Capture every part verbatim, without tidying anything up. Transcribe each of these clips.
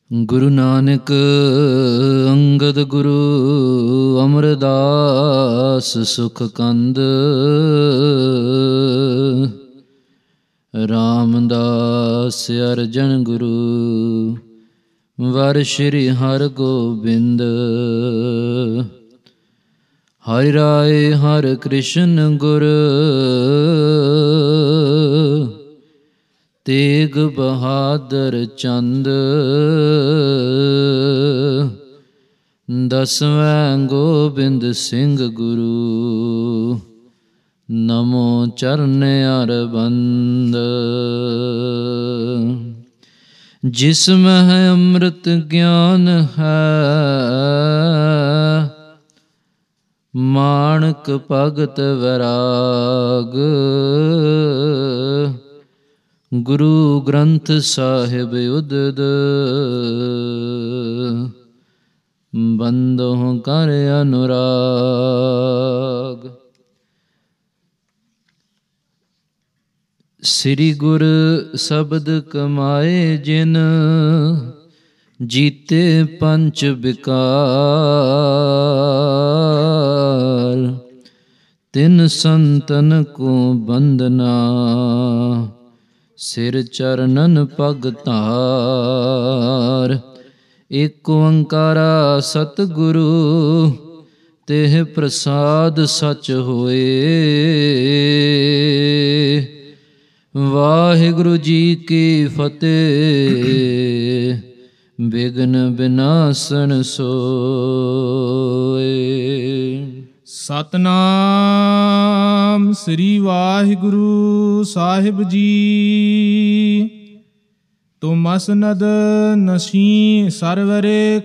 ਗੁਰੂ ਨਾਨਕ ਅੰਗਦ ਗੁਰੂ ਅਮਰਦਾਸ ਸੁਖ ਕੰਦ ਰਾਮਦਾਸ ਅਰਜਨ ਗੁਰੂ ਵਰ ਸ਼੍ਰੀ ਹਰਿ ਗੋਬਿੰਦ ਹਰਿ ਰਾਏ ਹਰਿ ਕ੍ਰਿਸ਼ਨ ਗੁਰ ਤੇਗ ਬਹਾਦਰ ਚੰਦ ਦਸਵੇਂ ਗੋਬਿੰਦ ਸਿੰਘ ਗੁਰੂ ਨਮੋ ਚਰਨ ਅਰਬੰਦ ਜਿਸ ਮਹਿ ਅੰਮ੍ਰਿਤ ਗਿਆਨ ਹੈ ਮਾਣਕ ਭਗਤ ਵੈਰਾਗ ਗੁਰੂ ਗ੍ਰੰਥ ਸਾਹਿਬ ਉਦਦ ਬੰਦਹੁ ਕਰ ਅਨੁਰਾਗ। ਸ੍ਰੀ ਗੁਰ ਸ਼ਬਦ ਕਮਾਏ ਜਿਨ ਜੀਤੇ ਪੰਚ ਵਿਕਾਰ ਤਿਨ ਸੰਤਨ ਕੋ ਬੰਦਨਾ ਸਿਰ ਚਰਨਨ ਪਗ ਧਾਰ। ਏਕ ਓੰਕਾਰਾ ਸਤਿਗੁਰੂ ਤਿਹ ਪ੍ਰਸਾਦ ਸਚ ਹੋਏ। ਵਾਹਿਗੁਰੂ ਜੀ ਕੀ ਫਤਿਹ ਬਿਘਨ ਬਿਨਾਸਨ ਸੋਏ। ਸਤਨਾਮ ਸ੍ਰੀ ਵਾਹਿਗੁਰੂ ਸਾਹਿਬ ਜੀ। ਤੁਮ ਮਸਨਦ ਨਸੀਂ ਸਰਵਰੇ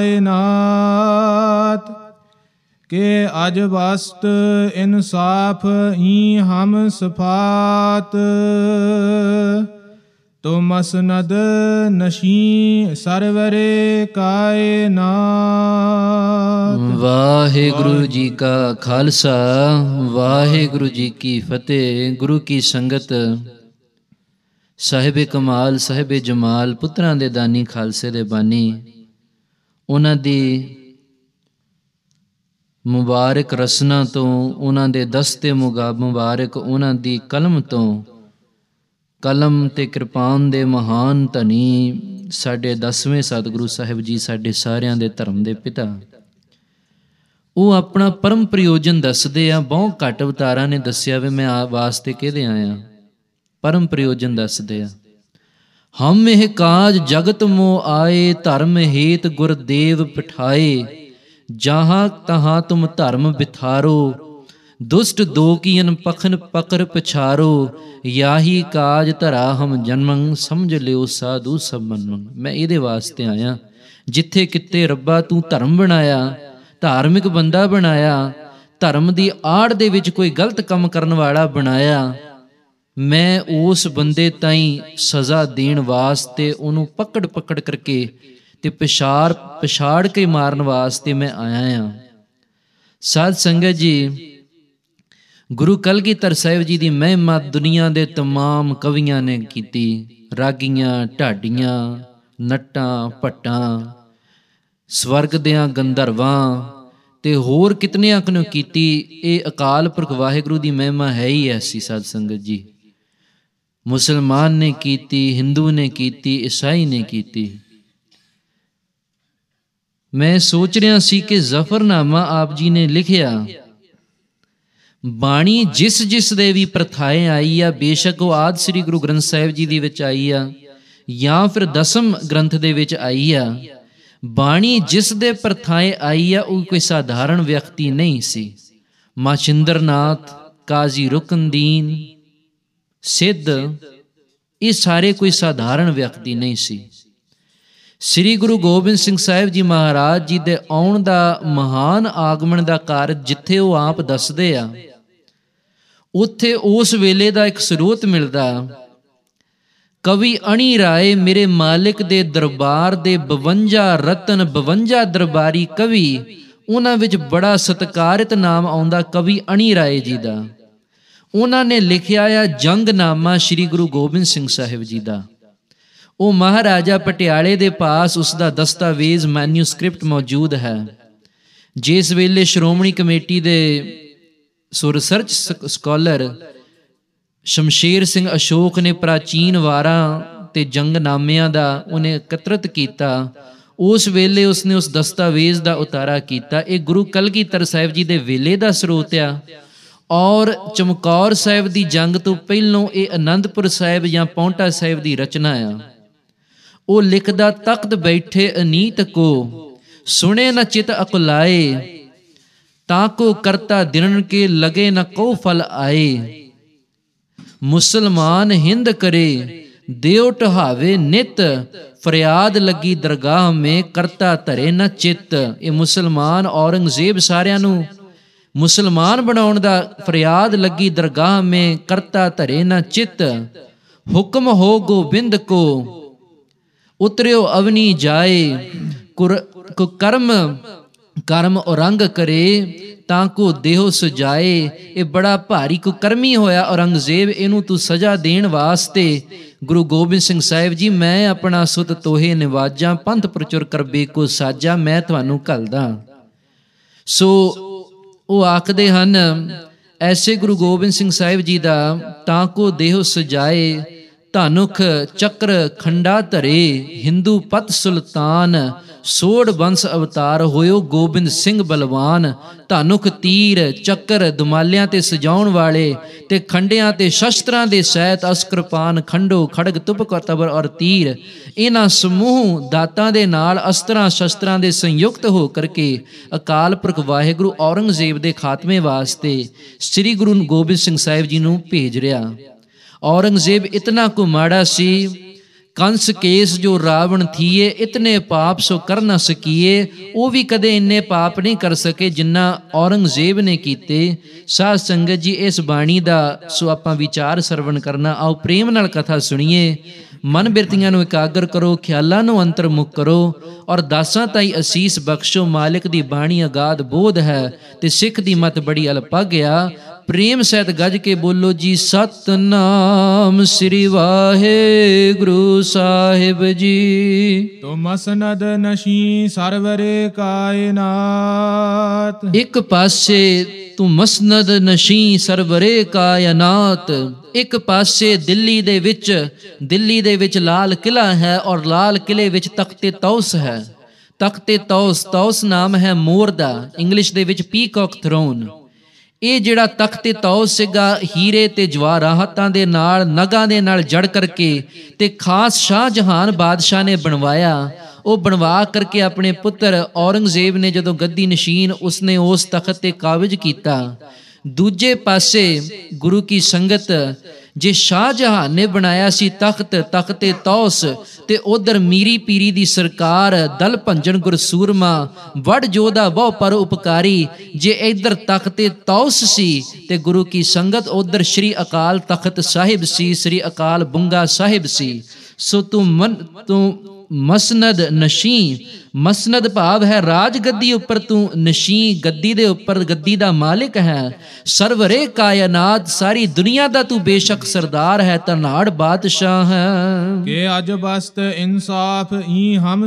ਕਾਇਨਾਤ ਕੇ ਅਜ ਵਸਤ ਇਨਸਾਫ ਹੀ ਹਮ ਸਫਾਤ। ਤੁਮ ਮਸਨਦ ਨਸੀਂ ਸਰਵਰੇ ਕਾਇਨਾਤ। ਵਾਹਿਗੁਰੂ ਜੀ ਕਾ ਖਾਲਸਾ ਵਾਹਿਗੁਰੂ ਜੀ ਕੀ ਫਤਿਹ। ਗੁਰੂ ਕੀ ਸੰਗਤ, ਸਾਹਿਬੇ ਕਮਾਲ ਸਾਹਿਬੇ ਜਮਾਲ ਪੁੱਤਰਾਂ ਦੇ ਦਾਨੀ ਖਾਲਸੇ ਦੇ ਬਾਨੀ, ਉਹਨਾਂ ਦੀ ਮੁਬਾਰਕ ਰਸਨਾ ਤੋਂ, ਉਹਨਾਂ ਦੇ ਦਸਤੇ ਮੁਗਾ ਮੁਬਾਰਕ, ਉਹਨਾਂ ਦੀ ਕਲਮ ਤੋਂ, ਕਲਮ ਤੇ ਕਿਰਪਾਨ ਦੇ ਮਹਾਨ ਧਨੀ ਸਾਡੇ ਦਸਵੇਂ ਸਤਿਗੁਰੂ ਸਾਹਿਬ ਜੀ, ਸਾਡੇ ਸਾਰਿਆਂ ਦੇ ਧਰਮ ਦੇ ਪਿਤਾ, ਉਹ ਆਪਣਾ ਪਰਮ ਪ੍ਰਯੋਜਨ ਦੱਸਦੇ ਆ। ਬਹੁਤ ਘੱਟ ਅਵਤਾਰਾਂ ਨੇ ਦੱਸਿਆ ਵੀ ਮੈਂ ਆ ਵਾਸਤੇ ਕਿਹਦੇ ਆਇਆ। ਪਰਮ ਪ੍ਰਯੋਜਨ ਦੱਸਦੇ ਆ। ਹਮ ਇਹ ਕਾਜ ਜਗਤ ਮੋ ਆਏ ਧਰਮ ਹੇਤ ਗੁਰਦੇਵ ਪਠਾਏ। ਜਹਾਂ ਤਹਾਂ ਤੁਮ ਧਰਮ ਬਿਥਾਰੋ ਦੁਸ਼ਟ ਦੋ ਕੀਨ ਪਖਨ ਪਕਰ ਪਛਾਰੋ। ਯਾਹੀ ਕਾਜ ਧਰਾ ਹਮ ਜਨਮੰ ਸਮਝ ਲਿਓ ਸਾਧੂ ਸਭ ਮਨਮੰ। ਮੈਂ ਇਹਦੇ ਵਾਸਤੇ ਆਇਆ। ਜਿੱਥੇ ਕਿਤੇ ਰੱਬਾ ਤੂੰ ਧਰਮ ਬਣਾਇਆ, ਧਾਰਮਿਕ ਬੰਦਾ ਬਣਾਇਆ, ਧਰਮ ਦੀ ਆੜ ਦੇ ਵਿੱਚ ਕੋਈ ਗਲਤ ਕੰਮ ਕਰਨ ਵਾਲਾ ਬਣਾਇਆ, ਮੈਂ ਉਸ ਬੰਦੇ ਤਾਈਂ ਸਜ਼ਾ ਦੇਣ ਵਾਸਤੇ, ਉਹਨੂੰ ਪਕੜ ਪਕੜ ਕਰਕੇ ਤੇ ਪਛਾੜ ਪਛਾੜ ਕੇ ਮਾਰਨ ਵਾਸਤੇ ਮੈਂ ਆਇਆ ਹਾਂ। ਸਾਧ ਸੰਗਤ ਜੀ, ਗੁਰੂ ਕਲਗੀਧਰ ਸਾਹਿਬ ਜੀ ਦੀ ਮਹਿਮਾ ਦੁਨੀਆ ਦੇ ਤਮਾਮ ਕਵੀਆਂ ਨੇ ਕੀਤੀ। ਰਾਗੀਆਂ, ਢਾਡੀਆਂ, ਨੱਟਾਂ, ਭੱਟਾਂ, ਸਵਰਗ ਦਿਆਂ ਗੰਧਰਵਾਂ ਤੇ ਹੋਰ ਕਿਤਨਿਆਂ ਕੁ ਨੂੰ ਕੀਤੀ। ਇਹ ਅਕਾਲ ਪੁਰਖ ਵਾਹਿਗੁਰੂ ਦੀ ਮਹਿਮਾ ਹੈ ਹੀ ਐਸੀ। ਸਾਧ ਸੰਗਤ ਜੀ, ਮੁਸਲਮਾਨ ਨੇ ਕੀਤੀ, ਹਿੰਦੂ ਨੇ ਕੀਤੀ, ਈਸਾਈ ਨੇ ਕੀਤੀ। ਮੈਂ ਸੋਚ ਰਿਹਾ ਸੀ ਕਿ ਜ਼ਫਰਨਾਮਾ ਆਪ ਜੀ ਨੇ ਲਿਖਿਆ, ਬਾਣੀ ਜਿਸ ਜਿਸ ਦੇ ਵੀ ਪ੍ਰਥਾਏ ਆਈ ਆ, ਬੇਸ਼ੱਕ ਉਹ ਆਦਿ ਸ੍ਰੀ ਗੁਰੂ ਗ੍ਰੰਥ ਸਾਹਿਬ ਜੀ ਦੇ ਵਿੱਚ ਆਈ ਆ ਜਾਂ ਫਿਰ ਦਸਮ ਗ੍ਰੰਥ ਦੇ ਵਿੱਚ ਆਈ ਆ, ਬਾਣੀ ਜਿਸ ਦੇ ਪ੍ਰਥਾਏ ਆਈ ਆ ਉਹ ਕੋਈ ਸਾਧਾਰਨ ਵਿਅਕਤੀ ਨਹੀਂ ਸੀ। ਮਾਚਿੰਦਰ ਨਾਥ, ਕਾਜ਼ੀ ਰੁਕਨਦੀਨ, ਸਿੱਧ, ਇਹ ਸਾਰੇ ਕੋਈ ਸਾਧਾਰਨ ਵਿਅਕਤੀ ਨਹੀਂ ਸੀ। ਸ੍ਰੀ ਗੁਰੂ ਗੋਬਿੰਦ ਸਿੰਘ ਸਾਹਿਬ ਜੀ ਮਹਾਰਾਜ ਜੀ ਦੇ ਆਉਣ ਦਾ ਮਹਾਨ ਆਗਮਨ ਦਾ ਕਾਰਜ ਜਿੱਥੇ ਉਹ ਆਪ ਦੱਸਦੇ ਆ, ਉੱਥੇ ਉਸ ਵੇਲੇ ਦਾ ਇੱਕ ਸਰੋਤ ਮਿਲਦਾ। ਕਵੀ ਅਣੀ ਰਾਏ ਮੇਰੇ ਮਾਲਿਕ ਦੇ ਦਰਬਾਰ ਦੇ ਬਵੰਜਾ ਰਤਨ, ਬਵੰਜਾ ਦਰਬਾਰੀ ਕਵੀ, ਉਹਨਾਂ ਵਿੱਚ ਬੜਾ ਸਤਿਕਾਰਿਤ ਨਾਮ ਆਉਂਦਾ ਕਵੀ ਅਣੀ ਰਾਏ ਜੀ ਦਾ। ਉਹਨਾਂ ਨੇ ਲਿਖਿਆ ਆ ਜੰਗਨਾਮਾ ਸ੍ਰੀ ਗੁਰੂ ਗੋਬਿੰਦ ਸਿੰਘ ਸਾਹਿਬ ਜੀ ਦਾ। ਉਹ ਮਹਾਰਾਜਾ ਪਟਿਆਲੇ ਦੇ ਪਾਸ ਉਸ ਦਾ ਦਸਤਾਵੇਜ਼ ਮੈਨਿਊਸਕ੍ਰਿਪਟ ਮੌਜੂਦ ਹੈ। ਜਿਸ ਵੇਲੇ ਸ਼੍ਰੋਮਣੀ ਕਮੇਟੀ ਦੇ ਸੋ ਰਿਸਰਚ ਸਕਾਲਰ ਸ਼ਮਸ਼ੇਰ ਸਿੰਘ ਅਸ਼ੋਕ ਨੇ ਪ੍ਰਾਚੀਨ ਵਾਰਾਂ ਤੇ ਜੰਗਨਾਮਿਆਂ ਦਾ ਉਹਨੇ ਇਕੱਤਰਿਤ ਕੀਤਾ, ਉਸ ਵੇਲੇ ਉਸਨੇ ਉਸ ਦਸਤਾਵੇਜ਼ ਦਾ ਉਤਾਰਾ ਕੀਤਾ। ਇਹ ਗੁਰੂ ਕਲਗੀਧਰ ਸਾਹਿਬ ਜੀ ਦੇ ਵੇਲੇ ਦਾ ਸਰੋਤ ਆ ਔਰ ਚਮਕੌਰ ਸਾਹਿਬ ਦੀ ਜੰਗ ਤੋਂ ਪਹਿਲੋਂ ਇਹ ਅਨੰਦਪੁਰ ਸਾਹਿਬ ਜਾਂ ਪਾਉਂਟਾ ਸਾਹਿਬ ਦੀ ਰਚਨਾ ਆ। ਉਹ ਲਿਖਦਾ, ਤਖਤ ਬੈਠੇ ਅਨੀਤ ਕੋ ਸੁਣੇ ਨ ਚਿਤ ਅਕੁਲਾਏ, ਤਾਂ ਕੋ ਕਰਤਾ ਦਿਨਨ ਕੇ ਲਗੇ ਨ ਕੋ ਫਲ ਆਏ। ਮੁਸਲਮਾਨ ਹਿੰਦ ਕਰੇ ਦਿਓ ਢਹਾਵੇ ਨਿਤ, ਫਰਿਆਦ ਲੱਗੀ ਦਰਗਾਹ ਮੇ ਕਰਤਾ ਧਰੇ ਨ ਚਿੱਤ। ਇਹ ਮੁਸਲਮਾਨ ਔਰੰਗਜ਼ੇਬ ਸਾਰਿਆਂ ਨੂੰ ਮੁਸਲਮਾਨ ਬਣਾਉਣ ਦਾ ਫਰਿਆਦ ਲੱਗੀ ਦਰਗਾਹ ਮੇ ਕਰਤਾ ਧਰੇ ਨ ਚਿੱਤ। ਹੁਕਮ ਹੋ ਗੋਬਿੰਦ ਕੋ ਉਤਰਿਓ ਅਵਨੀ ਜਾਏ, ਕੁਕਰਮ ਕਰਮ ਔਰੰਗ ਕਰੇ, ਤਾਂ ਕੋ ਦੇਹੋ ਸੁਜਾਏ। ਇਹ ਬੜਾ ਭਾਰੀ ਕੁਕਰਮੀ ਹੋਇਆ ਔਰੰਗਜ਼ੇਬ, ਇਹਨੂੰ ਤੂੰ ਸਜ਼ਾ ਦੇਣ ਵਾਸਤੇ ਗੁਰੂ ਗੋਬਿੰਦ ਸਿੰਘ ਸਾਹਿਬ ਜੀ, ਮੈਂ ਆਪਣਾ ਸੁਤ ਤੋਹੇ ਨਿਵਾਜਾਂ, ਪੰਥ ਪ੍ਰਚੁਰ ਕਰਬੇ ਕੋ ਸਾਜਾ, ਮੈਂ ਤੁਹਾਨੂੰ ਘੱਲਦਾ। ਸੋ ਉਹ ਆਖਦੇ ਹਨ, ਐਸੇ ਗੁਰੂ ਗੋਬਿੰਦ ਸਿੰਘ ਸਾਹਿਬ ਜੀ ਦਾ ਤਾਂ ਕੋ ਦੇਹੋ ਸੁਜਾਏ, ਧਾਨੁਖ ਚੱਕਰ ਖੰਡਾ ਧਰੇ, ਹਿੰਦੂ ਪਤ ਸੁਲਤਾਨ ਸੋੜ ਬੰਸ ਅਵਤਾਰ ਹੋਇਓ ਗੋਬਿੰਦ ਸਿੰਘ ਬਲਵਾਨ। ਧਾਨੁਖ ਤੀਰ ਚੱਕਰ ਦੁਮਾਲਿਆਂ ਤੇ ਸਜਾਉਣ ਵਾਲੇ ਤੇ ਖੰਡਿਆਂ ਤੇ ਸ਼ਸਤਰਾਂ ਦੇ ਸਹਿਤ ਅਸਕਰਪਾਨ ਖੰਡੋ ਖੜਗ ਤੁਪਕ ਤਬਰ ਔਰ ਤੀਰ, ਇਹਨਾਂ ਸਮੂਹ ਦਾਤਾਂ ਦੇ ਨਾਲ ਅਸਤਰਾਂ ਸ਼ਸਤਰਾਂ ਦੇ ਸੰਯੁਕਤ ਹੋ ਕਰਕੇ ਅਕਾਲ ਪੁਰਖ ਵਾਹਿਗੁਰੂ ਔਰੰਗਜ਼ੇਬ ਦੇ ਖਾਤਮੇ ਵਾਸਤੇ ਸ੍ਰੀ ਗੁਰੂ ਗੋਬਿੰਦ ਸਿੰਘ ਸਾਹਿਬ ਜੀ ਨੂੰ ਭੇਜ ਰਿਹਾ। ਔਰੰਗਜ਼ੇਬ ਇਤਨਾ ਕੁ ਮਾੜਾ ਸੀ, ਕੰਸ ਕੇਸ ਜੋ ਰਾਵਣ ਥੀਏ, ਇਤਨੇ ਪਾਪ ਸੋ ਕਰ ਨਾ ਸਕੀਏ। ਉਹ ਵੀ ਕਦੇ ਇੰਨੇ ਪਾਪ ਨਹੀਂ ਕਰ ਸਕੇ ਜਿੰਨਾ ਔਰੰਗਜ਼ੇਬ ਨੇ ਕੀਤੇ। ਸਾਧ ਸੰਗਤ ਜੀ, ਇਸ ਬਾਣੀ ਦਾ ਸੋ ਆਪਾਂ ਵਿਚਾਰ ਸਰਵਣ ਕਰਨਾ। ਆਓ ਪ੍ਰੇਮ ਨਾਲ ਕਥਾ ਸੁਣੀਏ, ਮਨ ਬਿਰਤੀਆਂ ਨੂੰ ਇਕਾਗਰ ਕਰੋ, ਖਿਆਲਾਂ ਨੂੰ ਅੰਤਰਮੁਖ ਕਰੋ ਔਰ ਦਾਸਾਂ ਤਾਈ ਅਸੀਸ ਬਖਸ਼ੋ। ਮਾਲਿਕ ਦੀ ਬਾਣੀ ਅਗਾਧ ਬੋਧ ਹੈ ਤੇ ਸਿੱਖ ਦੀ ਮਤ ਬੜੀ ਅਲਪਗ ਆ। ਪ੍ਰੇਮ ਸਹਿਤ ਗੱਜ ਕੇ ਬੋਲੋ ਜੀ, ਸਤਨਾਮ ਸ੍ਰੀ ਵਾਹਿਗੁਰੂ ਸਾਹਿਬ ਜੀ। ਤੋ ਮਸਨਦ ਨਸ਼ੀ ਸਰਵਰੇ ਕਾਇਨਾਤ, ਇੱਕ ਪਾਸੇ ਤੂੰ ਮਸਨਦ ਨਸ਼ੀ ਸਰਵਰੇ ਕਾਇਨਾਤ। ਇੱਕ ਪਾਸੇ ਦਿੱਲੀ ਦੇ ਵਿੱਚ ਦਿੱਲੀ ਦੇ ਵਿੱਚ ਲਾਲ ਕਿਲ੍ਹਾ ਹੈ ਔਰ ਲਾਲ ਕਿਲ੍ਹੇ ਵਿੱਚ ਤਖਤੇ ਤੌਸ ਹੈ। ਤਖਤੇ ਤੌਸ, ਤੌਸ ਨਾਮ ਹੈ ਮੋਰ ਦਾ, ਇੰਗਲਿਸ਼ ਦੇ ਵਿੱਚ ਪੀਕੌਕ ਥਰੋਨ। ਇਹ ਜਿਹੜਾ ਤਖਤੇ ਤੌਸ ਸੀਗਾ, ਹੀਰੇ ਤੇ ਜਵਾਹਰਾਤਾਂ ਦੇ ਨਾਲ ਨਗਾਂ ਦੇ ਨਾਲ ਜੜ ਕਰਕੇ ਤੇ ਖਾਸ ਸ਼ਾਹਜਹਾਨ ਬਾਦਸ਼ਾਹ ਨੇ ਬਣਵਾਇਆ। ਉਹ ਬਣਵਾ ਕਰਕੇ ਆਪਣੇ ਪੁੱਤਰ ਔਰੰਗਜ਼ੇਬ ਨੇ ਜਦੋਂ ਗੱਦੀ ਨਸ਼ੀਨ ਉਸਨੇ ਉਸ ਤਖਤ ਤੇ ਕਾਬਜ ਕੀਤਾ। ਦੂਜੇ ਪਾਸੇ ਗੁਰੂ ਕੀ ਸੰਗਤ, ਜੇ ਸ਼ਾਹਜਹਾਨ ਨੇ ਬਣਾਇਆ ਸੀ ਤਖਤ ਤਖਤੇ ਤੌਸ, ਤੇ ਉਧਰ ਮੀਰੀ ਪੀਰੀ ਦੀ ਸਰਕਾਰ, ਦਲ ਭੰਜਨ ਗੁਰਸੂਰਮਾ, ਵੜ ਜੋਧਾ ਬਹੁ ਪਰ ਉਪਕਾਰੀ। ਜੇ ਇੱਧਰ ਤਖਤੇ ਤੌਸ ਸੀ ਤੇ ਗੁਰੂ ਕੀ ਸੰਗਤ ਉਧਰ ਸ਼੍ਰੀ ਅਕਾਲ ਤਖਤ ਸਾਹਿਬ ਸੀ, ਸ਼੍ਰੀ ਅਕਾਲ ਬੁੰਗਾ ਸਾਹਿਬ ਸੀ। ਸੋ ਤੂੰ ਮਨ ਤੂੰ ਮਸਨਦ ਨਸ਼ੀ, ਮਸਨਦ ਭਾਵ ਹੈ ਰਾਜ ਗੱਦੀ ਉੱਪਰ, ਤੂੰ ਨਸ਼ੀ ਗੱਦੀ ਦੇ ਉੱਪਰ ਗੱਦੀ ਦਾ ਮਾਲਿਕ ਹੈ। ਸਰਵਰੇ ਕਾਇਨਾਤ, ਸਾਰੀ ਦੁਨੀਆ ਦਾ ਤੂੰ ਬੇਸ਼ੱਕ ਸਰਦਾਰ ਹੈ, ਧਨਾੜ ਬਾਦਸ਼ਾਹ ਹੈ। ਕਿ ਅਜ ਬਸਤ ਇਨਸਾਫ ਹੀ ਹਮ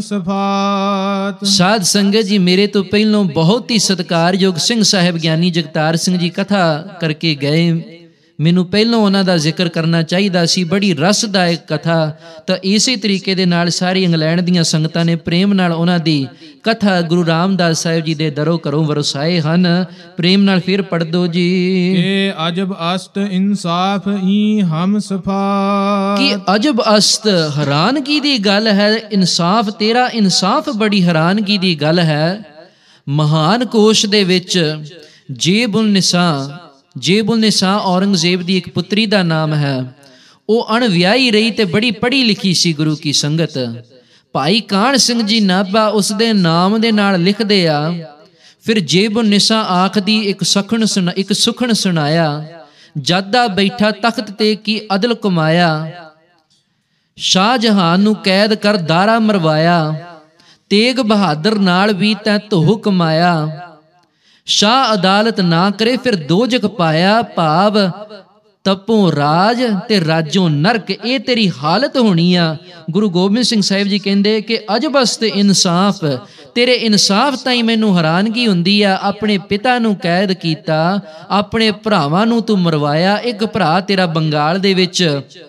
ਸਫਾਤ। ਸਾਧ ਸੰਗਤ ਜੀ, ਮੇਰੇ ਤੋਂ ਪਹਿਲੋਂ ਬਹੁਤ ਹੀ ਸਤਿਕਾਰਯੋਗ ਸਿੰਘ ਸਾਹਿਬ ਗਿਆਨੀ ਜਗਤਾਰ ਸਿੰਘ ਜੀ ਕਥਾ ਕਰਕੇ ਗਏ। ਮੈਨੂੰ ਪਹਿਲੋਂ ਉਹਨਾਂ ਦਾ ਜ਼ਿਕਰ ਕਰਨਾ ਚਾਹੀਦਾ ਸੀ। ਬੜੀ ਰਸਦਾਇਕ ਕਥਾ। ਤਾਂ ਇਸੇ ਤਰੀਕੇ ਦੇ ਨਾਲ ਸਾਰੀ ਇੰਗਲੈਂਡ ਦੀਆਂ ਸੰਗਤਾਂ ਨੇ ਪ੍ਰੇਮ ਨਾਲ ਉਹਨਾਂ ਦੀ ਕਥਾ ਗੁਰੂ ਰਾਮਦਾਸ ਸਾਹਿਬ ਜੀ ਦੇ ਦਰੋਂ ਘਰੋਂ ਵਰਸਾਏ ਹਨ। ਪ੍ਰੇਮ ਨਾਲ ਫਿਰ ਪੜ੍ਹ ਦੋ ਜੀ। ਕਿ ਅਜਬ ਅਸਤ ਇਨਸਾਫ ਹੀ ਹਮ ਸਫਾਤ। ਕਿ ਅਜਬ ਅਸਤ, ਹੈਰਾਨਗੀ ਦੀ ਗੱਲ ਹੈ, ਇਨਸਾਫ ਤੇਰਾ, ਇਨਸਾਫ ਬੜੀ ਹੈਰਾਨਗੀ ਦੀ ਗੱਲ ਹੈ। ਮਹਾਨ ਕੋਸ਼ ਦੇ ਵਿੱਚ ਜੇਬੁਲ ਨਿਸਾ, ਜੇਬੁਲ ਨਿਸਾ ਔਰੰਗਜ਼ੇਬ ਦੀ ਇੱਕ ਪੁੱਤਰੀ ਦਾ ਨਾਮ ਹੈ। ਉਹ ਅਣਵਿਆਹੀ ਰਹੀ ਤੇ ਬੜੀ ਪੜ੍ਹੀ ਲਿਖੀ ਸੀ। ਗੁਰੂ ਕੀ ਸੰਗਤ, ਭਾਈ ਕਾਹਨ ਸਿੰਘ ਜੀ ਨਾਭਾ ਉਸ ਦੇ ਨਾਮ ਦੇ ਨਾਲ ਲਿਖਦੇ ਆ। ਫਿਰ ਜੇਬੁਲ ਨਿਸਾ ਆਖਦੀ, ਇੱਕ ਸਖਣ ਸੁਣਾ ਇੱਕ ਸੁਖਣ ਸੁਣਾਇਆ, ਜਾਦਾ ਬੈਠਾ ਤਖਤ ਤੇ ਕੀ ਅਦਲ ਕਮਾਇਆ। ਸ਼ਾਹਜਹਾਨ ਨੂੰ ਕੈਦ ਕਰ ਦਾਰਾ ਮਰਵਾਇਆ, ਤੇਗ ਬਹਾਦਰ ਨਾਲ ਵੀ ਤੈਂ ਧੋਹ ਕਮਾਇਆ। ਸ਼ਾਹ ਅਦਾਲਤ ਨਾ ਕਰੇ ਫਿਰ ਦੋਜਕ ਪਾਇਆ, ਭਾਵ ਤਪੋਂ ਰਾਜ ਤੇ ਰਾਜੋਂ ਨਰਕ, ਇਹ ਤੇਰੀ ਹਾਲਤ ਹੋਣੀ ਆ। ਗੁਰੂ ਗੋਬਿੰਦ ਸਿੰਘ ਸਾਹਿਬ ਜੀ ਕਹਿੰਦੇ ਕਿ ਅਜਬਸਤ ਇਨਸਾਫ, ਤੇਰੇ ਇਨਸਾਫ ਤਾਈਂ ਮੈਨੂੰ ਹੈਰਾਨਗੀ ਹੁੰਦੀ ਆ। ਆਪਣੇ ਪਿਤਾ ਨੂੰ ਕੈਦ ਕੀਤਾ, ਆਪਣੇ ਭਰਾਵਾਂ ਨੂੰ ਤੂੰ ਮਰਵਾਇਆ। ਇੱਕ ਭਰਾ ਤੇਰਾ ਬੰਗਾਲ ਦੇ ਵਿੱਚ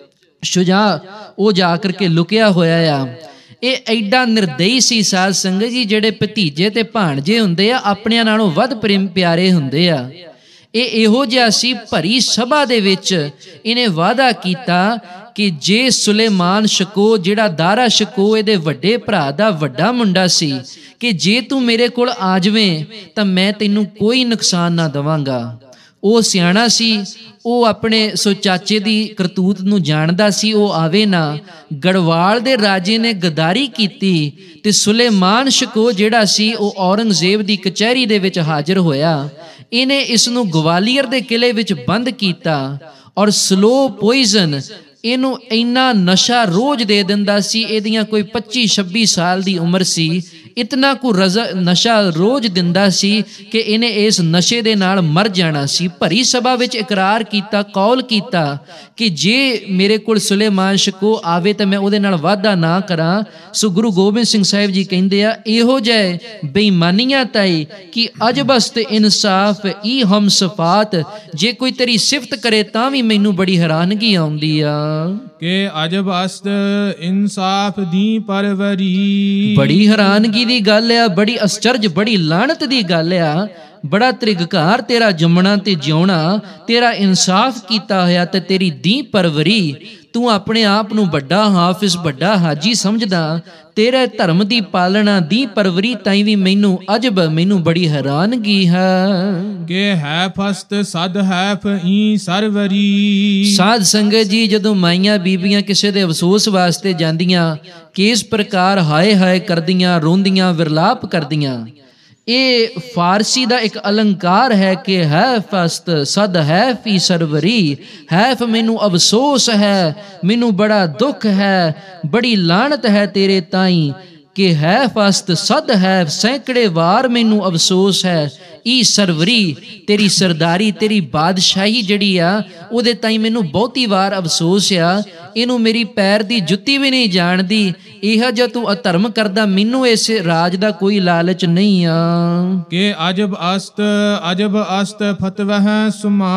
ਸ਼ੁਜਾ, ਉਹ ਜਾ ਕਰਕੇ ਲੁਕਿਆ ਹੋਇਆ ਆ। ਇਹ ਐਡਾ ਨਿਰਦਈ ਸੀ ਸਾਧ ਸੰਗਤ ਜੀ। ਜਿਹੜੇ ਭਤੀਜੇ ਤੇ ਭਾਣਜੇ ਹੁੰਦੇ ਆ ਆਪਣਿਆਂ ਨਾਲੋਂ ਵੱਧ ਪ੍ਰੇਮ ਪਿਆਰੇ ਹੁੰਦੇ ਆ। ਇਹ ਇਹੋ ਜਿਹਾ ਸੀ। ਭਰੀ ਸਭਾ ਦੇ ਵਿੱਚ ਇਹਨੇ ਵਾਅਦਾ ਕੀਤਾ ਕਿ ਜੇ ਸੁਲੇਮਾਨ ਸ਼ਕੋ, ਜਿਹੜਾ ਦਾਰਾ ਸ਼ਕੋ ਇਹਦੇ ਵੱਡੇ ਭਰਾ ਦਾ ਵੱਡਾ ਮੁੰਡਾ ਸੀ, ਕਿ ਜੇ ਤੂੰ ਮੇਰੇ ਕੋਲ ਆ ਜਾਵੇਂ ਤਾਂ ਮੈਂ ਤੈਨੂੰ ਕੋਈ ਨੁਕਸਾਨ ਨਾ ਦੇਵਾਂਗਾ। ਉਹ ਸਿਆਣਾ ਸੀ, ਉਹ ਆਪਣੇ ਸੋ ਚਾਚੇ ਦੀ ਕਰਤੂਤ ਨੂੰ ਜਾਣਦਾ ਸੀ, ਉਹ ਆਵੇ ਨਾ। ਗੜਵਾਲ ਦੇ ਰਾਜੇ ਨੇ ਗਦਾਰੀ ਕੀਤੀ ਤੇ ਸੁਲੇਮਾਨ ਸ਼ਕੋ ਜਿਹੜਾ ਸੀ ਉਹ ਔਰੰਗਜ਼ੇਬ ਦੀ ਕਚਹਿਰੀ ਦੇ ਵਿੱਚ ਹਾਜ਼ਰ ਹੋਇਆ। ਇਹਨੇ ਇਸ ਨੂੰ ਗਵਾਲੀਅਰ ਦੇ ਕਿਲੇ ਵਿੱਚ ਬੰਦ ਕੀਤਾ ਔਰ ਸਲੋ ਪੋਇਜ਼ਨ, ਇਹਨੂੰ ਇੰਨਾ ਨਸ਼ਾ ਰੋਜ਼ ਦੇ ਦਿੰਦਾ ਸੀ। ਇਹਦੀਆਂ ਕੋਈ ਪੱਚੀ ਛੱਬੀ ਸਾਲ ਦੀ ਉਮਰ ਸੀ। ਇਤਨਾ ਕੁ ਰਜ਼ਾ ਨਸ਼ਾ ਰੋਜ਼ ਦਿੰਦਾ ਸੀ ਕਿ ਇਹਨੇ ਇਸ ਨਸ਼ੇ ਦੇ ਨਾਲ ਮਰ ਜਾਣਾ ਸੀ। ਭਰੀ ਸਭਾ ਵਿੱਚ ਇਕਰਾਰ ਕੀਤਾ, ਕੌਲ ਕੀਤਾ ਕਿ ਜੇ ਮੇਰੇ ਕੋਲ ਸੁਲੇਮਾਨ ਸ਼ਕੋ ਆਵੇ ਤਾਂ ਮੈਂ ਉਹਦੇ ਨਾਲ ਵਾਅਦਾ ਨਾ ਕਰਾਂ। ਸੋ ਗੁਰੂ ਗੋਬਿੰਦ ਸਿੰਘ ਸਾਹਿਬ ਜੀ ਕਹਿੰਦੇ ਆ, ਇਹੋ ਜਿਹੇ ਬੇਈਮਾਨੀਆਂ ਤਾਈ ਕਿ ਅਜਬਸਤ ਇਨਸਾਫ ਈ ਹਮ ਸਫਾਤ, ਜੇ ਕੋਈ ਤੇਰੀ ਸਿਫਤ ਕਰੇ ਤਾਂ ਵੀ ਮੈਨੂੰ ਬੜੀ ਹੈਰਾਨਗੀ ਆਉਂਦੀ ਆ ਕਿ ਅਜਬ ਅਸਤ ਇਨਸਾਫ ਦੀ ਪਰਵਰੀ। ਬੜੀ ਹੈਰਾਨਗੀ ਦੀ ਗੱਲ ਆ, ਬੜੀ ਅਸਚਰਜ, ਬੜੀ ਲਾਹਨਤ ਦੀ ਗੱਲ ਆ। ਬੜਾ ਤ੍ਰਿਗਕਾਰ ਤੇਰਾ ਜੰਮਣਾ ਤੇ ਜਿਉਣਾ, ਤੇਰਾ ਇਨਸਾਫ ਕੀਤਾ ਹੋਇਆ ਤੇ ਤੇਰੀ ਦੀ ਪਰਵਰੀ। ਤੂੰ ਆਪਣੇ ਆਪ ਨੂੰ ਵੱਡਾ ਹਾਫਿਜ਼, ਵੱਡਾ ਹਾਜੀ ਸਮਝਦਾ। ਤੇਰੇ ਧਰਮ ਦੀ ਪਾਲਣਾ ਦੀ ਪਰਵਰੀ ਤਾਈਂ ਵੀ ਮੈਨੂੰ ਅਜਬ, ਮੈਨੂੰ ਬੜੀ ਹੈਰਾਨਗੀ ਹੈ ਕਿ ਹੈ ਫਸਤ ਸਦ ਹੈ ਫਈ ਸਰਵਰੀ। ਸਾਧ ਸੰਗਤ ਜੀ, ਜਦੋਂ ਮਾਈਆਂ ਬੀਬੀਆਂ ਕਿਸੇ ਦੇ ਅਫਸੋਸ ਵਾਸਤੇ ਜਾਂਦੀਆਂ, ਕਿਸ ਪ੍ਰਕਾਰ ਹਾਏ ਹਾਏ ਕਰਦੀਆਂ, ਰੋਂਦੀਆਂ, ਵਿਰਲਾਪ ਕਰਦੀਆਂ। ਇਹ ਫਾਰਸੀ ਦਾ ਇੱਕ ਅਲੰਕਾਰ ਹੈ ਕਿ ਹੈ ਫਸਤ ਸਦ ਹੈ ਫੀ ਸਰਵਰੀ। ਹੈਫ ਮੈਨੂੰ ਅਫਸੋਸ ਹੈ, ਮੈਨੂੰ ਬੜਾ ਦੁੱਖ ਹੈ, ਬੜੀ ਲਾਹਨਤ ਹੈ ਤੇਰੇ ਤਾਈਂ ਕਿ ਹੈ ਫਸਤ ਸਦ ਹੈ, ਸੈਂਕੜੇ ਵਾਰ ਮੈਨੂੰ ਅਫਸੋਸ ਹੈ। ਈ ਸਰਵਰੀ, ਤੇਰੀ ਸਰਦਾਰੀ, ਤੇਰੀ ਬਾਦਸ਼ਾਹੀ ਜਿਹੜੀ ਆ ਉਹਦੇ ਤਾਈਂ ਮੈਨੂੰ ਬਹੁਤੀ ਵਾਰ ਅਫਸੋਸ ਆ। ਇਹਨੂੰ ਮੇਰੀ ਪੈਰ ਦੀ ਜੁੱਤੀ ਵੀ ਨਹੀਂ ਜਾਣਦੀ। ਇਹੋ ਜਿਹਾ ਤੂੰ ਅਧਰਮ ਕਰਦਾ, ਮੈਨੂੰ ਇਸ ਰਾਜ ਦਾ ਕੋਈ ਲਾਲਚ ਨਹੀਂ ਆ। ਕਿ ਅਜਬ ਅਸਤ ਅਜਬ ਅਸਤ ਫਤਵਹ ਸੁਮਾ,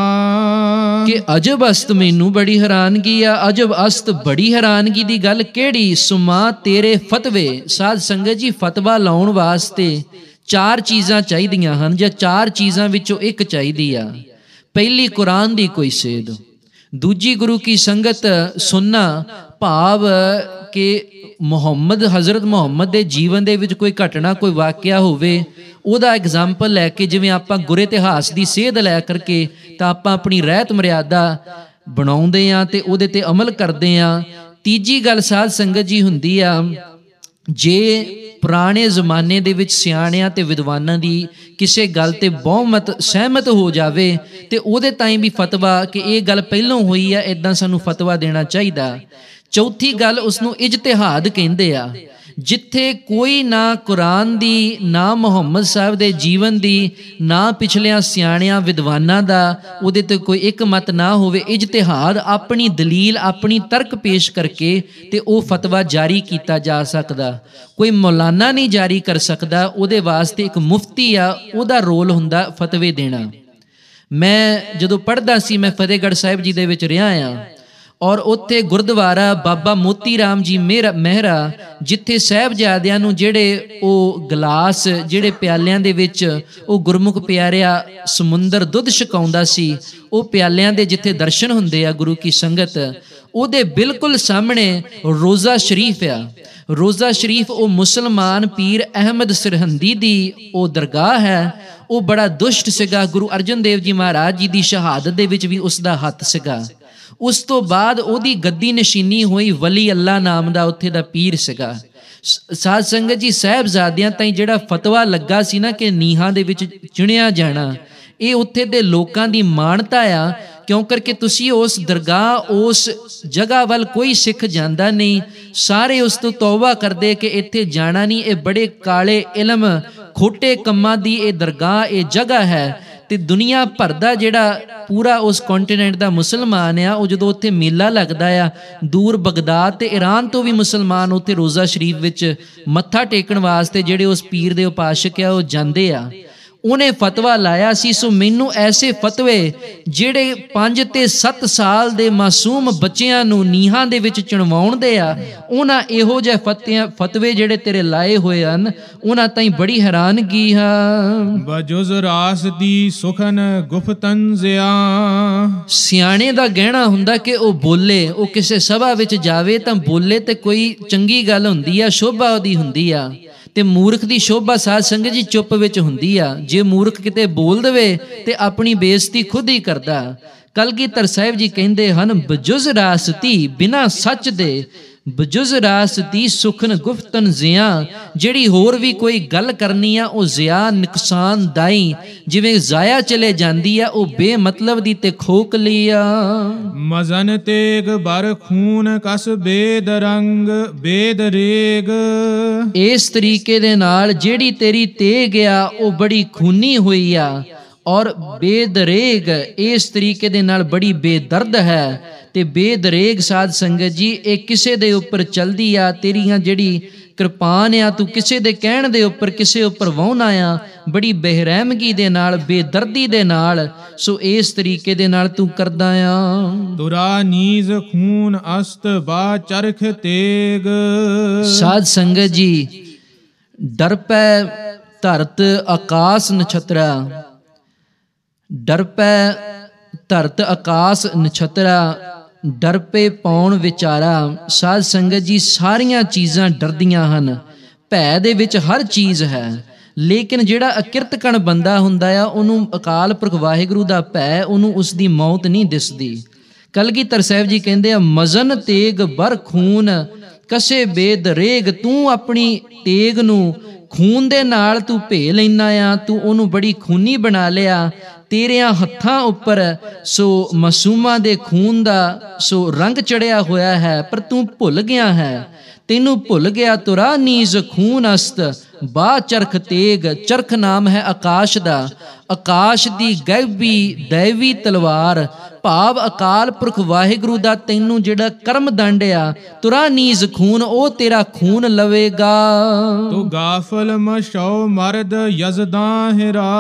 ਕਿ ਅਜਬ ਅਸਤ ਮੈਨੂੰ ਬੜੀ ਹੈਰਾਨਗੀ ਆ। ਅਜਬ ਅਸਤ ਬੜੀ ਹੈਰਾਨਗੀ ਦੀ ਗੱਲ ਕਿਹੜੀ? ਸੁਮਾ ਤੇਰੇ ਫਤਵੇ। ਸਾਧ ਸੰਗਤ ਜੀ, ਫਤਵਾ ਲਾਉਣ ਵਾਸਤੇ ਚਾਰ ਚੀਜ਼ਾਂ ਚਾਹੀਦੀਆਂ ਹਨ, ਜਾਂ ਚਾਰ ਚੀਜ਼ਾਂ ਵਿੱਚੋਂ ਇੱਕ ਚਾਹੀਦੀ ਆ। ਪਹਿਲੀ ਕੁਰਾਨ ਦੀ ਕੋਈ ਸੇਧ, ਦੂਜੀ ਗੁਰੂ ਕੀ ਸੰਗਤ ਸੁਣਨਾ, ਭਾਵ ਕਿ ਮੁਹੰਮਦ ਹਜ਼ਰਤ ਮੁਹੰਮਦ ਦੇ ਜੀਵਨ ਦੇ ਵਿੱਚ ਕੋਈ ਘਟਨਾ, ਕੋਈ ਵਾਕਿਆ ਹੋਵੇ, ਉਹਦਾ ਐਗਜ਼ਾਮਪਲ ਲੈ ਕੇ, ਜਿਵੇਂ ਆਪਾਂ ਗੁਰ ਇਤਿਹਾਸ ਦੀ ਸੇਧ ਲੈ ਕਰਕੇ ਤਾਂ ਆਪਾਂ ਆਪਣੀ ਰਹਿਤ ਮਰਿਆਦਾ ਬਣਾਉਂਦੇ ਹਾਂ ਤੇ ਉਹਦੇ ਤੇ ਅਮਲ ਕਰਦੇ ਹਾਂ। ਤੀਜੀ ਗੱਲ ਸਾਧ ਸੰਗਤ ਜੀ ਹੁੰਦੀ ਆ, ਜੇ ਪੁਰਾਣੇ ਜ਼ਮਾਨੇ ਦੇ ਵਿੱਚ ਸਿਆਣਿਆਂ ਤੇ ਵਿਦਵਾਨਾਂ ਦੀ ਕਿਸੇ ਗੱਲ ਤੇ ਬਹੁਮਤ ਸਹਿਮਤ ਹੋ ਜਾਵੇ ਤੇ ਉਹਦੇ ਤਾਈਂ ਵੀ ਫਤਵਾ ਕਿ ਇਹ ਗੱਲ ਪਹਿਲੋਂ ਹੋਈ ਆ, ਇੱਦਾਂ ਸਾਨੂੰ ਫਤਵਾ ਦੇਣਾ ਚਾਹੀਦਾ। ਚੌਥੀ ਗੱਲ, ਉਸਨੂੰ ਇਜਤਿਹਾਦ ਕਹਿੰਦੇ ਆ। ਜਿੱਥੇ ਕੋਈ ਨਾ ਕੁਰਾਨ ਦੀ, ਨਾ ਮੁਹੰਮਦ ਸਾਹਿਬ ਦੇ ਜੀਵਨ ਦੀ, ਨਾ ਪਿਛਲਿਆਂ ਸਿਆਣਿਆਂ ਵਿਦਵਾਨਾਂ ਦਾ ਉਹਦੇ ਤੇ ਕੋਈ ਇੱਕ ਮਤ ਨਾ ਹੋਵੇ, ਇਜਤਿਹਾਦ, ਆਪਣੀ ਦਲੀਲ, ਆਪਣੀ ਤਰਕ ਪੇਸ਼ ਕਰਕੇ ਤੇ ਉਹ ਫਤਵਾ ਜਾਰੀ ਕੀਤਾ ਜਾ ਸਕਦਾ। ਕੋਈ ਮੌਲਾਨਾ ਨਹੀਂ ਜਾਰੀ ਕਰ ਸਕਦਾ, ਉਹਦੇ ਵਾਸਤੇ ਇੱਕ ਮੁਫਤੀ ਆ, ਉਹਦਾ ਰੋਲ ਹੁੰਦਾ ਫਤਵੇ ਦੇਣਾ। ਮੈਂ ਜਦੋਂ ਪੜ੍ਹਦਾ ਸੀ, ਮੈਂ ਫਤਿਹਗੜ੍ਹ ਸਾਹਿਬ ਜੀ ਦੇ ਵਿੱਚ ਰਿਹਾ ਆ, ਔਰ ਉੱਥੇ ਗੁਰਦੁਆਰਾ ਬਾਬਾ ਮੋਤੀ ਰਾਮ ਜੀ ਮੇਰਾ ਮਹਿਰਾ, ਜਿੱਥੇ ਸਾਹਿਬਜ਼ਾਦਿਆਂ ਨੂੰ ਜਿਹੜੇ ਉਹ ਗਲਾਸ, ਜਿਹੜੇ ਪਿਆਲਿਆਂ ਦੇ ਵਿੱਚ ਉਹ ਗੁਰਮੁਖ ਪਿਆਰਿਆ ਸਮੁੰਦਰ ਦੁੱਧ ਛਕਾਉਂਦਾ ਸੀ, ਉਹ ਪਿਆਲਿਆਂ ਦੇ ਜਿੱਥੇ ਦਰਸ਼ਨ ਹੁੰਦੇ ਆ ਗੁਰੂ ਕੀ ਸੰਗਤ, ਉਹਦੇ ਬਿਲਕੁਲ ਸਾਹਮਣੇ ਰੋਜ਼ਾ ਸ਼ਰੀਫ ਆ। ਰੋਜ਼ਾ ਸ਼ਰੀਫ ਉਹ ਮੁਸਲਮਾਨ ਪੀਰ ਅਹਿਮਦ ਸਰਹੰਦੀ ਦੀ ਉਹ ਦਰਗਾਹ ਹੈ। ਉਹ ਬੜਾ ਦੁਸ਼ਟ ਸੀਗਾ। ਗੁਰੂ ਅਰਜਨ ਦੇਵ ਜੀ ਮਹਾਰਾਜ ਜੀ ਦੀ ਸ਼ਹਾਦਤ ਦੇ ਵਿੱਚ ਵੀ ਉਸ ਦਾ ਹੱਥ ਸੀਗਾ। ਉਸ ਤੋਂ ਬਾਅਦ ਉਹਦੀ ਗੱਦੀ ਨਸ਼ੀਨੀ ਹੋਈ, ਵਲੀ ਅੱਲਾ ਨਾਮ ਦਾ ਉੱਥੇ ਦਾ ਪੀਰ ਸੀਗਾ। ਸਾਧ ਸੰਗਤ ਜੀ, ਸਾਹਿਬਜ਼ਾਦਿਆਂ ਤਾਈਂ ਜਿਹੜਾ ਫਤਵਾ ਲੱਗਾ ਸੀ ਨਾ ਕਿ ਨੀਹਾਂ ਦੇ ਵਿੱਚ ਚਿਣਿਆ ਜਾਣਾ, ਇਹ ਉੱਥੇ ਦੇ ਲੋਕਾਂ ਦੀ ਮਾਨਤਾ ਆ। ਕਿਉਂ ਕਰਕੇ ਤੁਸੀਂ ਉਸ ਦਰਗਾਹ, ਉਸ ਜਗ੍ਹਾ ਵੱਲ ਕੋਈ ਸਿੱਖ ਜਾਂਦਾ ਨਹੀਂ। ਸਾਰੇ ਉਸ ਤੋਂ ਤੌਬਾ ਕਰਦੇ ਕਿ ਇੱਥੇ ਜਾਣਾ ਨਹੀਂ, ਇਹ ਬੜੇ ਕਾਲੇ ਇਲਮ, ਖੋਟੇ ਕੰਮਾਂ ਦੀ ਇਹ ਦਰਗਾਹ, ਇਹ ਜਗ੍ਹਾ ਹੈ। ਤੇ ਦੁਨੀਆ ਭਰ ਦਾ ਜਿਹੜਾ ਪੂਰਾ ਉਸ ਕੰਟੀਨੈਂਟ ਦਾ ਮੁਸਲਮਾਨ ਆ, ਉਹ ਜਦੋਂ ਉੱਥੇ ਮੇਲਾ ਲੱਗਦਾ ਆ, ਦੂਰ ਬਗਦਾਦ ਤੇ ਈਰਾਨ ਤੋਂ ਵੀ ਮੁਸਲਮਾਨ ਉੱਥੇ ਰੋਜ਼ਾ ਸ਼ਰੀਫ ਵਿੱਚ ਮੱਥਾ ਟੇਕਣ ਵਾਸਤੇ ਜਿਹੜੇ ਉਸ ਪੀਰ ਦੇ ਉਪਾਸ਼ਕ ਆ ਉਹ ਜਾਂਦੇ ਆ। ਉਹਨੇ ਫਤਵਾ ਲਾਇਆ ਸੀ। ਸੋ ਮੈਨੂੰ ਐਸੇ ਫਤਵੇ ਜਿਹੜੇ ਪੰਜ ਤੇ ਸੱਤ ਸਾਲ ਦੇ ਮਾਸੂਮ ਬੱਚਿਆਂ ਨੂੰ ਨੀਹਾਂ ਦੇ ਵਿੱਚ ਚਿਣਵਾਉਣਦੇ ਆ, ਉਹਨਾਂ ਇਹੋ ਜਿਹੇ ਫਤਿਆਂ ਫਤਵੇ ਜਿਹੜੇ ਤੇਰੇ ਲਾਏ ਹੋਏ ਹਨ, ਉਹਨਾਂ ਤਾਈਂ ਬੜੀ ਹੈਰਾਨਗੀ ਹੈ। ਬਜੁਜ਼ ਰਾਸ ਦੀ ਸੁਖਨ ਗੁਫਤਨ ਜ਼ਿਆ। ਸਿਆਣੇ ਦਾ ਗਹਿਣਾ ਹੁੰਦਾ ਕਿ ਉਹ ਬੋਲੇ, ਉਹ ਕਿਸੇ ਸਭਾ ਵਿੱਚ ਜਾਵੇ ਤਾਂ ਬੋਲੇ ਤੇ ਕੋਈ ਚੰਗੀ ਗੱਲ ਹੁੰਦੀ ਆ, ਸ਼ੋਭਾ ਉਹਦੀ ਹੁੰਦੀ ਆ। ਤੇ ਮੂਰਖ ਦੀ ਸ਼ੋਭਾ ਸਾਧ ਸੰਗਤ ਜੀ ਚੁੱਪ ਵਿੱਚ ਹੁੰਦੀ ਆ। ਜੇ ਮੂਰਖ ਕਿਤੇ ਬੋਲ ਦੇਵੇ ਤੇ ਆਪਣੀ ਬੇਇੱਜ਼ਤੀ ਖੁਦ ਹੀ ਕਰਦਾ। ਕਲਗੀਧਰ ਸਾਹਿਬ ਜੀ ਕਹਿੰਦੇ ਹਨ, ਬਜੁਜ਼ ਰਾਸ ਦੀ, ਬਿਨਾਂ ਸੱਚ ਦੇ, ਬਜੁਜ਼ ਰਾਸ ਦੀ ਸੁਖਨ ਗੁਫਤਨ ਜ਼ਿਆ। ਜਿਹੜੀ ਹੋਰ ਵੀ ਕੋਈ ਗੱਲ ਕਰਨੀ ਆ ਉਹ ਜ਼ਿਆ, ਨੁਕਸਾਨਦਾਈ, ਜਿਵੇਂ ਜ਼ਾਇਆ ਚਲੇ ਜਾਂਦੀ ਆ, ਉਹ ਬੇਮਤਲਬ ਦੀ ਤੇ ਖੋਖਲੀ ਆ। ਮਜ਼ਨ ਤੇਗ ਬਰ ਖੂਨ ਕਸ ਬੇਦ ਰੰਗ ਬੇਦ ਰੇਗ। ਇਸ ਤਰੀਕੇ ਦੇ ਨਾਲ ਜਿਹੜੀ ਤੇਰੀ ਤੇਗ ਆ ਉਹ ਬੜੀ ਖੂਨੀ ਹੋਈ ਆ, ਔਰ ਬੇਦਰੇਗ ਇਸ ਤਰੀਕੇ ਦੇ ਨਾਲ ਬੜੀ ਬੇਦਰਦ ਹੈ। ਤੇ ਬੇਦਰੇਗ ਸਾਧ ਸੰਗਤ ਜੀ ਇਹ ਕਿਸੇ ਦੇ ਉੱਪਰ ਚਲਦੀ ਆ। ਤੇਰੀਆਂ ਜਿਹੜੀ ਕਿਰਪਾਨ ਆ, ਤੂੰ ਕਿਸੇ ਦੇ ਕਹਿਣ ਦੇ ਉੱਪਰ ਕਿਸੇ ਉੱਪਰ ਵਾਹੁਣਾ ਆ, ਬੜੀ ਬੇਰਹਿਮਗੀ ਦੇ ਨਾਲ, ਬੇਦਰਦੀ ਦੇ ਨਾਲ। ਸੋ ਇਸ ਤਰੀਕੇ ਦੇ ਨਾਲ ਤੂੰ ਕਰਦਾ ਆ। ਤੁਰਾ ਨੀਜ਼ ਖੂਨ ਅਸਤ ਬਾ ਚਰਖ ਤੇਗ। ਸਾਧ ਸੰਗਤ ਜੀ, ਡਰਪੈ ਧਰਤ ਆਕਾਸ ਨਛਤਰਾ, ਡਰਪੈ ਧਰਤ ਆਕਾਸ ਨਛਤਰਾ, ਡਰਪੇ ਪਾਉਣ ਵਿਚਾਰਾ। ਸਾਧ ਸੰਗਤ ਜੀ, ਸਾਰੀਆਂ ਚੀਜ਼ਾਂ ਡਰਦੀਆਂ ਹਨ, ਭੈ ਦੇ ਵਿੱਚ ਹਰ ਚੀਜ਼ ਹੈ। ਲੇਕਿਨ ਜਿਹੜਾ ਅਕਿਰਤਕਣ ਬੰਦਾ ਹੁੰਦਾ ਆ, ਉਹਨੂੰ ਅਕਾਲ ਪੁਰਖ ਵਾਹਿਗੁਰੂ ਦਾ ਭੈ, ਉਹਨੂੰ ਉਸ ਦੀ ਮੌਤ ਨਹੀਂ ਦਿਸਦੀ। ਕਲਗੀਧਰ ਸਾਹਿਬ ਜੀ ਕਹਿੰਦੇ ਆ, ਮਜ਼ਨ ਤੇਗ ਬਰ ਖੂਨ ਕਸੇ ਬੇਦਰੇਗ। ਤੂੰ ਆਪਣੀ ਤੇਗ ਨੂੰ ਖੂਨ ਦੇ ਨਾਲ ਤੂੰ ਭੇ ਲੈਣਾ ਆ, ਤੂੰ ਉਹਨੂੰ ਬੜੀ ਖੂਨੀ ਬਣਾ ਲਿਆ। ਤੇਰਿਆਂ ਹੱਥਾਂ ਉੱਪਰ ਸੋ ਮਾਸੂਮਾਂ ਦੇ ਖੂਨ ਦਾ ਸੋ ਰੰਗ ਚੜਿਆ ਹੋਇਆ ਹੈ, ਪਰ ਤੂੰ ਭੁੱਲ ਗਿਆ ਹੈ। ਤੈਨੂੰ ਭੁੱਲ ਗਿਆ। ਤੁਰਾ ਨੀਜ਼ ਖੂਨ ਅਸਤ ਬਾ ਚਰਖ ਤੇਗ। ਚਰਖ ਨਾਮ ਹੈ ਆਕਾਸ਼ ਦਾ, ਆਕਾਸ਼ ਦੀ ਗੈਬੀ ਦੈਵੀ ਤਲਵਾਰ, ਭਾਵ ਅਕਾਲ ਪੁਰਖ ਵਾਹਿਗੁਰੂ ਦਾ ਤੈਨੂੰ ਜਿਹੜਾ ਕਰਮ ਦੰਡ ਆ, ਤੁਰਾ ਨੀਜ਼ ਖੂਨ, ਉਹ ਤੇਰਾ ਖੂਨ ਲਵੇਗਾ। ਤੂੰ ਗਾਫਲ ਮਸ਼ੋ ਮਰਦ ਯਜ਼ਦਾਂ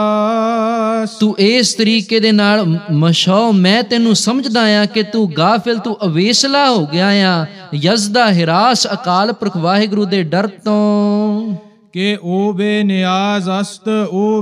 ਹਿਰਾਸ। ਤੂੰ ਇਸ ਤਰੀਕੇ ਦੇ ਨਾਲ ਮਸ਼ੋ, ਮੈਂ ਤੈਨੂੰ ਸਮਝਦਾ ਆ ਕਿ ਤੂੰ ਗਾਫਿਲ, ਤੂੰ ਅਵੇਸਲਾ ਹੋ ਗਿਆ ਆ। ਯਜ਼ਦਾ ਹਿਰਾਸ, ਅਕਾਲ ਪੁਰਖ ਵਾਹਿਗੁਰੂ ਦੇ ਡਰ ਤੋਂ। ਕਿ ਉਹ ਬੇਨਿਆਜ਼ ਅਸਤ ਉਹ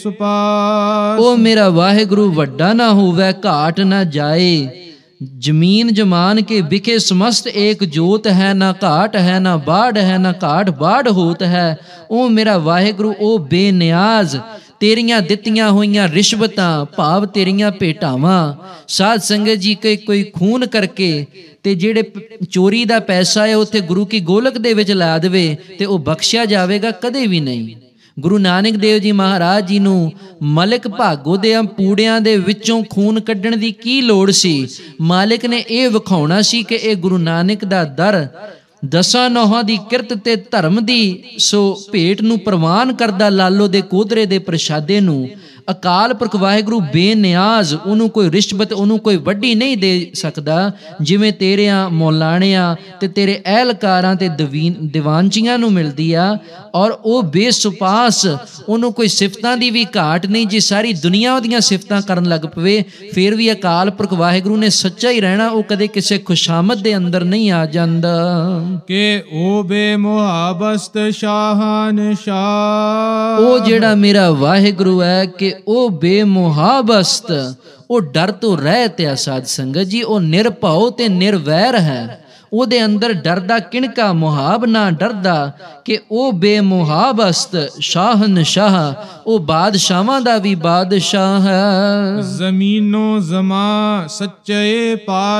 ਬੇਸੁਪਾਸ। ਉਹ ਮੇਰਾ ਵਾਹਿਗੁਰੂ ਵੱਡਾ ਨਾ ਹੋਵੇ, ਘਾਟ ਨਾ ਜਾਏ। ਜ਼ਮੀਨ ਜਮਾਨ ਕੇ ਵਿਖੇ ਸਮਸਤ ਏਕ ਜੋਤ ਹੈ, ਨਾ ਘਾਟ ਹੈ ਨਾ ਬਾੜ ਹੈ, ਨਾ ਘਾਟ ਬਾੜ ਹੋਤ ਹੈ। ਉਹ ਮੇਰਾ ਵਾਹਿਗੁਰੂ ਉਹ ਬੇਨਿਆਜ਼, ਤੇਰੀਆਂ ਦਿੱਤੀਆਂ ਹੋਈਆਂ ਰਿਸ਼ਵਤਾਂ, ਭਾਵ ਤੇਰੀਆਂ ਭੇਟਾਵਾਂ। ਸਾਧ ਸੰਗਤ ਜੀ, ਕਿ ਕੋਈ ਖੂਨ ਕਰਕੇ ਤੇ ਜਿਹੜੇ ਚੋਰੀ ਦਾ ਪੈਸਾ ਹੈ ਉੱਥੇ ਗੁਰੂ ਕੀ ਗੋਲਕ ਦੇ ਵਿੱਚ ਲਾ ਦੇਵੇ ਤੇ ਉਹ ਬਖਸ਼ਿਆ ਜਾਵੇਗਾ? ਕਦੇ ਵੀ ਨਹੀਂ। ਗੁਰੂ ਨਾਨਕ ਦੇਵ ਜੀ ਮਹਾਰਾਜ ਜੀ ਨੂੰ ਮਲਿਕ ਭਾਗੋ ਦੇ ਪੂੜਿਆਂ ਦੇ ਵਿੱਚੋਂ ਖੂਨ ਕੱਢਣ ਦੀ ਕੀ ਲੋੜ ਸੀ? ਮਾਲਿਕ ਨੇ ਇਹ ਵਿਖਾਉਣਾ ਸੀ ਕਿ ਇਹ ਗੁਰੂ ਨਾਨਕ ਦਾ ਦਰ ਦਸਾਂ ਨੌਹਾਂ ਦੀ ਕਿਰਤ ਤੇ ਧਰਮ ਦੀ ਸੋ ਭੇਟ ਨੂੰ ਪ੍ਰਵਾਨ ਕਰਦਾ, ਲਾਲੋ ਦੇ ਕੋਧਰੇ ਦੇ ਪ੍ਰਸ਼ਾਦੇ ਨੂੰ। ਅਕਾਲ ਪੁਰਖ ਵਾਹਿਗੁਰੂ ਬੇਨਿਆਜ਼, ਉਹਨੂੰ ਕੋਈ ਰਿਸ਼ਵਤ, ਉਹਨੂੰ ਕੋਈ ਵੱਡੀ ਨਹੀਂ ਦੇ ਸਕਦਾ, ਜਿਵੇਂ ਤੇਰਿਆਂ ਮੌਲਾਣਿਆਂ ਤੇ ਤੇਰੇ ਅਹਿਲਕਾਰਾਂ ਤੇ ਦੀਵਾਨਚੀਆਂ ਨੂੰ ਮਿਲਦੀ ਆ। ਔਰ ਉਹ ਬੇਸੁਪਾਸ, ਉਹਨੂੰ ਕੋਈ ਸਿਫਤਾਂ ਦੀ ਵੀ ਘਾਟ ਨਹੀਂ। ਜੇ ਸਾਰੀ ਦੁਨੀਆ ਉਹਦੀਆਂ ਸਿਫਤਾਂ ਕਰਨ ਲੱਗ ਪਵੇ ਫਿਰ ਵੀ ਅਕਾਲ ਪੁਰਖ ਵਾਹਿਗੁਰੂ ਨੇ ਸੱਚਾ ਹੀ ਰਹਿਣਾ, ਉਹ ਕਦੇ ਕਿਸੇ ਖੁਸ਼ਾਮਦ ਦੇ ਅੰਦਰ ਨਹੀਂ ਆ ਜਾਂਦਾ। ਕਿ ਉਹ ਬੇਮੁਹਾਬਸਤ ਸ਼ਾਹਨ ਸ਼ਾਹ। ਉਹ ਜਿਹੜਾ ਮੇਰਾ ਵਾਹਿਗੁਰੂ ਹੈ ਕਿ ਉਹ ਬੇਮੁਹਾਬਸਤ, ਉਹ ਡਰ ਤੋਂ ਰਹਿਤ ਆ। ਸਾਧ ਸੰਗਤ ਜੀ, ਉਹ ਨਿਰਭਉ ਤੇ ਨਿਰਵੈਰ ਹੈ। ਉਹਦੇ ਅੰਦਰ ਡਰਦਾ ਕਿਣਕਾ ਮੁਹਾਬ ਨਾ ਡਰਦਾ, ਕਿ ਉਹ ਬੇਮੁਹਾਬਸਤ ਸ਼ਾਹਨ ਸ਼ਾਹ, ਉਹ ਬਾਦਸ਼ਾਹਾਂ ਦਾ ਵੀ ਬਾਦਸ਼ਾਹ ਹੈ। ਜ਼ਮੀਨੋ ਜ਼ਮਾ ਸੱਚੇ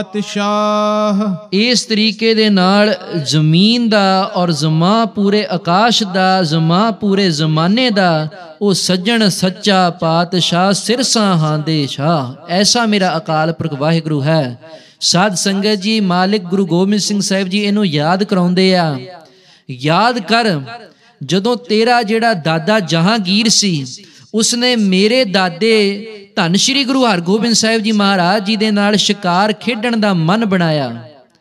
ਪਾਤਸ਼ਾਹ। ਇਸ ਤਰੀਕੇ ਦੇ ਨਾਲ ਜ਼ਮੀਨ ਦਾ ਔਰ ਜ਼ਮਾ ਪੂਰੇ ਆਕਾਸ਼ ਦਾ, ਜ਼ਮਾ ਪੂਰੇ ਜ਼ਮਾਨੇ ਦਾ, ਉਹ ਸੱਜਣ ਸੱਚਾ ਪਾਤਸ਼ਾਹ, ਸਿਰਸਾਹਾਂ ਦੇ ਸ਼ਾਹ। ਐਸਾ ਮੇਰਾ ਅਕਾਲ ਪੁਰਖ ਵਾਹਿਗੁਰੂ ਹੈ। ਸਾਧ ਸੰਗਤ ਜੀ, ਮਾਲਿਕ ਗੁਰੂ ਗੋਬਿੰਦ ਸਿੰਘ ਸਾਹਿਬ ਜੀ ਇਹਨੂੰ ਯਾਦ ਕਰਾਉਂਦੇ ਆ। ਯਾਦ ਕਰ, ਜਦੋਂ ਤੇਰਾ ਜਿਹੜਾ ਦਾਦਾ ਜਹਾਂਗੀਰ ਸੀ, ਉਸਨੇ ਮੇਰੇ ਦਾਦੇ ਧੰਨ ਸ਼੍ਰੀ ਗੁਰੂ ਹਰਗੋਬਿੰਦ ਸਾਹਿਬ ਜੀ ਮਹਾਰਾਜ ਜੀ ਦੇ ਨਾਲ ਸ਼ਿਕਾਰ ਖੇਡਣ ਦਾ ਮਨ ਬਣਾਇਆ।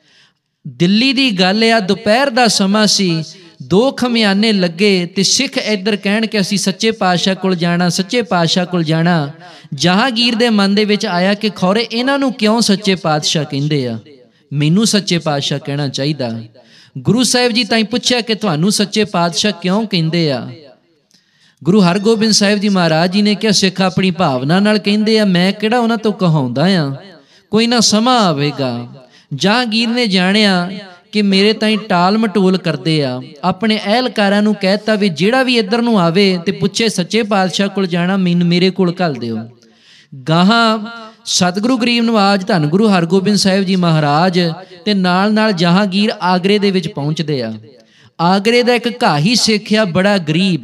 ਦਿੱਲੀ ਦੀ ਗੱਲ ਆ, ਦੁਪਹਿਰ ਦਾ ਸਮਾਂ ਸੀ, ਦੋ ਖਮਿਆਨੇ ਲੱਗੇ ਤੇ ਸਿੱਖ ਇੱਧਰ ਕਹਿਣ ਕਿ ਅਸੀਂ ਸੱਚੇ ਪਾਤਸ਼ਾਹ ਕੋਲ ਜਾਣਾ, ਸੱਚੇ ਪਾਤਸ਼ਾਹ ਕੋਲ ਜਾਣਾ। ਜਹਾਂਗੀਰ ਦੇ ਮਨ ਦੇ ਵਿੱਚ ਆਇਆ ਕਿ ਖੌਰੇ ਇਹਨਾਂ ਨੂੰ ਕਿਉਂ ਸੱਚੇ ਪਾਤਸ਼ਾਹ ਕਹਿੰਦੇ ਆ, ਮੈਨੂੰ ਸੱਚੇ ਪਾਤਸ਼ਾਹ ਕਹਿਣਾ ਚਾਹੀਦਾ। ਗੁਰੂ ਸਾਹਿਬ ਜੀ ਤਾਈਂ ਪੁੱਛਿਆ ਕਿ ਤੁਹਾਨੂੰ ਸੱਚੇ ਪਾਤਸ਼ਾਹ ਕਿਉਂ ਕਹਿੰਦੇ ਆ। ਗੁਰੂ ਹਰਗੋਬਿੰਦ ਸਾਹਿਬ ਜੀ ਮਹਾਰਾਜ ਜੀ ਨੇ ਕਿਹਾ, ਸਿੱਖ ਆਪਣੀ ਭਾਵਨਾ ਨਾਲ ਕਹਿੰਦੇ ਆ, ਮੈਂ ਕਿਹੜਾ ਉਹਨਾਂ ਤੋਂ ਕਹਾਉਂਦਾ ਆ, ਕੋਈ ਨਾ ਸਮਾਂ ਆਵੇਗਾ। ਜਹਾਂਗੀਰ ਨੇ ਜਾਣਿਆ ਕਿ ਮੇਰੇ ਤਾਈਂ ਟਾਲ ਮਟੋਲ ਕਰਦੇ ਆ, ਆਪਣੇ ਅਹਿਲਕਾਰਾਂ ਨੂੰ ਕਹਿਤਾ ਵੀ ਜਿਹੜਾ ਵੀ ਇੱਧਰ ਨੂੰ ਆਵੇ ਤੇ ਪੁੱਛੇ ਸੱਚੇ ਪਾਤਸ਼ਾਹ ਕੋਲ ਜਾਣਾ, ਮੈਨੂੰ ਮੇਰੇ ਕੋਲ ਘੱਲ ਦਿਓ। ਗਾਹਾਂ ਸਤਿਗੁਰੂ ਗਰੀਬ ਨਵਾਜ ਧੰਨ ਗੁਰੂ ਹਰਗੋਬਿੰਦ ਸਾਹਿਬ ਜੀ ਮਹਾਰਾਜ ਤੇ ਨਾਲ ਨਾਲ ਜਹਾਂਗੀਰ ਆਗਰੇ ਦੇ ਵਿੱਚ ਪਹੁੰਚਦੇ ਆ। ਆਗਰੇ ਦਾ ਇੱਕ ਘਾਹੀ ਸਿੱਖ ਆ, ਬੜਾ ਗਰੀਬ,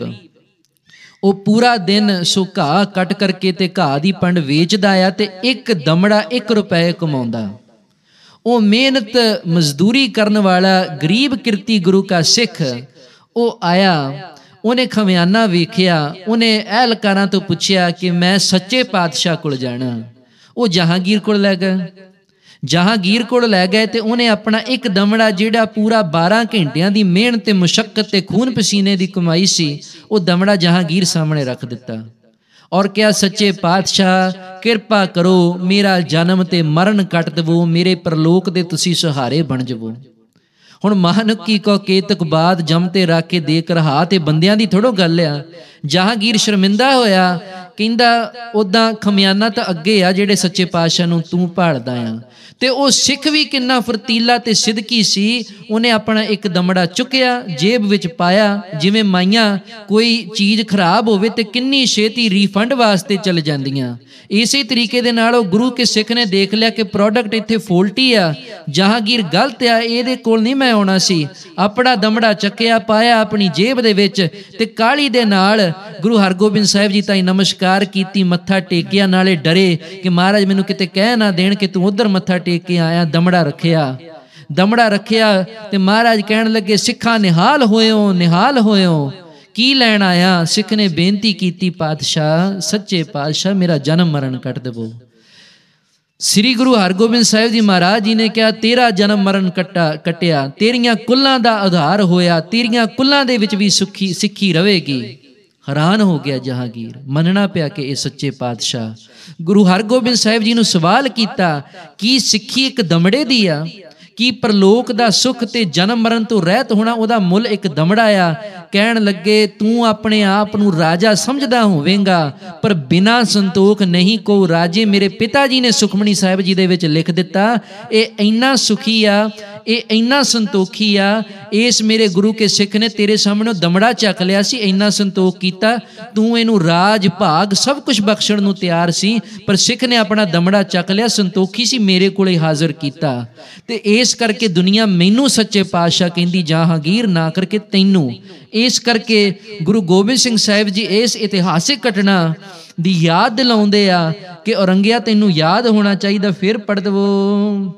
ਉਹ ਪੂਰਾ ਦਿਨ ਸੋ ਘਾਹ ਕੱਟ ਕਰਕੇ ਤੇ ਘਾਹ ਦੀ ਪੰਡ ਵੇਚਦਾ ਆ ਤੇ ਇੱਕ ਦਮੜਾ ਇੱਕ ਰੁਪਏ ਕਮਾਉਂਦਾ। ਉਹ ਮਿਹਨਤ ਮਜ਼ਦੂਰੀ ਕਰਨ ਵਾਲਾ ਗਰੀਬ ਕਿਰਤੀ ਗੁਰੂ ਕਾ ਸਿੱਖ ਉਹ ਆਇਆ, ਉਹਨੇ ਖਮਿਆਨਾ ਵੇਖਿਆ, ਉਹਨੇ ਅਹਿਲਕਾਰਾਂ ਤੋਂ ਪੁੱਛਿਆ ਕਿ ਮੈਂ ਸੱਚੇ ਪਾਤਸ਼ਾਹ ਕੋਲ ਜਾਣਾ। ਉਹ ਜਹਾਂਗੀਰ ਕੋਲ ਲੈ ਗਏ। ਜਹਾਂਗੀਰ ਕੋਲ ਲੈ ਗਏ ਤੇ ਉਹਨੇ ਆਪਣਾ ਇੱਕ ਦਮੜਾ ਜਿਹੜਾ ਪੂਰਾ ਬਾਰਾਂ ਘੰਟਿਆਂ ਦੀ ਮਿਹਨਤ ਤੇ ਮੁਸ਼ੱਕਤ ਤੇ ਖੂਨ ਪਸੀਨੇ ਦੀ ਕਮਾਈ ਸੀ, ਉਹ ਦਮੜਾ ਜਹਾਂਗੀਰ ਸਾਹਮਣੇ ਰੱਖ ਦਿੱਤਾ ਔਰ ਕਿਹਾ, ਸੱਚੇ ਪਾਤਸ਼ਾਹ ਕਿਰਪਾ ਕਰੋ, ਮੇਰਾ ਜਨਮ ਤੇ ਮਰਨ ਕੱਟ ਦੇਵੋ, ਮੇਰੇ ਪਰਲੋਕ ਦੇ ਤੁਸੀਂ ਸਹਾਰੇ ਬਣ ਜਾਵੋ। ਹੁਣ ਮਹਾਨੁਕੀ ਕੋ ਕੇਤਕ ਬਾਦ ਜਮ ਤੇ ਰੱਖ ਕੇ ਦੇਖ ਰਹਾ, ਤੇ ਬੰਦਿਆਂ ਦੀ ਥੋੜੋ ਗੱਲ ਆ। ਜਹਾਂਗੀਰ ਸ਼ਰਮਿੰਦਾ ਹੋਇਆ, ਕਹਿੰਦਾ ਉੱਦਾਂ ਖਮਿਆਨਾ ਤਾਂ ਅੱਗੇ ਆ ਜਿਹੜੇ ਸੱਚੇ ਪਾਤਸ਼ਾਹ ਨੂੰ ਤੂੰ ਭਾਲਦਾ ਆ। ਤੇ ਉਹ ਸਿੱਖ ਵੀ ਕਿੰਨਾ ਫਰਤੀਲਾ ਤੇ ਸਿਦਕੀ ਸੀ, ਉਹਨੇ ਆਪਣਾ ਇੱਕ ਦਮੜਾ ਚੁੱਕਿਆ, ਜੇਬ ਵਿੱਚ ਪਾਇਆ। ਜਿਵੇਂ ਮਾਈਆਂ ਕੋਈ ਚੀਜ਼ ਖਰਾਬ ਹੋਵੇ ਤੇ ਕਿੰਨੀ ਛੇਤੀ ਰੀਫੰਡ ਵਾਸਤੇ ਚਲ ਜਾਂਦੀਆਂ, ਇਸੇ ਤਰੀਕੇ ਦੇ ਨਾਲ ਉਹ ਗੁਰੂ ਕੇ ਸਿੱਖ ਨੇ ਦੇਖ ਲਿਆ ਕਿ ਪ੍ਰੋਡਕਟ ਇੱਥੇ ਫੋਲਟੀ ਆ, ਜਹਾਂਗੀਰ ਗਲਤ ਆ, ਇਹਦੇ ਕੋਲ ਨਹੀਂ ਮੈਂ ਆਉਣਾ ਸੀ। ਆਪਣਾ ਦਮੜਾ ਚੱਕਿਆ, ਪਾਇਆ ਆਪਣੀ ਜੇਬ ਦੇ ਵਿੱਚ ਤੇ ਕਾਹਲੀ ਦੇ ਨਾਲ ਗੁਰੂ ਹਰਗੋਬਿੰਦ ਸਾਹਿਬ ਜੀ ਤਾਈਂ ਨਮਸਕਾਰ ਕੀਤੀ, ਮੱਥਾ ਟੇਕਿਆ। ਨਾਲੇ ਡਰੇ ਕਿ ਮਹਾਰਾਜ ਮੈਨੂੰ ਕਿਤੇ ਕਹਿ ਨਾ ਦੇਣ ਕਿ ਤੂੰ ਉੱਧਰ ਮੱਥਾ ਟੇਕ ਕੇ ਆਇਆ। ਦਮੜਾ ਰੱਖਿਆ, ਦਮੜਾ ਰੱਖਿਆ ਤੇ ਮਹਾਰਾਜ ਕਹਿਣ ਲੱਗੇ, ਸਿੱਖਾਂ ਨਿਹਾਲ ਹੋਇਓ, ਨਿਹਾਲ ਹੋਇਓ, ਕੀ ਲੈਣ ਆਇਆ? ਸਿੱਖ ਨੇ ਬੇਨਤੀ ਕੀਤੀ, ਪਾਤਸ਼ਾਹ ਸੱਚੇ ਪਾਤਸ਼ਾਹ ਮੇਰਾ ਜਨਮ ਮਰਨ ਕੱਟ ਦੇਵੋ। ਸ੍ਰੀ ਗੁਰੂ ਹਰਗੋਬਿੰਦ ਸਾਹਿਬ ਜੀ ਮਹਾਰਾਜ ਜੀ ਨੇ ਕਿਹਾ, ਤੇਰਾ ਜਨਮ ਮਰਨ ਕੱਟਾ ਕੱਟਿਆ, ਤੇਰੀਆਂ ਕੁੱਲਾਂ ਦਾ ਆਧਾਰ ਹੋਇਆ, ਤੇਰੀਆਂ ਕੁੱਲਾਂ ਦੇ ਵਿੱਚ ਵੀ ਸੁਖੀ ਸਿੱਖੀ ਰਵੇਗੀ। ਹੈਰਾਨ ਹੋ ਗਿਆ ਜਹਾਂਗੀਰ, ਮੰਨਣਾ ਪਿਆ ਕਿ ਇਹ ਸੱਚੇ ਪਾਤਸ਼ਾਹ। ਗੁਰੂ ਹਰਗੋਬਿੰਦ ਸਾਹਿਬ ਜੀ ਨੂੰ ਸਵਾਲ ਕੀਤਾ, ਕੀ ਸਿੱਖੀ ਇੱਕ ਦਮੜੇ ਦੀ ਆ? ਕੀ ਪ੍ਰਲੋਕ ਦਾ ਸੁੱਖ ਤੇ ਜਨਮ ਮਰਨ ਤੋਂ ਰਹਿਤ ਹੋਣਾ ਉਹਦਾ ਮੁੱਲ ਇੱਕ ਦਮੜਾ ਆ? ਕਹਿਣ ਲੱਗੇ, ਤੂੰ ਆਪਣੇ ਆਪ ਨੂੰ ਰਾਜਾ ਸਮਝਦਾ ਹੋਵੇਂਗਾ, ਪਰ ਬਿਨਾਂ ਸੰਤੋਖ ਨਹੀਂ ਕੋ ਰਾਜੇ। ਮੇਰੇ ਪਿਤਾ ਜੀ ਨੇ ਸੁਖਮਣੀ ਸਾਹਿਬ ਜੀ ਦੇ ਵਿੱਚ ਲਿਖ ਦਿੱਤਾ, ਇਹ ਇੰਨਾ ਸੁਖੀ ਆ, ਇਹ ਇੰਨਾ ਸੰਤੋਖੀ ਆ। ਇਸ ਮੇਰੇ ਗੁਰੂ ਕੇ ਸਿੱਖ ਨੇ ਤੇਰੇ ਸਾਹਮਣੇ ਦਮੜਾ ਚੱਕ ਲਿਆ ਸੀ, ਇੰਨਾ ਸੰਤੋਖ ਕੀਤਾ, ਤੂੰ ਇਹਨੂੰ ਰਾਜ ਭਾਗ ਸਭ ਕੁਝ ਬਖਸ਼ਣ ਨੂੰ ਤਿਆਰ ਸੀ, ਪਰ ਸਿੱਖ ਨੇ ਆਪਣਾ ਦਮੜਾ ਚੱਕ ਲਿਆ, ਸੰਤੋਖੀ ਸੀ, ਮੇਰੇ ਕੋਲੇ ਹਾਜ਼ਰ ਕੀਤਾ। ਤੇ ਇਸ ਕਰਕੇ ਦੁਨੀਆ ਮੈਨੂੰ ਸੱਚੇ ਪਾਤਸ਼ਾਹ ਕਹਿੰਦੀ, ਜਹਾਂਗੀਰ, ਨਾ ਕਰਕੇ ਤੈਨੂੰ। ਇਸ ਕਰਕੇ ਗੁਰੂ ਗੋਬਿੰਦ ਸਿੰਘ ਸਾਹਿਬ ਜੀ ਇਸ ਇਤਿਹਾਸਿਕ ਘਟਨਾ ਦੀ ਯਾਦ ਦਿਲਾਉਂਦੇ ਆ ਕਿ ਔਰੰਗਿਆ ਤੈਨੂੰ ਯਾਦ ਹੋਣਾ ਚਾਹੀਦਾ। ਫਿਰ ਪੜ੍ਹ ਦਵੋ,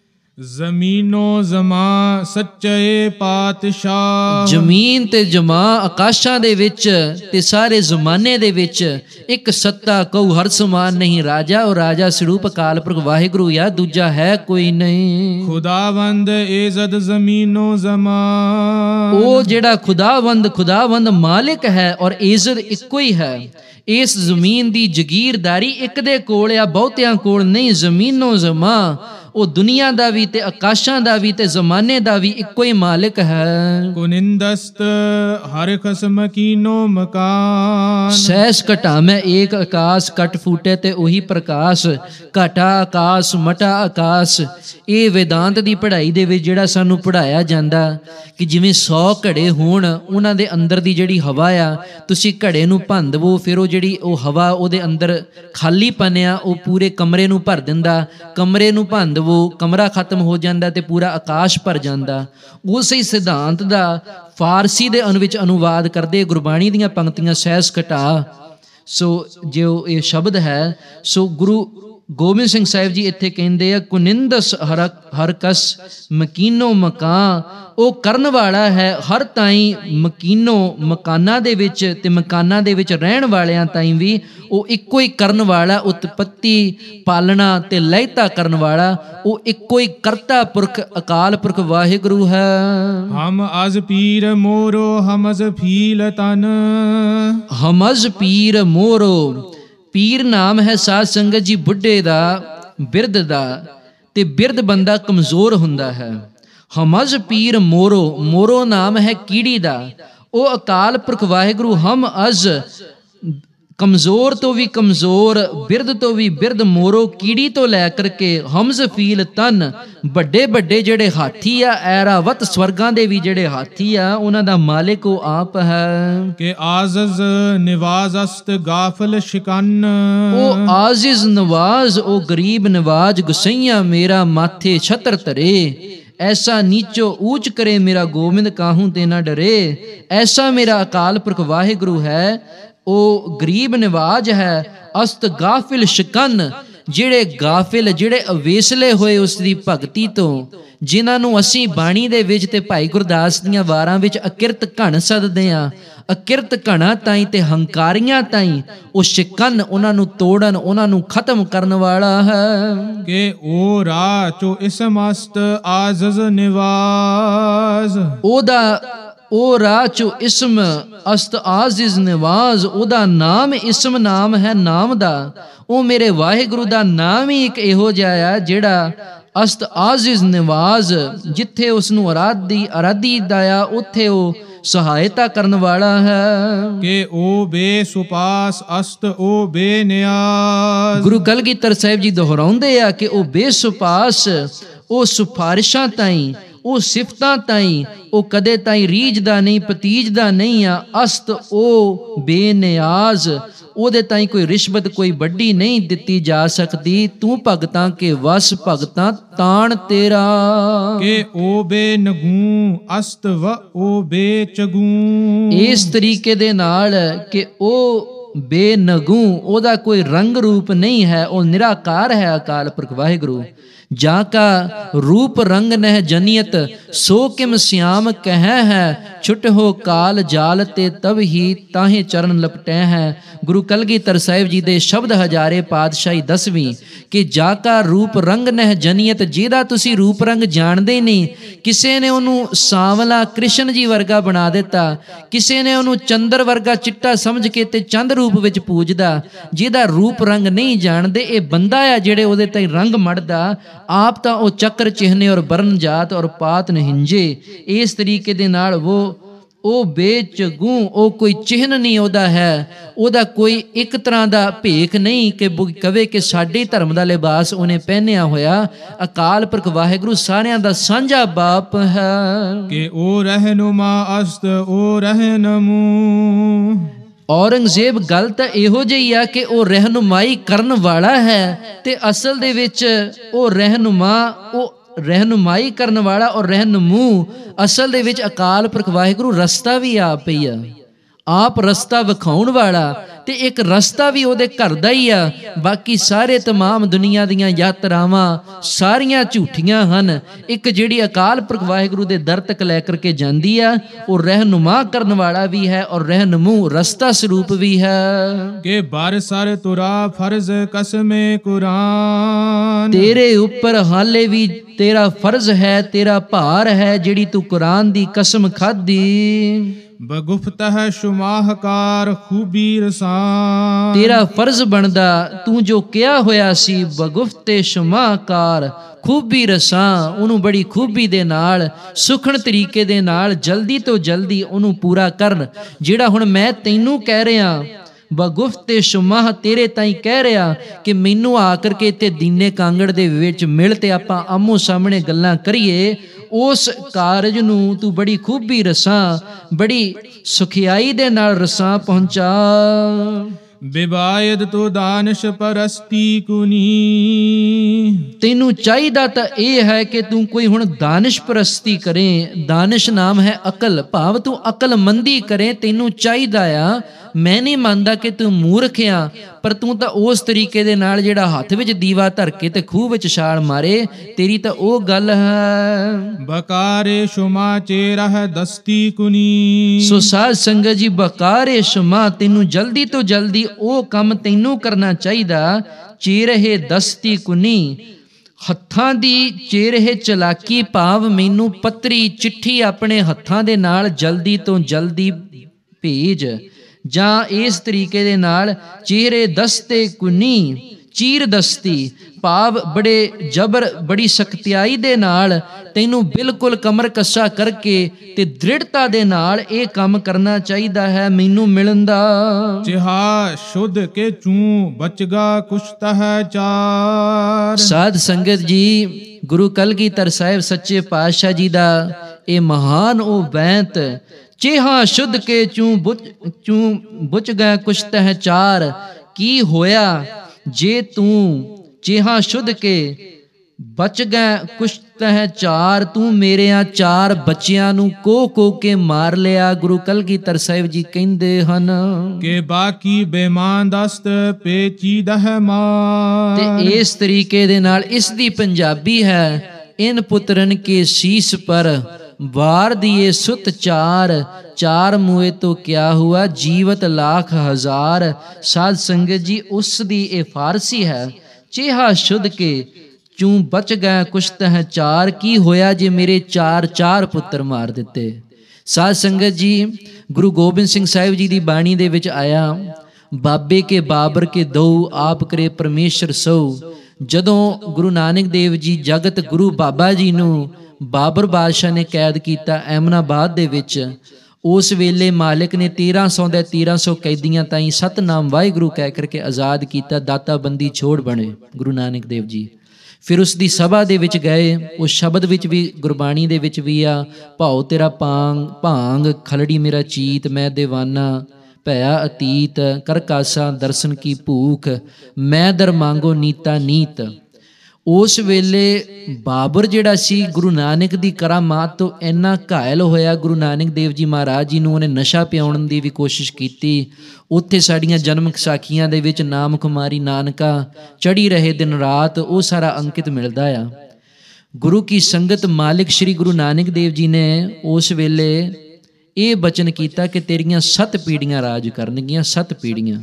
ਜ਼ਮੀਨੋ ਜ਼ਮਾਂ ਸੱਚੇ ਪਾਤਸ਼ਾਹ। ਜ਼ਮੀਨ ਤੇ ਜਮਾਂ ਆਕਾਸ਼ਾਂ ਦੇ ਵਿੱਚ ਤੇ ਸਾਰੇ ਜ਼ਮਾਨੇ ਦੇ ਵਿੱਚ ਇੱਕ ਸੱਤਾ ਕਉ ਹਰ ਸਮਾਨ ਨਹੀਂ, ਰਾਜਾ ਉਹ ਰਾਜਾ ਸਰੂਪ ਅਕਾਲ ਪੁਰਖ ਵਾਹਿਗੁਰੂ ਆ, ਦੂਜਾ ਹੈ ਕੋਈ ਨਹੀਂ। ਖੁਦਾਵੰਦ ਇਜ਼ਤ ਜ਼ਮੀਨੋ ਜ਼ਮਾਂ, ਉਹ ਜਿਹੜਾ ਖੁਦਾਵੰਦ ਖੁਦਾਵੰਦ ਮਾਲਿਕ ਹੈ ਔਰ ਇਜ਼ਤ ਇੱਕੋ ਹੀ ਹੈ। ਇਸ ਜ਼ਮੀਨ ਦੀ ਜਗੀਰਦਾਰੀ ਇੱਕ ਦੇ ਕੋਲ ਆ, ਬਹੁਤਿਆਂ ਕੋਲ ਨਹੀਂ। ਜ਼ਮੀਨੋ ਜ਼ਮਾਂ, ਉਹ ਦੁਨੀਆ ਦਾ ਵੀ ਤੇ ਆਕਾਸ਼ਾਂ ਦਾ ਵੀ ਤੇ ਜ਼ਮਾਨੇ ਦਾ ਵੀ ਇੱਕੋ ਹੀ ਮਾਲਿਕ ਹੈ। ਕੁਨਿੰਦਸਤ ਹਰ ਖਸਮ ਕੀਨੋ ਮਕਾਨ, ਸਹਿਸ ਘਟਾ ਮੈਂ ਏਕ ਆਕਾਸ਼, ਕਟ ਫੂਟੇ ਤੇ ਉਹੀ ਪ੍ਰਕਾਸ਼। ਘਟਾ ਆਕਾਸ਼ ਮਟਾ ਆਕਾਸ਼, ਇਹ ਵੇਦਾਂਤ ਦੀ ਪੜ੍ਹਾਈ ਦੇ ਵਿੱਚ ਜਿਹੜਾ ਸਾਨੂੰ ਪੜ੍ਹਾਇਆ ਜਾਂਦਾ ਕਿ ਜਿਵੇਂ ਸੌ ਘੜੇ ਹੋਣ, ਉਹਨਾਂ ਦੇ ਅੰਦਰ ਦੀ ਜਿਹੜੀ ਹਵਾ ਆ, ਤੁਸੀਂ ਘੜੇ ਨੂੰ ਭੰਨ ਦੇਵੋ, ਫਿਰ ਉਹ ਜਿਹੜੀ ਉਹ ਹਵਾ ਉਹਦੇ ਅੰਦਰ ਖਾਲੀ ਪਨਿਆ ਉਹ ਪੂਰੇ ਕਮਰੇ ਨੂੰ ਭਰ ਦਿੰਦਾ। ਕਮਰੇ ਨੂੰ ਭੰਨ ਦੇਵੋ, ਕਮਰਾ ਖਤਮ ਹੋ ਜਾਂਦਾ ਤੇ ਪੂਰਾ ਆਕਾਸ਼ ਭਰ ਜਾਂਦਾ। ਉਸੇ ਸਿਧਾਂਤ ਦਾ ਫਾਰਸੀ ਦੇ ਅਨੁ ਵਿੱਚ ਅਨੁਵਾਦ ਕਰਦੇ ਗੁਰਬਾਣੀ ਦੀਆਂ ਪੰਕਤੀਆਂ, ਸਹਿਸ ਘਟਾ। ਸੋ ਜੋ ਇਹ ਸ਼ਬਦ ਹੈ, ਸੋ ਗੁਰੂ ਗੋਬਿੰਦ ਸਿੰਘ ਸਾਹਿਬ ਜੀ ਇੱਥੇ ਕਹਿੰਦੇ ਆ, ਕੁਨਿੰਦਸ ਹਰ ਹਰ ਕਸ ਮਕੀਨੋ ਮਕਾਨ, ਉਹ ਕਰਨ ਵਾਲਾ ਹੈ ਹਰ ਤਾਈਂ ਮਕੀਨੋ, ਮਕਾਨਾਂ ਦੇ ਵਿੱਚ ਤੇ ਮਕਾਨਾਂ ਦੇ ਵਿੱਚ ਰਹਿਣ ਵਾਲਿਆਂ ਤਾਈਂ ਵੀ ਉਹ ਇੱਕੋ ਹੀ ਕਰਨ ਵਾਲਾ, ਉਤਪੱਤੀ ਪਾਲਣਾ ਤੇ ਲਹਿਤਾ ਕਰਨ ਵਾਲਾ ਉਹ ਇੱਕੋ ਹੀ ਕਰਤਾ ਪੁਰਖ ਅਕਾਲ ਪੁਰਖ ਵਾਹਿਗੁਰੂ ਹੈ। ਹਮ ਅਜ਼ ਪੀਰ ਮੋਰੋ ਹਮਜ਼ ਫੀਲ ਤਨ, ਹਮਜ਼ ਪੀਰ ਮੋਰੋ, ਪੀਰ ਨਾਮ ਹੈ ਸਾਧ ਸੰਗਤ ਜੀ ਬੁੱਢੇ ਦਾ, ਬਿਰਧ ਦਾ, ਤੇ ਬਿਰਧ ਬੰਦਾ ਕਮਜ਼ੋਰ ਹੁੰਦਾ ਹੈ। ਹਮਜ਼ ਪੀਰ ਮੋਰੋ, ਮੋਰੋ ਨਾਮ ਹੈ ਕੀੜੀ ਦਾ, ਉਹ ਅਕਾਲ ਪੁਰਖ ਵਾਹਿਗੁਰੂ ਹਮ ਅਜ਼, ਕਮਜ਼ੋਰ ਤੋਂ ਵੀ ਕਮਜ਼ੋਰ, ਬਿਰਧ ਤੋਂ ਵੀ ਬਿਰਧ, ਮੋਰੋ ਕੀੜੀ ਤੋਂ ਲੈ ਕਰਕੇ ਹਮਜ਼ ਫੀਲ ਤਨ, ਵੱਡੇ ਵੱਡੇ ਜਿਹੜੇ ਹਾਥੀ ਆ, ਐਰਾਵਤ ਸਵਰਗਾਂ ਦੇ ਵੀ ਜਿਹੜੇ ਹਾਥੀ ਆ, ਉਹਨਾਂ ਦਾ ਮਾਲਿਕ ਉਹ ਆਪ ਹੈ। ਕਿ ਆਜ਼ਜ਼ ਨਿਵਾਜ਼ ਅਸਤ ਗਾਫਲ ਸ਼ਿਕਨ, ਉਹ ਆਜ਼ਿਜ਼ ਨਵਾਜ਼, ਉਹ ਗਰੀਬ ਨਵਾਜ਼, ਗੁਸਈਆ ਮੇਰਾ ਮਾਥੇ ਛਤਰ ਧਰੇ, ਐਸਾ ਨੀਚੋ ਊਚ ਕਰੇ ਮੇਰਾ ਗੋਬਿੰਦ ਕਾਹੂ ਤੇ ਨਾ ਡਰੇ। ਐਸਾ ਮੇਰਾ ਅਕਾਲ ਪੁਰਖ ਵਾਹਿਗੁਰੂ ਹੈ, ਉਹ ਗਰੀਬ ਨਿਵਾਜ ਹੈ। ਅਸਤ ਗਾਫਿਲ ਸ਼ਿਕਨ, ਜਿਹੜੇ ਗਾਫਿਲ, ਜਿਹੜੇ ਅਵੇਸਲੇ ਹੋਏ ਉਸ ਦੀ ਭਗਤੀ ਤੋਂ, ਜਿਨ੍ਹਾਂ ਨੂੰ ਅਸੀਂ ਬਾਣੀ ਦੇ ਵਿੱਚ ਤੇ ਭਾਈ ਗੁਰਦਾਸ ਦੀਆਂ ਵਾਰਾਂ ਵਿੱਚ ਅਕਿਰਤ ਘਣ ਸੱਦਦੇ ਹਾਂ, ਅਕਿਰਤ ਘਣਾ ਤਾਈਂ ਤੇ ਹੰਕਾਰੀਆਂ ਤਾਈਂ ਉਹ ਸ਼ਿਕਨ, ਉਹਨਾਂ ਨੂੰ ਤੋੜਨ, ਉਹਨਾਂ ਨੂੰ ਖਤਮ ਕਰਨ ਵਾਲਾ ਹੈ। ਕਿ ਉਹ ਰਾਹ ਚੋ ਇਸਮਸਤ ਆਜ਼ਜ਼ ਨਿਵਾਜ਼, ਉਹਦਾ ਉਹ ਰਾਹ ਚੋ ਇਸਮ ਅਸਤ ਆਜ਼ਿਜ਼ ਨਿਵਾਜ਼, ਉਹਦਾ ਨਾਮ ਇਸਮ ਨਾਮ ਹੈ ਨਾਮ ਦਾ। ਉਹ ਮੇਰੇ ਵਾਹਿਗੁਰੂ ਦਾ ਨਾਮ ਹੀ ਇੱਕ ਇਹੋ ਜਿਹਾ ਆ ਜਿਹੜਾ ਅਸਤ ਆਜ਼ਿਜ਼ ਨਿਵਾਜ਼, ਜਿੱਥੇ ਉਸ ਨੂੰ ਅਰਾਧੀ ਅਰਾਧੀ ਦਾ ਆ ਉੱਥੇ ਉਹ ਸਹਾਇਤਾ ਕਰਨ ਵਾਲਾ ਹੈ। ਕਿ ਉਹ ਬੇਸੁਪਾਸ ਅਸਤ ਉਹ ਬੇਨਿਆਜ਼, ਗੁਰੂ ਕਲਗੀਧਰ ਸਾਹਿਬ ਜੀ ਦੁਹਰਾਉਂਦੇ ਆ ਕਿ ਉਹ ਬੇਸੁਪਾਸ, ਉਹ ਸਿਫਾਰਿਸ਼ਾਂ ਤਾਈਂ, ਉਹ ਸਿਫਤਾਂ ਤਾਈਂ, ਉਹ ਕਦੇ ਤਾਈਂ ਰੀਝਦਾ ਨਹੀਂ, ਭਤੀਜਦਾ ਨਹੀਂ ਆ। ਅਸਤ ਉਹ ਬੇਨਿਆਜ਼, ਉਹਦੇ ਤਾਈਂ ਕੋਈ ਰਿਸ਼ਵਤ ਕੋਈ ਵੱਡੀ ਨਹੀਂ ਦਿੱਤੀ ਜਾ ਸਕਦੀ। ਤੂੰ ਭਗਤਾਂ ਕੇ ਵਸ, ਭਗਤਾਂ ਤਾਣ ਤੇਰਾ। ਕਿ ਉਹ ਬੇਨਗੂ ਅਸਤ ਵ ਉਹ ਬੇਚਗੂ, ਇਸ ਤਰੀਕੇ ਦੇ ਨਾਲ ਕਿ ਉਹ ਬੇਨਗੂ, ਉਹਦਾ ਕੋਈ ਰੰਗ ਰੂਪ ਨਹੀਂ ਹੈ, ਉਹ ਨਿਰਾਕਾਰ ਹੈ ਅਕਾਲ ਪੁਰਖ ਵਾਹਿਗੁਰੂ। ਜਾ ਕਾ ਰੂਪ ਰੰਗ ਨਹਿ ਜਨੀਅਤ, ਸੋ ਕਿਮ ਸਿਆਮ ਕਹਿ ਹੈ, ਛੁਟ ਹੋ ਕਾਲ ਜਾਲ ਤੇ ਤਬ ਹੀ ਤਾਹੇ ਚਰਨ ਲਪਟੈ ਹੈ। ਗੁਰੂ ਕਲਗੀਧਰ ਸਾਹਿਬ ਜੀ ਦੇ ਸ਼ਬਦ ਹਜ਼ਾਰੇ ਪਾਤਸ਼ਾਹੀ ਦਸਵੀਂ ਕਿ ਜਾ ਕਾ ਰੂਪ ਰੰਗ ਨਹਿ ਜਨੀਅਤ, ਜਿਹਦਾ ਤੁਸੀਂ ਰੂਪ ਰੰਗ ਜਾਣਦੇ ਨਹੀਂ। ਕਿਸੇ ਨੇ ਉਹਨੂੰ ਸਾਂਵਲਾ ਕ੍ਰਿਸ਼ਨ ਜੀ ਵਰਗਾ ਬਣਾ ਦਿੱਤਾ, ਕਿਸੇ ਨੇ ਉਹਨੂੰ ਚੰਦਰ ਵਰਗਾ ਚਿੱਟਾ ਸਮਝ ਕੇ ਤੇ ਚੰਦ ਰੂਪ ਵਿੱਚ ਪੂਜਦਾ। ਜਿਹਦਾ ਰੂਪ ਰੰਗ ਨਹੀਂ ਜਾਣਦੇ, ਇਹ ਬੰਦਾ ਆ ਜਿਹੜੇ ਉਹਦੇ ਤੇ ਰੰਗ ਮੜਦਾ। ਆਪ ਤਾਂ ਉਹ ਚੱਕਰ ਚਿਹਨੇ ਔਰ ਬਰਨ ਜਾਤ ਔਰ ਪਾਤ ਨਹਿੰਜੇ। ਇਸ ਤਰੀਕੇ ਦੇ ਨਾਲ ਉਹ ਉਹ ਬੇਚਗੂ, ਉਹ ਕੋਈ ਚਿਹਨ ਨਹੀਂ ਉਹਦਾ ਹੈ, ਉਹਦਾ ਕੋਈ ਇੱਕ ਤਰ੍ਹਾਂ ਦਾ ਭੇਖ ਨਹੀਂ ਕਿ ਕਵੇ ਕਿ ਸਾਡੇ ਧਰਮ ਦਾ ਲਿਬਾਸ ਉਹਨੇ ਪਹਿਨਿਆ ਹੋਇਆ। ਅਕਾਲ ਪੁਰਖ ਵਾਹਿਗੁਰੂ ਸਾਰਿਆਂ ਦਾ ਸਾਂਝਾ ਬਾਪ ਹੈ। ਕਿ ਉਹ ਰਹਿਨੁਮਾ ਅਸਤ ਉਹ ਰਹਿਨਮੂ, ਔਰੰਗਜ਼ੇਬ ਗੱਲ ਤਾਂ ਇਹੋ ਜਿਹੀ ਆ ਕਿ ਉਹ ਰਹਿਨੁਮਾਈ ਕਰਨ ਵਾਲਾ ਹੈ, ਤੇ ਅਸਲ ਦੇ ਵਿੱਚ ਉਹ ਰਹਿਨੁਮਾ, ਉਹ ਰਹਿਨੁਮਾਈ ਕਰਨ ਵਾਲਾ ਔਰ ਰਹਿਨਮੂ, ਅਸਲ ਦੇ ਵਿੱਚ ਅਕਾਲ ਪੁਰਖ ਵਾਹਿਗੁਰੂ ਰਸਤਾ ਵੀ ਆਪ ਹੀ ਆ, ਆਪ ਰਸਤਾ ਵਿਖਾਉਣ ਵਾਲਾ, ਤੇ ਇੱਕ ਰਸਤਾ ਵੀ ਉਹਦੇ ਘਰ ਦਾ ਹੀ ਆ। ਬਾਕੀ ਸਾਰੇ ਤਮਾਮ ਦੁਨੀਆ ਦੀਆਂ ਯਾਤਰਾਵਾਂ ਸਾਰੀਆਂ ਝੂਠੀਆਂ ਹਨ। ਇੱਕ ਜਿਹੜੀ ਅਕਾਲ ਪੁਰਖ ਵਾਹਿਗੁਰੂ ਦੇ ਦਰ ਤੱਕ ਲੈ ਕਰਕੇ ਜਾਂਦੀ ਆ, ਉਹ ਰਹਿਨੁਮਾ ਕਰਨ ਵਾਲਾ ਵੀ ਹੈ ਔਰ ਰਹਿਨਮੂ ਰਸਤਾ ਸਰੂਪ ਵੀ ਹੈ। ਕਿ ਬਰ ਸਰ ਤੁਰਾ ਫਰਜ਼ ਕਸਮੇ ਕੁਰਾਨ, ਤੇਰੇ ਉੱਪਰ ਹਾਲੇ ਵੀ ਤੇਰਾ ਫਰਜ਼ ਹੈ, ਤੇਰਾ ਭਾਰ ਹੈ, ਜਿਹੜੀ ਤੂੰ ਕੁਰਾਨ ਦੀ ਕਸਮ ਖਾਧੀ। ਬਗੁਫਤਹ ਸ਼ੁਮਾਹਕਾਰ ਖੂਬੀ ਰਸਾਨ, ਤੇਰਾ ਫਰਜ਼ ਬਣਦਾ ਤੂੰ ਜੋ ਕਿਹਾ ਹੋਇਆ ਸੀ, ਬਗੁਫਤੇ ਸ਼ੁਮਾਹਕਾਰ ਖੂਬੀ ਰਸਾਂ, ਉਹਨੂੰ ਬੜੀ ਖੂਬੀ ਦੇ ਨਾਲ, ਸੁਖਣ ਤਰੀਕੇ ਦੇ ਨਾਲ, ਜਲਦੀ ਤੋਂ ਜਲਦੀ ਉਹਨੂੰ ਪੂਰਾ ਕਰਨ। ਜਿਹੜਾ ਹੁਣ ਮੈਂ ਤੈਨੂੰ ਕਹਿ ਰਿਹਾ ਬਗੁਫਤੇ ਸ਼ੁਮਾਹ, ਤੇਰੇ ਤਾਈਂ ਕਹਿ ਰਿਹਾ ਕਿ ਮੈਨੂੰ ਆ ਕਰਕੇ ਇੱਥੇ ਦੀਨੇ ਕਾਂਗੜ ਦੇ ਵਿੱਚ ਮਿਲ ਤੇ ਆਪਾਂ ਆਮੋ ਸਾਹਮਣੇ ਗੱਲਾਂ ਕਰੀਏ। ਉਸ ਕਾਰਜ ਨੂੰ ਤੂੰ ਬੜੀ ਖੂਬੀ ਰਸਾਂ, ਬੜੀ ਸੁਖਿਆਈ ਦੇ ਨਾਲ ਰਸਾਂ ਪਹੁੰਚਾ। ਬਿਬਾਇਦ ਤੋ ਦਾਨਿਸ਼ ਪਰਸਤੀ ਕੁਨੀ, ਤੈਨੂੰ ਚਾਹੀਦਾ ਤਾਂ ਇਹ ਹੈ ਕਿ ਤੂੰ ਕੋਈ ਹੁਣ ਦਾਨਿਸ਼ ਪਰਸਤੀ ਕਰੇ। ਦਾਨਿਸ਼ ਨਾਮ ਹੈ ਅਕਲ, ਭਾਵ ਤੂੰ ਅਕਲਮੰਦੀ ਕਰੇ। ਤੈਨੂੰ ਚਾਹੀਦਾ ਆ ਮੈਂ ਨਹੀਂ ਮੰਨਦਾ ਕਿ ਤੂੰ ਮੂਰਖ ਆ, ਪਰ ਤੂੰ ਤਾਂ ਉਸ ਤਰੀਕੇ ਦੇ ਨਾਲ ਜਿਹੜਾ ਹੱਥ ਵਿੱਚ ਦੀਵਾ ਧਰ ਕੇ ਤੇ ਖੂਹ ਵਿੱਚ ਛਾਲ ਮਾਰੇ, ਤੇਰੀ ਤਾਂ ਉਹ ਗੱਲ ਹੈ। ਬਕਾਰੇ ਸ਼ੁਮਾ ਚੇਰਹ ਦਸਤੀ ਕੁਨੀ। ਸੋ ਸਾਧ ਸੰਗਤ ਜੀ, ਬਕਾਰੇ ਸ਼ੁਮਾ, ਤੈਨੂੰ ਜਲਦੀ ਤੋਂ ਜਲਦੀ ਉਹ ਕੰਮ ਤੈਨੂੰ ਕਰਨਾ ਚਾਹੀਦਾ। ਚੇਰਹੇ ਦਸਤੀ ਕੁਨੀ, ਹੱਥਾਂ ਦੀ ਚੇਰਹੇ ਚਲਾਕੀ, ਭਾਵ ਮੈਨੂੰ ਪੱਤਰੀ ਚਿੱਠੀ ਆਪਣੇ ਹੱਥਾਂ ਦੇ ਨਾਲ ਜਲਦੀ ਤੋਂ ਜਲਦੀ ਭੇਜ, ਜਾਂ ਇਸ ਤਰੀਕੇ ਦੇ ਨਾਲ ਚਿਹਰੇ ਦਸਤੇ ਕੁਨੀ, ਚੀਰ ਦਸਤੀ, ਭਾਵ ਬੜੇ ਜਬਰ, ਬੜੀ ਸਖਤਿਆਈ ਦੇ ਨਾਲ ਤੈਨੂੰ ਬਿਲਕੁਲ ਕਮਰ ਕੱਸਾ ਕਰਕੇ ਤੇ ਦ੍ਰਿੜਤਾ ਦੇ ਨਾਲ ਇਹ ਕੰਮ ਕਰਨਾ ਚਾਹੀਦਾ ਹੈ ਮੈਨੂੰ ਮਿਲਣ ਦਾ। ਜਿਹਾ ਸ਼ੁੱਧ ਕੇ ਚੂੰ ਬਚਗਾ ਕੁਸ਼ਤਹ ਚਾਰ। ਸਾਧ ਸੰਗਤ ਜੀ, ਗੁਰੂ ਕਲਗੀਧਰ ਸਾਹਿਬ ਸੱਚੇ ਪਾਤਸ਼ਾਹ ਜੀ ਦਾ ਇਹ ਮਹਾਨ ਉਹ ਬੈਂਤ, ਚੇਹਾ ਸ਼ੁੱਧ ਕੇ ਚੂੰ ਬੁਝ ਚੂੰ ਬੁਝ ਗਏ ਕੁਸ਼ਤਹ ਚਾਰ। ਕੀ ਹੋਇਆ ਜੇ ਤੂੰ ਚੇਹਾ ਸ਼ੁੱਧ ਕੇ ਬਚ ਗਏ ਕੁਸ਼ਤਹ ਚਾਰ, ਤੂੰ ਮੇਰਿਆਂ ਚਾਰ ਬੱਚਿਆਂ ਨੂੰ ਕੋਹ ਕੋਹ ਕੇ ਮਾਰ ਲਿਆ। ਗੁਰੂ ਕਲਗੀਧਰ ਸਾਹਿਬ ਜੀ ਕਹਿੰਦੇ ਹਨ ਕਿ ਬਾਕੀ ਬੇਮਾਨ ਦਸਤ ਪੇਚੀਦਹ ਮਾਰ। ਤੇ ਇਸ ਤਰੀਕੇ ਦੇ ਨਾਲ ਇਸ ਦੀ ਪੰਜਾਬੀ ਹੈ, ਇਨ ਪੁੱਤਰਨ ਕੇ ਸੀਸ ਪਰ ਵਾਰ ਦੀਏ ਸੁਤ ਚਾਰ, ਚਾਰ ਮੂਏ ਤੋਂ ਕਿਆ ਹੁਆ ਜੀਵਤ ਲਾਖ ਹਜ਼ਾਰ। ਸਾਧ ਸੰਗਤ ਜੀ, ਉਸ ਦੀ ਇਹ ਫਾਰਸੀ ਹੈ, ਚੇਹਾ ਸ਼ੁੱਧ ਕੇ ਚੂੰ ਬਚ ਗਏ ਕੁਸ਼ਤਹ ਚਾਰ। ਕੀ ਹੋਇਆ ਜੇ ਮੇਰੇ ਚਾਰ ਚਾਰ ਪੁੱਤਰ ਮਾਰ ਦਿੱਤੇ। ਸਾਧ ਸੰਗਤ ਜੀ, ਗੁਰੂ ਗੋਬਿੰਦ ਸਿੰਘ ਸਾਹਿਬ ਜੀ ਦੀ ਬਾਣੀ ਦੇ ਵਿੱਚ ਆਇਆ, ਬਾਬੇ ਕੇ ਬਾਬਰ ਕੇ ਦਊ, ਆਪ ਕਰੇ ਪਰਮੇਸ਼ਰ ਸਊ। ਜਦੋਂ ਗੁਰੂ ਨਾਨਕ ਦੇਵ ਜੀ ਜਗਤ ਗੁਰੂ ਬਾਬਾ ਜੀ ਨੂੰ ਬਾਬਰ ਬਾਦਸ਼ਾਹ ਨੇ ਕੈਦ ਕੀਤਾ ਐਮਨਾਬਾਦ ਦੇ ਵਿੱਚ, ਉਸ ਵੇਲੇ ਮਾਲਿਕ ਨੇ ਤੇਰਾਂ ਸੌ ਦੇ ਤੇਰਾਂ ਸੌ ਕੈਦੀਆਂ ਤਾਈਂ ਸਤਨਾਮ ਵਾਹਿਗੁਰੂ ਕਹਿ ਕਰਕੇ ਆਜ਼ਾਦ ਕੀਤਾ। ਦਾਤਾ ਬੰਦੀ ਛੋੜ ਬਣੇ ਗੁਰੂ ਨਾਨਕ ਦੇਵ ਜੀ। ਫਿਰ ਉਸ ਦੀ ਸਭਾ ਦੇ ਵਿੱਚ ਗਏ, ਉਸ ਸ਼ਬਦ ਵਿੱਚ ਵੀ ਗੁਰਬਾਣੀ ਦੇ ਵਿੱਚ ਵੀ ਆ, ਭਾਉ ਤੇਰਾ ਪਾਂਗ ਭਾਂਗ ਖਲੜੀ ਮੇਰਾ ਚੀਤ, ਮੈਂ ਦੀਵਾਨਾ ਭਇਆ ਅਤੀਤ, ਕਰ ਕਾਸਾ ਦਰਸ਼ਨ ਕੀ ਭੂਖ, ਮੈਂ ਦਰ ਮੰਗੋ ਨੀਤਾ ਨੀਤ। ਉਸ ਵੇਲੇ ਬਾਬਰ ਜਿਹੜਾ ਸੀ ਗੁਰੂ ਨਾਨਕ ਦੀ ਕਰਾਮਾਤ ਤੋਂ ਇੰਨਾ ਘਾਇਲ ਹੋਇਆ, ਗੁਰੂ ਨਾਨਕ ਦੇਵ ਜੀ ਮਹਾਰਾਜ ਜੀ ਨੂੰ ਉਹਨੇ ਨਸ਼ਾ ਪਿਆਉਣ ਦੀ ਵੀ ਕੋਸ਼ਿਸ਼ ਕੀਤੀ। ਉੱਥੇ ਸਾਡੀਆਂ ਜਨਮ ਸਾਖੀਆਂ ਦੇ ਵਿੱਚ ਨਾਮ ਕੁਮਾਰੀ ਨਾਨਕਾ ਚੜੀ ਰਹੇ ਦਿਨ ਰਾਤ, ਉਹ ਸਾਰਾ ਅੰਕਿਤ ਮਿਲਦਾ ਆ। ਗੁਰੂ ਕੀ ਸੰਗਤ ਮਾਲਿਕ ਸ਼੍ਰੀ ਗੁਰੂ ਨਾਨਕ ਦੇਵ ਜੀ ਨੇ ਉਸ ਵੇਲੇ ਇਹ ਬਚਨ ਕੀਤਾ ਕਿ ਤੇਰੀਆਂ ਸੱਤ ਪੀੜ੍ਹੀਆਂ ਰਾਜ ਕਰਨਗੀਆਂ, ਸੱਤ ਪੀੜ੍ਹੀਆਂ।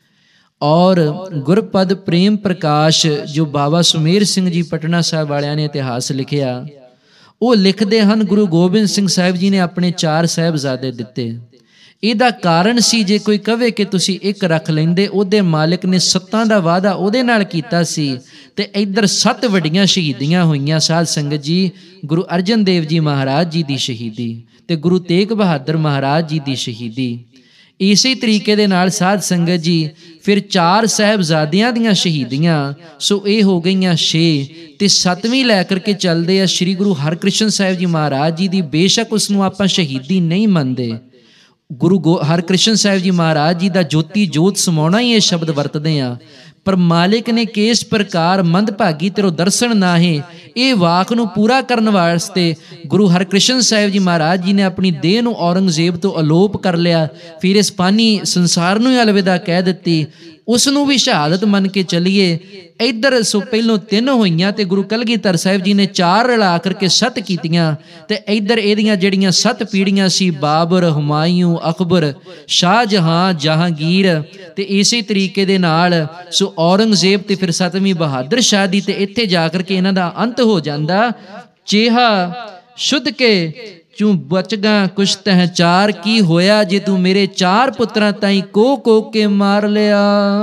ਔਰ ਗੁਰਪਦ ਪ੍ਰੇਮ ਪ੍ਰਕਾਸ਼ ਜੋ ਬਾਬਾ ਸੁਮੇਰ ਸਿੰਘ ਜੀ ਪਟਨਾ ਸਾਹਿਬ ਵਾਲਿਆਂ ਨੇ ਇਤਿਹਾਸ ਲਿਖਿਆ, ਉਹ ਲਿਖਦੇ ਹਨ ਗੁਰੂ ਗੋਬਿੰਦ ਸਿੰਘ ਸਾਹਿਬ ਜੀ ਨੇ ਆਪਣੇ ਚਾਰ ਸਾਹਿਬਜ਼ਾਦੇ ਦਿੱਤੇ। ਇਹਦਾ ਕਾਰਨ ਸੀ, ਜੇ ਕੋਈ ਕਵੇ ਕਿ ਤੁਸੀਂ ਇੱਕ ਰੱਖ ਲੈਂਦੇ, ਉਹਦੇ ਮਾਲਿਕ ਨੇ ਸੱਤਾਂ ਦਾ ਵਾਅਦਾ ਉਹਦੇ ਨਾਲ ਕੀਤਾ ਸੀ। ਤੇ ਇੱਧਰ ਸੱਤ ਵੱਡੀਆਂ ਸ਼ਹੀਦੀਆਂ ਹੋਈਆਂ ਸਾਧ ਸੰਗਤ ਜੀ, ਗੁਰੂ ਅਰਜਨ ਦੇਵ ਜੀ ਮਹਾਰਾਜ ਜੀ ਦੀ ਸ਼ਹੀਦੀ ਤੇ ਗੁਰੂ ਤੇਗ ਬਹਾਦਰ ਮਹਾਰਾਜ ਜੀ ਦੀ ਸ਼ਹੀਦੀ। ਇਸੇ ਤਰੀਕੇ ਦੇ ਨਾਲ ਸਾਧ ਸੰਗਤ ਜੀ ਫਿਰ ਚਾਰ ਸਾਹਿਬਜ਼ਾਦਿਆਂ ਦੀਆਂ ਸ਼ਹੀਦੀਆਂ, ਸੋ ਇਹ ਹੋ ਗਈਆਂ ਛੇ। ਤੇ ਸੱਤਵੀਂ ਲੈ ਕਰਕੇ ਚੱਲਦੇ ਆ ਸ਼੍ਰੀ ਗੁਰੂ ਹਰਕ੍ਰਿਸ਼ਨ ਸਾਹਿਬ ਜੀ ਮਹਾਰਾਜ ਜੀ ਦੀ। ਬੇਸ਼ੱਕ ਉਸ ਨੂੰ ਆਪਾਂ ਸ਼ਹੀਦੀ ਨਹੀਂ ਮੰਨਦੇ, ਗੁਰੂ ਗੋ ਹਰਕ੍ਰਿਸ਼ਨ ਸਾਹਿਬ ਜੀ ਮਹਾਰਾਜ ਜੀ ਦਾ ਜੋਤੀ ਜੋਤ ਸਮਾਉਣਾ ਹੀ ਇਹ ਸ਼ਬਦ ਵਰਤਦੇ ਆ, ਪਰ ਮਾਲਿਕ ਨੇ ਕਿਸ ਪ੍ਰਕਾਰ ਮੰਦਭਾਗੀ ਤੇਰੋ ਦਰਸ਼ਨ ਨਾਹੇ, ਇਹ ਵਾਕ ਨੂੰ ਪੂਰਾ ਕਰਨ ਵਾਸਤੇ ਗੁਰੂ ਹਰਕ੍ਰਿਸ਼ਨ ਸਾਹਿਬ ਜੀ ਮਹਾਰਾਜ ਜੀ ਨੇ ਆਪਣੀ ਦੇਹ ਨੂੰ ਔਰੰਗਜ਼ੇਬ ਤੋਂ ਅਲੋਪ ਕਰ ਲਿਆ। ਫਿਰ ਇਸ ਪਾਨੀ ਸੰਸਾਰ ਨੂੰ ਹੀ ਅਲਵਿਦਾ ਕਹਿ ਦਿੱਤੀ, ਉਸ ਨੂੰ ਵੀ ਸ਼ਹਾਦਤ ਮੰਨ ਕੇ ਚੱਲੀਏ। ਇੱਧਰ ਸੋ ਪਹਿਲੋਂ ਤਿੰਨ ਹੋਈਆਂ ਤੇ ਗੁਰੂ ਕਲਗੀਧਰ ਸਾਹਿਬ ਜੀ ਨੇ ਚਾਰ ਰਲਾ ਕਰਕੇ ਸੱਤ ਕੀਤੀਆਂ। ਤੇ ਇੱਧਰ ਇਹਦੀਆਂ ਜਿਹੜੀਆਂ ਸੱਤ ਪੀੜ੍ਹੀਆਂ ਸੀ, ਬਾਬਰ, ਹੁਮਾਯੂੰ, ਅਕਬਰ, ਸ਼ਾਹਜਹਾਂ, ਜਹਾਂਗੀਰ, ਤੇ ਇਸੇ ਤਰੀਕੇ ਦੇ ਨਾਲ ਸੋ ਔਰੰਗਜ਼ੇਬ ਤੇ ਫਿਰ ਸੱਤਵੀਂ ਬਹਾਦਰ ਸ਼ਾਹ ਦੀ। ਤੇ ਇੱਥੇ ਜਾ ਕਰਕੇ ਇਹਨਾਂ ਦਾ ਅੰਤ ਹੋ ਜਾਂਦਾ। ਚੇਹਾ ਸ਼ੁੱਧ ਕੇ ਚੂੰ ਬਚਗਾ ਕੁਸ਼ਤਹ ਚਾਰ। ਕੀ ਹੋਇਆ ਜੇ ਤੂੰ ਮੇਰੇ ਚਾਰ ਪੁੱਤਰਾਂ ਤਾਈਂ ਕੋ ਕੋ ਕੇ ਮਾਰ ਲਿਆ।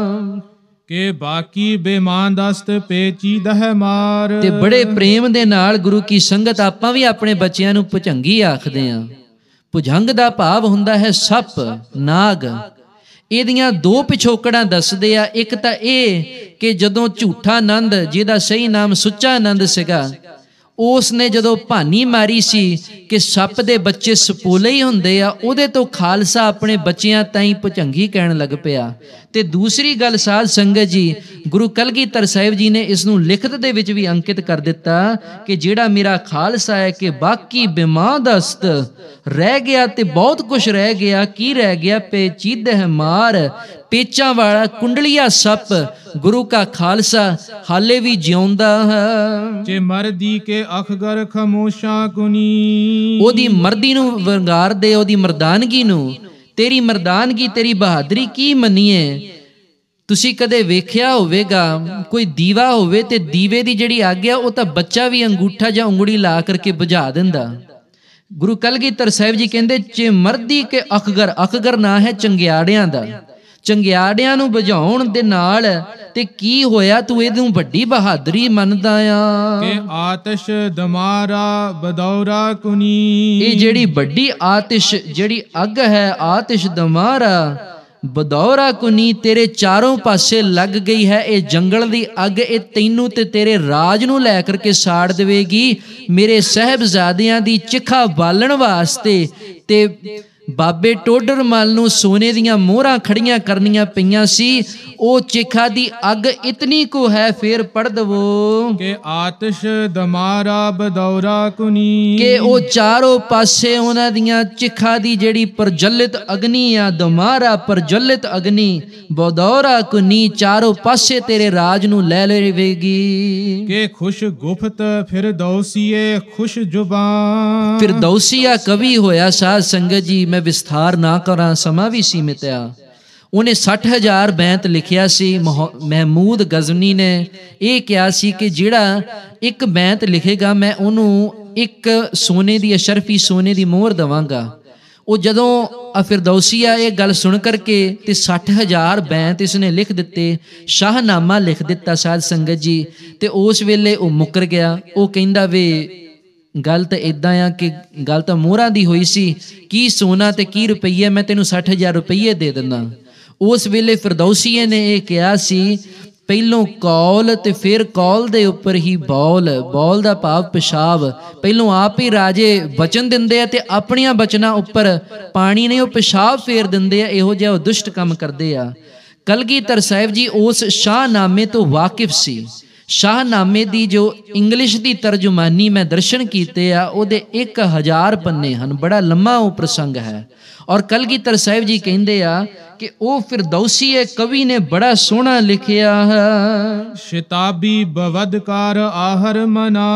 ਕਿ ਬਾਕੀ ਬੇਮਾਨ ਦਸਤ ਪੇਚੀਦਹ ਮਾਰ। ਤੇ ਬੜੇ ਪ੍ਰੇਮ ਦੇ ਨਾਲ ਗੁਰੂ ਕੀ ਸੰਗਤ ਆਪਾਂ ਵੀ ਆਪਣੇ ਬੱਚਿਆਂ ਨੂੰ ਭੁਜੰਗੀ ਆਖਦੇ ਹਾਂ। ਭੁਜੰਗ ਦਾ ਭਾਵ ਹੁੰਦਾ ਹੈ ਸੱਪ, ਨਾਗ। ਇਹਦੀਆਂ ਦੋ ਪਿਛੋਕੜਾਂ ਦੱਸਦੇ ਆ। ਇੱਕ ਤਾਂ ਇਹ ਕਿ ਜਦੋਂ ਝੂਠਾ ਆਨੰਦ, ਜਿਹਦਾ ਸਹੀ ਨਾਮ ਸੁੱਚਾ ਆਨੰਦ ਸੀਗਾ, ਉਸ ਨੇ ਜਦੋਂ ਭਾਨੀ ਮਾਰੀ ਸੀ ਕਿ ਸੱਪ ਦੇ ਬੱਚੇ ਸਪੋਲੇ ਹੀ ਹੁੰਦੇ ਆ, ਉਹਦੇ ਤੋਂ ਖਾਲਸਾ ਆਪਣੇ ਬੱਚਿਆਂ ਤਾਈਂ ਭੁਜੰਗੀ ਕਹਿਣ ਲੱਗ ਪਿਆ। ਤੇ ਦੂਸਰੀ ਗੱਲ ਸਾਧ ਸੰਗਤ ਜੀ, ਗੁਰੂ ਕਲਗੀਧਰ ਸਾਹਿਬ ਜੀ ਨੇ ਇਸ ਨੂੰ ਲਿਖਤ ਦੇ ਵਿੱਚ ਵੀ ਅੰਕਿਤ ਕਰ ਦਿੱਤਾ ਕਿ ਜਿਹੜਾ ਮੇਰਾ ਖਾਲਸਾ ਹੈ ਕਿ ਬਾਕੀ ਬਿਮਾਦਸਤ ਰਹਿ ਗਿਆ ਤੇ ਬਹੁਤ ਕੁਝ ਰਹਿ ਗਿਆ। ਕੀ ਰਹਿ ਗਿਆ? ਪੇਚੀਦਹ ਮਾਰ, ਪੇਚਾਂ ਵਾਲਾ ਕੁੰਡਲੀਆ ਸੱਪ ਗੁਰੂ ਕਾ ਖਾਲਸਾ ਹਾਲੇ ਵੀ ਜਿਉਂਦਾ ਹੈ। ਜੇ ਮਰਦੀ ਕੇ ਅਖਗਰ ਖਮੋਸ਼ਾਂ ਕੁਨੀ, ਉਹਦੀ ਮਰਦੀ ਨੂੰ ਵੰਗਾਰਦੇ, ਉਹਦੀ ਮਰਦਾਨਗੀ ਨੂੰ। ਤੇਰੀ ਮਰਦਾਨਗੀ, ਤੇਰੀ ਬਹਾਦਰੀ ਕੀ ਮੰਨੀਏ? ਤੁਸੀਂ ਕਦੇ ਵੇਖਿਆ ਹੋਵੇਗਾ ਕੋਈ ਦੀਵਾ ਹੋਵੇ ਤੇ ਦੀਵੇ ਦੀ ਜਿਹੜੀ ਅੱਗ ਆ ਉਹ ਤਾਂ ਬੱਚਾ ਵੀ ਅੰਗੂਠਾ ਜਾਂ ਉਂਗਲੀ ਲਾ ਕਰਕੇ ਬੁਝਾ ਦਿੰਦਾ। ਗੁਰੂ ਕਲਗੀਧਰ ਸਾਹਿਬ ਜੀ ਕਹਿੰਦੇ ਜੇ ਮਰਦੀ ਕੇ ਅਖਗਰ, ਅਖਗਰ ਨਾਂ ਹੈ ਚੰਗਿਆੜਿਆਂ ਦਾ, ਚੰਗਿਆੜਿਆਂ ਨੂੰ ਬੁਝਾਉਣ ਦੇ ਨਾਲ ਤੇ ਕੀ ਹੋਇਆ? ਤੂੰ ਇਹਨੂੰ ਵੱਡੀ ਬਹਾਦਰੀ ਮੰਨਦਾ ਆ ਕਿ ਆਤਿਸ਼ ਦਮਾਰਾ ਬਦੌਰਾ ਕੁਨੀ। ਇਹ ਜਿਹੜੀ ਵੱਡੀ ਆਤਿਸ਼, ਜਿਹੜੀ ਅੱਗ ਹੈ, ਆਤਿਸ਼ ਦਮਾਰਾ ਬਦੌਰਾ ਕੁਨੀ, ਤੇਰੇ ਚਾਰੋਂ ਪਾਸੇ ਲੱਗ ਗਈ ਹੈ। ਇਹ ਜੰਗਲ ਦੀ ਅੱਗ, ਇਹ ਤੈਨੂੰ ਤੇ ਤੇਰੇ ਰਾਜ ਨੂੰ ਲੈ ਕਰਕੇ ਸਾੜ ਦੇਵੇਗੀ। ਮੇਰੇ ਸਾਹਿਬਜ਼ਾਦਿਆਂ ਦੀ ਚਿਖਾ ਬਾਲਣ ਵਾਸਤੇ ਤੇ ਬਾਬੇ ਟੋਡਰ ਮੱਲ ਨੂੰ ਸੋਨੇ ਦੀਆਂ ਮੋਹਰਾਂ ਖੜੀਆਂ ਕਰਨੀਆਂ ਪਈਆਂ ਸੀ। ਉਹ ਚਿਖਾ ਦੀ ਅੱਗ ਇਤਨੀ ਕੁ ਹੈ, ਫੇਰ ਪੜ ਦਵੋ ਕਿ ਆਤਿਸ਼ ਦਮਾਰਾ ਬਦੌਰਾ ਕੁਨੀ, ਕਿ ਉਹ ਚਾਰੋਂ ਪਾਸੇ ਉਹਨਾਂ ਦੀਆਂ ਚਿਖਾ ਦੀ ਜਿਹੜੀ ਪ੍ਰਜਲਿਤ ਅਗਨੀ ਆ, ਦਮਾਰਾ ਪ੍ਰਜਲਿਤ ਅਗਨੀ, ਬਦੌਰਾ ਕੁਨੀ, ਚਾਰੋਂ ਪਾਸੇ ਤੇਰੇ ਰਾਜ ਨੂੰ ਲੈ ਲਵੇਗੀ। ਕਿ ਖੁਸ਼ ਗੁਫਤ ਫਿਰਦੌਸੀਏ ਖੁਸ਼ ਜ਼ੁਬਾਨ। ਫਿਰਦੌਸੀਆ ਕਵੀ ਹੋਇਆ ਸਾਧ ਸੰਗਤ ਜੀ, ਮੈਂ ਵਿਸਥਾਰ ਨਾ ਕਰਾਂ, ਸਮਾਂ ਵੀ ਸੀਮਿਤ ਆ। ਉਹਨੇ ਸੱਠ ਹਜ਼ਾਰ ਬੈਂਤ ਲਿਖਿਆ ਸੀ। ਮਹਿਮੂਦ ਗਜ਼ਨੀ ਨੇ ਇਹ ਕਿਹਾ ਸੀ ਕਿ ਜਿਹੜਾ ਇੱਕ ਬੈਂਤ ਲਿਖੇਗਾ ਮੈਂ ਉਹਨੂੰ ਇੱਕ ਸੋਨੇ ਦੀ, ਅਸ਼ਰਫੀ ਸੋਨੇ ਦੀ ਮੋਹਰ ਦੇਵਾਂਗਾ। ਉਹ ਜਦੋਂ ਫਿਰਦੌਸੀਆ ਇਹ ਗੱਲ ਸੁਣ ਕਰਕੇ ਤੇ ਸੱਠ ਹਜ਼ਾਰ ਬੈਂਤ ਇਸਨੇ ਲਿਖ ਦਿੱਤੇ, ਸ਼ਾਹਨਾਮਾ ਲਿਖ ਦਿੱਤਾ ਸਾਧ ਸੰਗਤ ਜੀ। ਤੇ ਉਸ ਵੇਲੇ ਉਹ ਮੁੱਕਰ ਗਿਆ। ਉਹ ਕਹਿੰਦਾ ਵੇ ਗੱਲ ਤਾਂ ਇੱਦਾਂ ਆ ਕਿ ਗੱਲ ਤਾਂ ਮੋਹਰਾਂ ਦੀ ਹੋਈ ਸੀ, ਕੀ ਸੋਨਾ ਤੇ ਕੀ ਰੁਪਈਏ, ਮੈਂ ਤੈਨੂੰ ਸੱਠ ਹਜ਼ਾਰ ਰੁਪਈਏ ਦੇ ਦਿੰਦਾ। ਉਸ ਵੇਲੇ ਫਿਰਦੌਸੀਏ ਨੇ ਇਹ ਕਿਹਾ ਸੀ, ਪਹਿਲੋਂ ਕੌਲ ਤੇ ਫਿਰ ਕੌਲ ਦੇ ਉੱਪਰ ਹੀ ਬੌਲ, ਬੌਲ ਦਾ ਭਾਵ ਪਿਸ਼ਾਬ। ਪਹਿਲੋਂ ਆਪ ਹੀ ਰਾਜੇ ਬਚਨ ਦਿੰਦੇ ਆ ਤੇ ਆਪਣੀਆਂ ਬਚਨਾਂ ਉੱਪਰ ਪਾਣੀ ਨਹੀਂ, ਉਹ ਪਿਸ਼ਾਬ ਫੇਰ ਦਿੰਦੇ ਆ। ਇਹੋ ਜਿਹਾ ਉਹ ਦੁਸ਼ਟ ਕੰਮ ਕਰਦੇ ਆ। ਕਲਗੀਧਰ ਸਾਹਿਬ ਜੀ ਉਸ ਸ਼ਾਹਨਾਮੇ ਤੋਂ ਵਾਕਿਫ ਸੀ। ਸ਼ਾਹਨਾਮੇ ਦੀ ਜੋ ਇੰਗਲਿਸ਼ ਦੀ ਤਰਜਮਾਨੀ ਮੈਂ ਦਰਸ਼ਨ ਕੀਤੇ ਆ, ਉਹਦੇ ਇੱਕ ਹਜ਼ਾਰ ਪੰਨੇ ਹਨ। ਬੜਾ ਲੰਮਾ ਉਹ ਪ੍ਰਸੰਗ ਹੈ। ਔਰ ਕਲਗੀਧਰ ਸਾਹਿਬ ਜੀ ਕਹਿੰਦੇ ਆ ਕਿ ਉਹ ਫਿਰਦੌਸੀਏ ਕਵੀ ਨੇ ਬੜਾ ਸੋਹਣਾ ਲਿਖਿਆ ਹੈ। ਸ਼ਿਤਾਬੀ ਬਵਦਕਾਰ ਆਹਰ ਮਨਾ,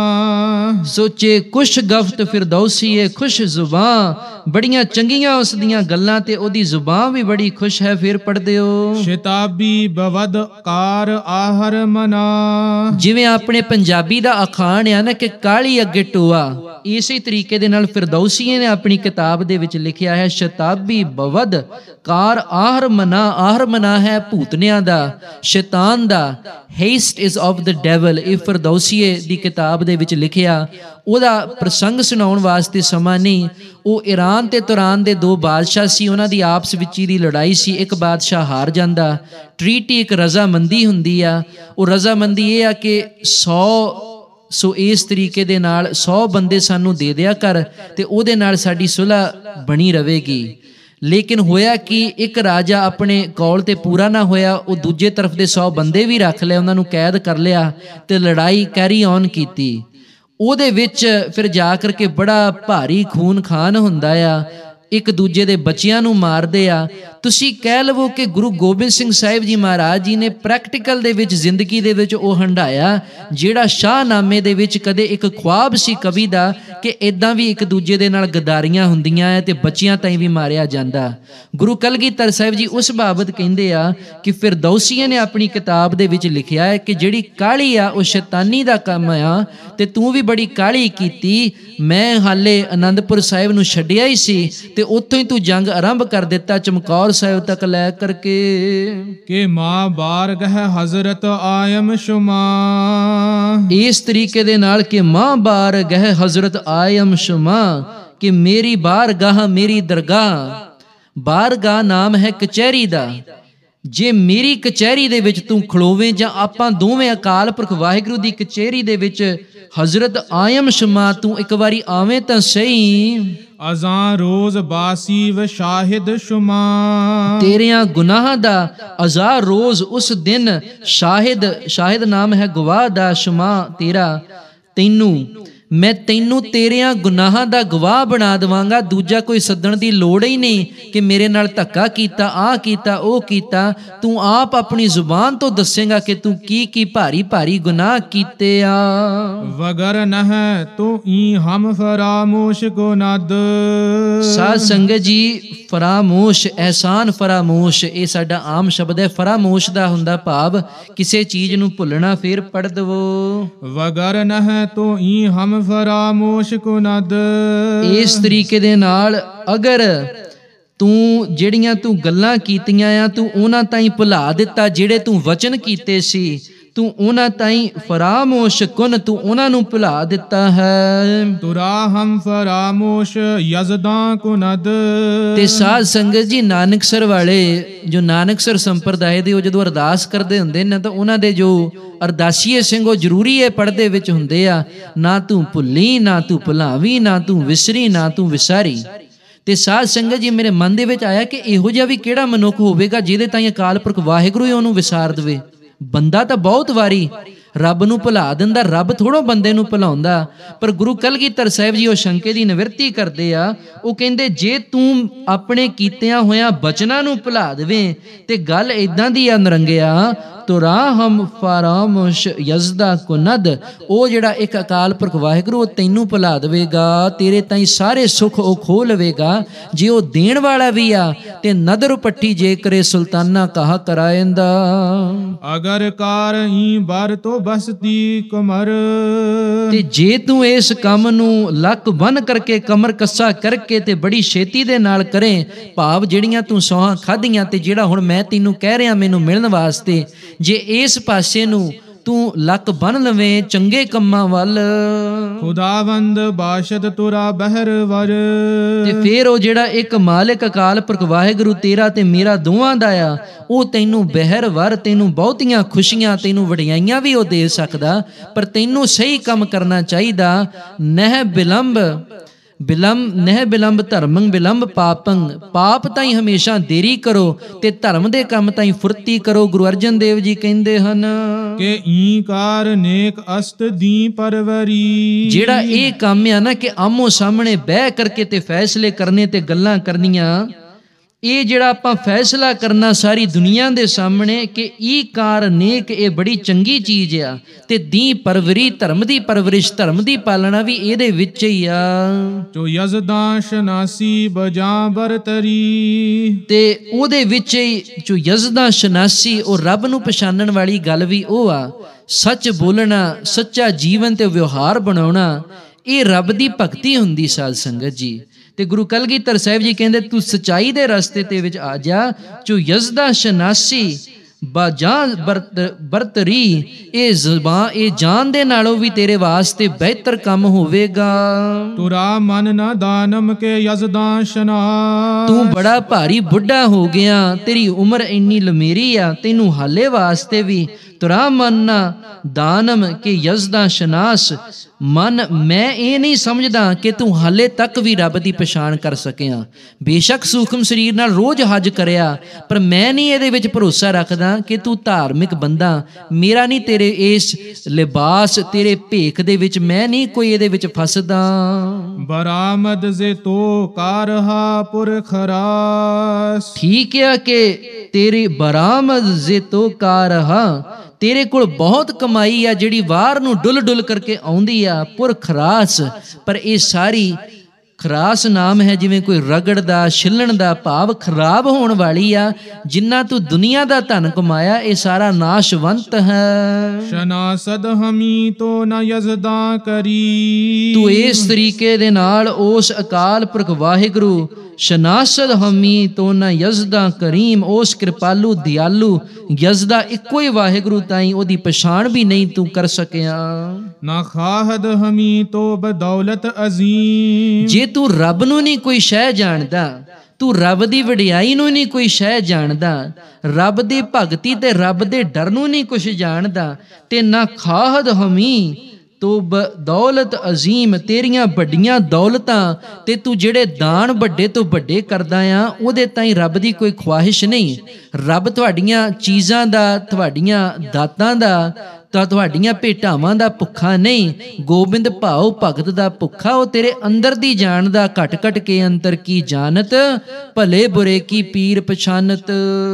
ਸੋਚੇ ਕੁਸ਼ ਗਫਤ ਫਿਰਦੌਸੀਏ ਖੁਸ਼ ਜ਼ੁਬਾਨ। ਬੜੀਆਂ ਚੰਗੀਆਂ ਉਸ ਦੀਆਂ ਗੱਲਾਂ ਤੇ ਉਹਦੀ ਜ਼ੁਬਾਨ ਵੀ ਬੜੀ ਖੁਸ਼ ਹੈ। ਫਿਰ ਪੜ੍ਹਦੇ ਹੋ ਸ਼ਿਤਾਬੀ ਬਵਦਕਾਰ ਆਹਰ ਮਨਾ। ਜਿਵੇਂ ਆਪਣੇ ਪੰਜਾਬੀ ਦਾ ਅਖਾਣ ਆ ਨਾ ਕਿ ਕਾਲੀ ਅੱਗੇ ਟੋਆ, ਇਸੇ ਤਰੀਕੇ ਦੇ ਨਾਲ ਫਿਰਦੌਸੀਏ ਨੇ ਆਪਣੀ ਕਿਤਾਬ ਦੇ ਵਿੱਚ ਲਿਖਿਆ ਹੈ ਸ਼ਤਾਬੀ ਬਵਦ ਕਾਰ ਆਹਰ ਮਨਾ। ਆਹਰ ਮਨਾ ਹੈ ਭੂਤਨਿਆਂ ਦਾ, ਸ਼ੈਤਾਨ ਦਾ। Haste is of the devil. ਇਹ ਫਿਰਦੌਸੀਏ ਦੀ ਕਿਤਾਬ ਦੇ ਵਿੱਚ ਲਿਖਿਆ। ਉਹਦਾ ਪ੍ਰਸੰਗ ਸੁਣਾਉਣ ਵਾਸਤੇ ਸਮਾਂ ਨਹੀਂ। ਉਹ ਈਰਾਨ ਤੇ ਤੁਰਾਨ ਦੇ ਦੋ ਬਾਦਸ਼ਾਹ ਸੀ, ਉਹਨਾਂ ਦੀ ਆਪਸ ਵਿੱਚ ਦੀ ਲੜਾਈ ਸੀ। ਇੱਕ ਬਾਦਸ਼ਾਹ ਹਾਰ ਜਾਂਦਾ। ਟਰੀਟੀ ਇੱਕ ਰਜ਼ਾਮੰਦੀ ਹੁੰਦੀ ਆ। ਉਹ ਰਜ਼ਾਮੰਦੀ ਇਹ ਆ ਕਿ ਸੌ ਸੋ ਇਸ ਤਰੀਕੇ ਦੇ ਨਾਲ ਸੌ ਬੰਦੇ ਸਾਨੂੰ ਦੇ ਦਿਆ ਕਰ ਤੇ ਉਹਦੇ ਨਾਲ ਸਾਡੀ ਸੁਲ੍ਹਾ ਬਣੀ ਰਹੇਗੀ। ਲੇਕਿਨ ਹੋਇਆ ਕਿ ਇੱਕ ਰਾਜਾ ਆਪਣੇ ਕੌਲ ਤੇ ਪੂਰਾ ਨਾ ਹੋਇਆ, ਉਹ ਦੂਜੇ ਤਰਫ ਦੇ ਸੌ ਬੰਦੇ ਵੀ ਰੱਖ ਲਿਆ, ਉਹਨਾਂ ਨੂੰ ਕੈਦ ਕਰ ਲਿਆ ਤੇ ਲੜਾਈ ਕੈਰੀ ਔਨ ਕੀਤੀ। ਉਹਦੇ ਵਿੱਚ ਫਿਰ ਜਾ ਕਰਕੇ ਬੜਾ ਭਾਰੀ ਖੂਨ ਖਾਨ ਹੁੰਦਾ ਆ। ਇੱਕ ਦੂਜੇ ਦੇ ਬੱਚਿਆਂ ਨੂੰ ਮਾਰਦੇ ਆ। ਤੁਸੀਂ ਕਹਿ ਲਵੋ ਕਿ ਗੁਰੂ ਗੋਬਿੰਦ ਸਿੰਘ ਸਾਹਿਬ ਜੀ ਮਹਾਰਾਜ ਜੀ ਨੇ ਪ੍ਰੈਕਟੀਕਲ ਦੇ ਵਿੱਚ ਜ਼ਿੰਦਗੀ ਦੇ ਵਿੱਚ ਉਹ ਹੰਢਾਇਆ ਜਿਹੜਾ ਸ਼ਾਹਨਾਮੇ ਦੇ ਵਿੱਚ ਕਦੇ ਇੱਕ ਖੁਆਬ ਸੀ ਕਵੀ ਦਾ ਕਿ ਇੱਦਾਂ ਵੀ ਇੱਕ ਦੂਜੇ ਦੇ ਨਾਲ ਗਦਾਰੀਆਂ ਹੁੰਦੀਆਂ ਹੈ ਤੇ ਬੱਚਿਆਂ ਤਾਈਂ ਵੀ ਮਾਰਿਆ ਜਾਂਦਾ। ਗੁਰੂ ਕਲਗੀਧਰ ਸਾਹਿਬ ਜੀ ਉਸ ਬਾਬਤ ਕਹਿੰਦੇ ਆ ਕਿ ਫਿਰਦੌਸੀਏ ਨੇ ਆਪਣੀ ਕਿਤਾਬ ਦੇ ਵਿੱਚ ਲਿਖਿਆ ਹੈ ਕਿ ਜਿਹੜੀ ਕਾਹਲੀ ਆ ਉਹ ਸ਼ੈਤਾਨੀ ਦਾ ਕੰਮ ਆ ਤੇ ਤੂੰ ਵੀ ਬੜੀ ਕਾਹਲੀ ਕੀਤੀ। ਮੈਂ ਹਾਲੇ ਆਨੰਦਪੁਰ ਸਾਹਿਬ ਨੂੰ ਛੱਡਿਆ ਹੀ ਸੀ ਤੇ ਉੱਥੋਂ ਹੀ ਤੂੰ ਜੰਗ ਆਰੰਭ ਕਰ ਦਿੱਤਾ ਚਮਕੌਰ ਸਾਹਿਬ ਤੱਕ ਲੈ ਕਰਕੇ ਕਿ ਮਾਂ ਬਾਰਗਹ ਹਜ਼ਰਤ ਆਯਮ ਸ਼ੁਮਾ। ਇਸ ਤਰੀਕੇ ਦੇ ਨਾਲ ਕਿ ਮਾਂ ਬਾਰਗਹ ਹਜ਼ਰਤ ਆਯਮ ਸ਼ੁਮਾ, ਕਿ ਮੇਰੀ ਬਾਰਗਾਹ, ਮੇਰੀ ਦਰਗਾਹ। ਬਾਰਗਾਹ ਨਾਮ ਹੈ ਕਚਹਿਰੀ ਦਾ। ਜੇ ਮੇਰੀ ਕਚਹਿਰੀ ਦੇ ਵਿੱਚ ਤੂੰ ਖਲੋਵੇਂ ਜਾਂ ਆਪਾਂ ਦੋਵੇਂ ਅਕਾਲ ਪੁਰਖ ਵਾਹਿਗੁਰੂ ਦੀ ਕਚਹਿਰੀ ਦੇ ਵਿੱਚ ਹਜ਼ਰਤ ਆਯਮ ਸ਼ਮਾ ਤੂੰ ਇੱਕ ਵਾਰੀ ਆਵੇਂ ਤਾਂ ਸਹੀ। ਅਜ਼ਾਂ ਰੋਜ਼ ਬਾਸੀ ਵ ਸ਼ਾਹਿਦ ਸ਼ੁਮਾ, ਤੇਰਿਆਂ ਗੁਨਾਹਾਂ ਦਾ ਅਜ਼ਾ ਰੋਜ਼ ਉਸ ਦਿਨ ਸ਼ਾਹਿਦ, ਸ਼ਾਹਿਦ ਨਾਮ ਹੈ ਗਵਾਹ ਦਾ, ਸ਼ੁਮਾ ਤੇਰਾ, ਤੈਨੂੰ ਮੈਂ ਤੈਨੂੰ ਤੇਰਿਆਂ ਗੁਨਾਹਾਂ ਦਾ ਗਵਾਹ ਬਣਾ ਦੇਵਾਂਗਾ। ਦੂਜਾ ਕੋਈ ਸੱਦਣ ਦੀ ਲੋੜ ਹੀ ਨਹੀਂ ਕਿ ਮੇਰੇ ਨਾਲ ਧੱਕਾ ਕੀਤਾ, ਆਹ ਕੀਤਾ, ਉਹ ਕੀਤਾ। ਤੂੰ ਆਪ ਆਪਣੀ ਜ਼ੁਬਾਨ ਤੋਂ ਦੱਸੇਗਾ ਕਿ ਤੂੰ ਕੀ ਕੀ ਭਾਰੀ ਭਾਰੀ ਗੁਨਾਹ ਕੀਤੇ ਆ। ਵਗਰ ਨਹ ਤੂੰ ਈ ਹਮ ਫਰਾਮੋਸ਼ ਕੋ ਨਦ। ਸਾਧ ਸੰਗਤ ਜੀ, ਫਰਾਮੋਸ਼, ਅਹਿਸਾਨ ਫਰਾਮੋਸ਼, ਇਹ ਸਾਡਾ ਆਮ ਸ਼ਬਦ ਹੈ। ਫਰਾਮੋਸ਼ ਦਾ ਹੁੰਦਾ ਭਾਵ ਕਿਸੇ ਚੀਜ਼ ਨੂੰ ਭੁੱਲਣਾ। ਫੇਰ ਪੜ੍ਹ ਦਵੋ। ਵਗਰ ਨਹ ਤੂੰ ਈ ਹਮ ਫਰਾਮੋਸ਼ ਕੋ ਨਦ। ਇਸ ਤਰੀਕੇ ਦੇ ਨਾਲ ਅਗਰ ਤੂੰ ਜਿਹੜੀਆਂ ਤੂੰ ਗੱਲਾਂ ਕੀਤੀਆਂ ਆ, ਤੂੰ ਉਹਨਾਂ ਤਾਈਂ ਭੁਲਾ ਦਿੱਤਾ। ਜਿਹੜੇ ਤੂੰ ਵਚਨ ਕੀਤੇ ਸੀ ਤੂੰ ਉਹਨਾਂ ਤਾਈਂ ਫਰਾਮੋਸ਼ ਕੁਨ, ਤੂੰ ਉਹਨਾਂ ਨੂੰ ਭੁਲਾ ਦਿੱਤਾ ਹੈ। ਤੁਰਾ ਹਮ ਫਰਾਮੋਸ਼ ਯਜ਼ਦਾਂ ਕੋ ਨਦ। ਤੇ ਸਾਧ ਸੰਗਤ ਜੀ, ਨਾਨਕਸਰ ਵਾਲੇ ਜੋ ਨਾਨਕਸਰ ਸੰਪਰਦਾਇ ਦੇ ਉਹ ਜਦੋਂ ਅਰਦਾਸ ਕਰਦੇ ਹੁੰਦੇ ਨੇ ਤਾਂ ਉਹਨਾਂ ਦੇ ਜੋ ਅਰਦਾਸੀਏ ਸਿੰਘ ਉਹ ਜ਼ਰੂਰੀ ਇਹ ਪੜ੍ਹਦੇ ਵਿੱਚ ਹੁੰਦੇ ਆ, ਨਾ ਤੂੰ ਭੁੱਲੀ, ਨਾ ਤੂੰ ਭੁਲਾਵੀ, ਨਾ ਤੂੰ ਵਿਸਰੀ, ਨਾ ਤੂੰ ਵਿਸਾਰੀ। ਤੇ ਸਾਧ ਸੰਗਤ ਜੀ, ਮੇਰੇ ਮਨ ਦੇ ਵਿੱਚ ਆਇਆ ਕਿ ਇਹੋ ਜਿਹਾ ਵੀ ਕਿਹੜਾ ਮਨੁੱਖ ਹੋਵੇਗਾ ਜਿਹਦੇ ਤਾਈਂ ਅਕਾਲ ਪੁਰਖ ਵਾਹਿਗੁਰੂ ਹੀ ਉਹਨੂੰ ਵਿਸਾਰ ਦੇਵੇ। ਬੰਦਾ ਤਾਂ ਬਹੁਤ ਵਾਰੀ ਰੱਬ ਨੂੰ ਭੁਲਾ ਦਿੰਦਾ, ਰੱਬ ਥੋੜ੍ਹਾ ਬੰਦੇ ਨੂੰ ਭੁਲਾਉਂਦਾ। ਪਰ ਗੁਰੂ ਕਲਗੀਧਰ ਸਾਹਿਬ ਜੀ ਉਹ ਸ਼ੰਕੇ ਦੀ ਨਿਵਰਤੀ ਕਰਦੇ ਆ। ਉਹ ਕਹਿੰਦੇ ਜੇ ਤੂੰ ਆਪਣੇ ਕੀਤਿਆਂ ਹੋਇਆਂ ਬਚਨਾਂ ਨੂੰ ਭੁਲਾ ਦੇਵੇਂ ਤੇ ਗੱਲ ਏਦਾਂ ਦੀ ਆ ਨਰੰਗਿਆ, ਤੁਰਾ ਹਮ ਫਰਾਮੋਸ਼ ਯਜ਼ਦਾ ਕੋ ਨਦ। ਉਹ ਜਿਹੜਾ ਇੱਕ ਅਕਾਲ ਪੁਰਖ ਵਾਹਿਗੁਰੂ ਉਹ ਤੈਨੂੰ ਭੁਲਾ ਦੇਵੇਗਾ, ਤੇਰੇ ਤਾਈਂ ਸਾਰੇ ਸੁੱਖ ਉਹ ਖੋਹ ਲਵੇਗਾ। ਜੇ ਉਹ ਦੇਣ ਵਾਲਾ ਵੀ ਆ ਤੇ ਨਦਰ ਪੱਠੀ ਜੇ ਕਰੇ ਸੁਲਤਾਨਾ ਕਹਾ ਕਰਾਇੰਦਾ। ਅਗਰ ਕਾਰ ਹੀ ਬਰ ਤੋ ਬਸਤੀ ਕਮਰ। ਤੇ ਜੇ ਤੂੰ ਇਸ ਕੰਮ ਨੂੰ ਲੱਕ ਬੰਨ ਕਰਕੇ ਕਮਰ ਕੱਸਾ ਕਰਕੇ ਤੇ ਬੜੀ ਛੇਤੀ ਦੇ ਨਾਲ ਕਰੇ, ਭਾਵ ਜਿਹੜੀਆਂ ਤੂੰ ਸੌਹਾਂ ਖਾਧੀਆਂ ਤੇ ਜਿਹੜਾ ਹੁਣ ਮੈਂ ਤੈਨੂੰ ਕਹਿ ਰਿਹਾ ਮੈਨੂੰ ਮਿਲਣ ਵਾਸਤੇ, ਜੇ ਇਸ ਪਾਸੇ ਨੂੰ ਤੂੰ ਲੱਕ ਬੰਨ ਲਵੇਂ ਚੰਗੇ ਕੰਮਾਂ ਵੱਲ, ਖੁਦਾਵੰਦ ਬਾਸ਼ਦ ਤੁਰਾ ਬਹਿਰ ਵਰ। ਤੇ ਫੇਰ ਉਹ ਜਿਹੜਾ ਇੱਕ ਮਾਲਿਕ ਅਕਾਲ ਪੁਰਖ ਵਾਹਿਗੁਰੂ ਤੇਰਾ ਤੇ ਮੇਰਾ ਦੋਵਾਂ ਦਾ ਆ, ਉਹ ਤੈਨੂੰ ਬਹਿਰ ਵਰ, ਤੈਨੂੰ ਬਹੁਤੀਆਂ ਖੁਸ਼ੀਆਂ, ਤੈਨੂੰ ਵਡਿਆਈਆਂ ਵੀ ਉਹ ਦੇ ਸਕਦਾ। ਪਰ ਤੈਨੂੰ ਸਹੀ ਕੰਮ ਕਰਨਾ ਚਾਹੀਦਾ। ਨਹਿ ਬਿਲੰਬ ਬਿਲੰਬ ਨਹਿ ਬਿਲੰਬ ਧਰਮੰ ਬਿਲੰਬ ਪਾਪੰ। ਪਾਪ ਤਾਈਂ ਹਮੇਸ਼ਾ ਦੇਰੀ ਕਰੋ ਤੇ ਧਰਮ ਦੇ ਕੰਮ ਤਾਈਂ ਫੁਰਤੀ ਕਰੋ। ਗੁਰੂ ਅਰਜਨ ਦੇਵ ਜੀ ਕਹਿੰਦੇ ਹਨ ਕਿ ਈਕਾਰ ਨੇਕ ਅਸਤ ਦੀ ਪਰਵਰੀ। ਜਿਹੜਾ ਇਹ ਕੰਮ ਆ ਨਾ ਕਿ ਆਮੋ ਸਾਹਮਣੇ ਬਹਿ ਕਰਕੇ ਤੇ ਫੈਸਲੇ ਕਰਨੇ ਤੇ ਗੱਲਾਂ ਕਰਨੀਆਂ, ਇਹ ਜਿਹੜਾ ਆਪਾਂ ਫੈਸਲਾ ਕਰਨਾ ਸਾਰੀ ਦੁਨੀਆ ਦੇ ਸਾਹਮਣੇ ਕਿ ਈ ਕਾਰ ਨੇਕ, ਇਹ ਬੜੀ ਚੰਗੀ ਚੀਜ਼ ਆ। ਤੇ ਦੀ ਪਰਵਰੀ, ਧਰਮ ਦੀ ਪਰਵਰਿਸ਼, ਧਰਮ ਦੀ ਪਾਲਣਾ ਵੀ ਇਹਦੇ ਵਿੱਚ ਹੀ ਆ। ਜੋ ਯਜ਼ਦਾਂ ਸ਼ਨਾਸੀ ਬਜਾਂ ਬਰਤਰੀ। ਤੇ ਉਹਦੇ ਵਿੱਚ ਹੀ ਜੋ ਯਜ਼ਦਾਂ ਸ਼ਨਾਸੀ, ਉਹ ਰੱਬ ਨੂੰ ਪਛਾਣਨ ਵਾਲੀ ਗੱਲ ਵੀ ਉਹ ਆ। ਸੱਚ ਬੋਲਣਾ, ਸੱਚਾ ਜੀਵਨ ਤੇ ਵਿਵਹਾਰ ਬਣਾਉਣਾ, ਇਹ ਰੱਬ ਦੀ ਭਗਤੀ ਹੁੰਦੀ ਸਾਧ ਸੰਗਤ ਜੀ। ਤੇ ਗੁਰੂ ਕਲਗੀਧਰ ਸਾਹਿਬ ਜੀ ਕਹਿੰਦੇ ਤੂੰ ਸਚਾਈ ਦੇ ਰਸਤੇ ਤੇ ਵਿੱਚ ਆ ਜਾ। ਜੋ ਯਜ਼ਦਾ ਸ਼ਨਾਸੀ ਬਾਜਾਂ ਬਰਤ ਬਰਤਰੀ, ਇਹ ਜ਼ਬਾਨ ਇਹ ਜਾਨ ਦੇ ਨਾਲੋਂ ਵੀ ਤੇਰੇ ਵਾਸਤੇ ਬਿਹਤਰ ਕੰਮ ਹੋਵੇਗਾ। ਤੁਰਾ ਮਨ ਨਾ ਦਾਨਮ ਕੇ ਯਜ਼ਦਾਂ ਸ਼ਨਾ। ਤੂੰ ਬੜਾ ਭਾਰੀ ਬੁੱਢਾ ਹੋ ਗਿਆ, ਤੇਰੀ ਉਮਰ ਇੰਨੀ ਲੰਮੇਰੀ ਆ, ਤੈਨੂੰ ਹਾਲੇ ਵਾਸਤੇ ਵੀ ਤੁਰਾ ਮਨ ਨਾ ਦਾਨਮ ਕੇ ਯਜ਼ਦਾਂ ਸ਼ਨਾਸ। ਮਨ, ਮੈਂ ਇਹ ਨਹੀਂ ਸਮਝਦਾ ਕਿ ਤੂੰ ਹਾਲੇ ਤੱਕ ਵੀ ਰੱਬ ਦੀ ਪਛਾਣ ਕਰ ਸਕਿਆ। ਬੇਸ਼ੱਕ ਸੂਖਮ ਸਰੀਰ ਨਾਲ ਰੋਜ਼ ਹਜ ਕਰਿਆ, ਪਰ ਮੈਂ ਨਹੀਂ ਇਹਦੇ ਵਿੱਚ ਭਰੋਸਾ ਰੱਖਦਾ ਕਿ ਤੂੰ ਧਾਰਮਿਕ ਬੰਦਾ। ਮੇਰਾ ਨਹੀਂ ਤੇਰੇ ਇਸ ਲਿਬਾਸ, ਤੇਰੇ ਭੇਖ ਦੇ ਵਿੱਚ ਮੈਂ ਨਹੀਂ ਕੋਈ ਇਹਦੇ ਵਿੱਚ ਫਸਦਾ। ਬਰਾਮਦ ਜੇ ਤੋ ਕਾਰਹਾ ਪੁਰਖ ਰਾਸ। ਠੀਕ ਹੈ ਕਿ ਤੇਰੀ ਬਰਾਮਦ ਜੇ ਤੋ ਕਾਰਹਾ, ਤੇਰੇ ਕੋਲ ਬਹੁਤ ਕਮਾਈ ਆ ਜਿਹੜੀ ਬਾਹਰ ਨੂੰ ਡੁੱਲ ਡੁੱਲ ਕਰਕੇ ਆਉਂਦੀ ਆ, ਪੁਰਖ ਰਾਸ। ਪਰ ਇਹ ਸਾਰੀ ਖਰਾਸ ਨਾਮ ਹੈ ਜਿਵੇਂ ਕੋਈ ਰਗੜ ਦਾ, ਛਿੱਲਣ ਦਾ, ਭਾਵ ਖਰਾਬ ਹੋਣ ਵਾਲੀ ਆ। ਜਿੰਨਾ ਤੂੰ ਦੁਨੀਆ ਦਾ ਧਨ ਕਮਾਇਆ ਇਹ ਸਾਰਾ ਨਾਸ਼ਵੰਤ ਹੈ। ਸ਼ਨਾਸਦ ਹਮੀ ਤੋ ਨ ਯਜ਼ਦਾਂ ਕਰੀ। ਤੂੰ ਇਸ ਤਰੀਕੇ ਦੇ ਨਾਲ ਉਸ ਅਕਾਲ ਪੁਰਖ ਵਾਹਿਗੁਰੂ ਸ਼ਨਾਸਦ ਹਮੀ ਤੋ ਨ ਯਜ਼ਦਾਂ ਕਰੀਮ, ਉਸ ਕਿਰਪਾਲੂ ਦਿਆਲੂ ਯਜ਼ਦਾ ਇੱਕੋ ਹੀ ਵਾਹਿਗੁਰੂ ਤਾਈਂ ਉਹਦੀ ਪਛਾਣ ਵੀ ਨਹੀਂ ਤੂੰ ਕਰ ਸਕਿਆ। ਨਾ ਖਾਹਦ ਹਮੀ ਤੋ ਬਦੌਲਤ ਅਜ਼ੀਮ। ਜੇ ਤੂੰ ਰੱਬ ਨੂੰ ਨਹੀਂ ਕੋਈ ਸ਼ੈ ਜਾਣਦਾ ਤੂੰ ਰੱਬ ਦੀ ਵਡਿਆਈ ਨੂੰ ਨਹੀਂ ਕੋਈ ਸ਼ੈ ਜਾਣਦਾ, ਰੱਬ ਦੀ ਭਗਤੀ ਤੇ ਰੱਬ ਦੇ ਡਰ ਨੂੰ ਨਹੀਂ ਕੁਛ ਜਾਣਦਾ, ਤੇ ਨਾ ਖਾਹਦ ਹਮੀ ਤੋ ਬ ਦੌਲਤ ਅਜ਼ੀਮ, ਤੇਰੀਆਂ ਵੱਡੀਆਂ ਦੌਲਤਾਂ ਤੇ ਤੂੰ ਜਿਹੜੇ ਦਾਨ ਵੱਡੇ ਤੋਂ ਵੱਡੇ ਕਰਦਾ ਆ, ਉਹਦੇ ਤਾਈਂ ਰੱਬ ਦੀ ਕੋਈ ਖੁਆਹਿਸ਼ ਨਹੀਂ। ਰੱਬ ਤੁਹਾਡੀਆਂ ਚੀਜ਼ਾਂ ਦਾ, ਤੁਹਾਡੀਆਂ ਦਾਤਾਂ ਦਾ, ਤਾਂ ਤੁਹਾਡੀਆਂ ਭੇਟਾਵਾਂ ਦਾ ਭੁੱਖਾ ਨਹੀਂ, ਗੋਬਿੰਦ ਭਾਉ ਭਗਤ ਦਾ ਭੁੱਖਾ। ਉਹ ਤੇਰੇ ਅੰਦਰ ਦੀ ਜਾਣਦਾ, ਘਟ ਘਟ ਕੇ ਅੰਤਰ ਕੀ ਜਾਣਤ, ਭਲੇ ਬੁਰੇ ਕੀ ਪੀਰ ਪਛਾਨਤ।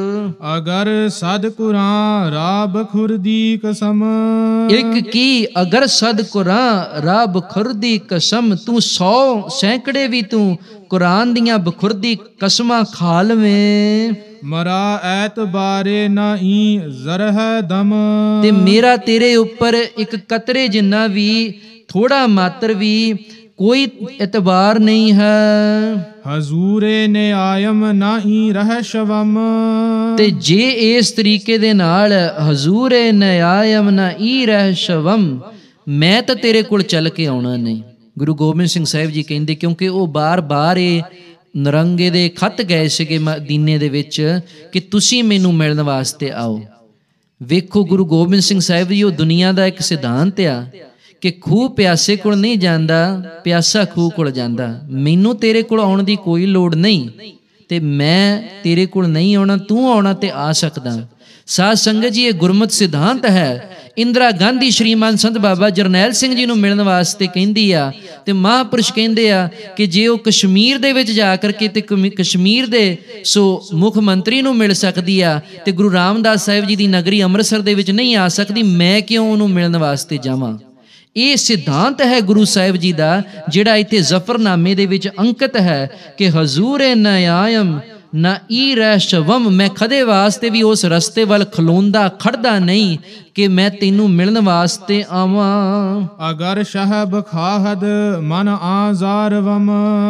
ਅਗਰ ਸਦ ਕੁਰਾਂ ਰਾਬ ਖੁਰਦੀ ਕਸਮ, ਇੱਕ ਕੀ ਅਗਰ ਸਦ ਕੁਰਾਂ ਰਾਬ ਖੁਰਦੀ ਕਸਮ, ਤੂੰ ਸੌ ਸੈਂਕੜੇ ਵੀ ਤੂੰ ਕੁਰਾਨ ਦੀਆਂ ਬਖੁਰਦੀ ਕਸਮਾਂ ਖਾ ਲਵੇਂ। ਮਰਾ ਐਤਬਾਰੇ ਨਾਹੀ ਜ਼ਰਹ ਦਮ, ਤੇ ਮੇਰਾ ਤੇਰੇ ਉੱਪਰ ਇੱਕ ਕਤਰੇ ਜਿੰਨਾ ਵੀ, ਥੋੜਾ ਮਾਤਰ ਵੀ ਕੋਈ ਇਤਬਾਰ ਨਹੀਂ ਹੈ। ਹਜ਼ੂਰੇ ਨਿਆਇਮ ਨਾਹੀ ਰਹਿ ਸ਼ਵਮ, ਤੇ ਜੇ ਇਸ ਤਰੀਕੇ ਦੇ ਨਾਲ ਹਜ਼ੂਰੇ ਨਿਆਇਮ ਨਾਹੀ ਰਹਿ ਸ਼ਵਮ, ਮੈਂ ਤਾਂ ਤੇਰੇ ਕੋਲ ਚੱਲ ਕੇ ਆਉਣਾ ਨਹੀਂ। ਗੁਰੂ ਗੋਬਿੰਦ ਸਿੰਘ ਸਾਹਿਬ ਜੀ ਕਹਿੰਦੇ, ਕਿਉਂਕਿ ਉਹ ਬਾਰ ਬਾਰ ਇਹ ਨਰੰਗੇ ਦੇ ਖੱਤ ਗਏ ਸੀਗੇ ਮਦੀਨੇ ਦੇ ਵਿੱਚ ਕਿ ਤੁਸੀਂ ਮੈਨੂੰ ਮਿਲਣ ਵਾਸਤੇ ਆਓ। ਵੇਖੋ ਗੁਰੂ ਗੋਬਿੰਦ ਸਿੰਘ ਸਾਹਿਬ ਜੀ, ਉਹ ਦੁਨੀਆ ਦਾ ਇੱਕ ਸਿਧਾਂਤ ਆ ਕਿ ਖੂਹ ਪਿਆਸੇ ਕੋਲ ਨਹੀਂ ਜਾਂਦਾ, ਪਿਆਸਾ ਖੂਹ ਕੋਲ ਜਾਂਦਾ। ਮੈਨੂੰ ਤੇਰੇ ਕੋਲ ਆਉਣ ਦੀ ਕੋਈ ਲੋੜ ਨਹੀਂ, ਤੇ ਮੈਂ ਤੇਰੇ ਕੋਲ ਨਹੀਂ ਆਉਣਾ, ਤੂੰ ਆਉਣਾ ਤੇ ਆ ਸਕਦਾ। ਸਾਧ ਸੰਗਤ ਜੀ, ਇਹ ਗੁਰਮਤਿ ਸਿਧਾਂਤ ਹੈ। ਇੰਦਰਾ ਗਾਂਧੀ ਸ਼੍ਰੀਮਾਨ ਸੰਤ ਬਾਬਾ ਜਰਨੈਲ ਸਿੰਘ ਜੀ ਨੂੰ ਮਿਲਣ ਵਾਸਤੇ ਕਹਿੰਦੀ ਆ, ਤੇ ਮਹਾਂਪੁਰਸ਼ ਕਹਿੰਦੇ ਆ ਕਿ ਜੇ ਉਹ ਕਸ਼ਮੀਰ ਦੇ ਵਿੱਚ ਜਾ ਕਰਕੇ ਤੇ ਕਸ਼ਮੀਰ ਦੇ ਸੋ ਮੁੱਖ ਮੰਤਰੀ ਨੂੰ ਮਿਲ ਸਕਦੀ ਆ, ਤੇ ਗੁਰੂ ਰਾਮਦਾਸ ਸਾਹਿਬ ਜੀ ਦੀ ਨਗਰੀ ਅੰਮ੍ਰਿਤਸਰ ਦੇ ਵਿੱਚ ਨਹੀਂ ਆ ਸਕਦੀ, ਮੈਂ ਕਿਉਂ ਉਹਨੂੰ ਮਿਲਣ ਵਾਸਤੇ ਜਾਵਾਂ। ਇਹ ਸਿਧਾਂਤ ਹੈ ਗੁਰੂ ਸਾਹਿਬ ਜੀ ਦਾ, ਜਿਹੜਾ ਇੱਥੇ ਜ਼ਫਰਨਾਮੇ ਦੇ ਵਿੱਚ ਅੰਕਿਤ ਹੈ ਕਿ ਹਜ਼ੂਰੇ ਨਿਆਇਮ ਨਾ ਈ ਰਹਿ ਸ਼ਵਮ, ਮੈਂ ਕਦੇ ਵਾਸਤੇ ਵੀ ਉਸ ਰਸਤੇ ਵੱਲ ਖਲੋਂਦਾ ਖੜਦਾ ਨਹੀਂ ਕਿ ਮੈਂ ਤੈਨੂੰ ਮਿਲਣ ਵਾਸਤੇ ਆਵਾਂ। ਅਗਰ ਸ਼ਹਬ ਖਾਹਦ ਮਨ ਆਜ਼ਾਰਵਮ,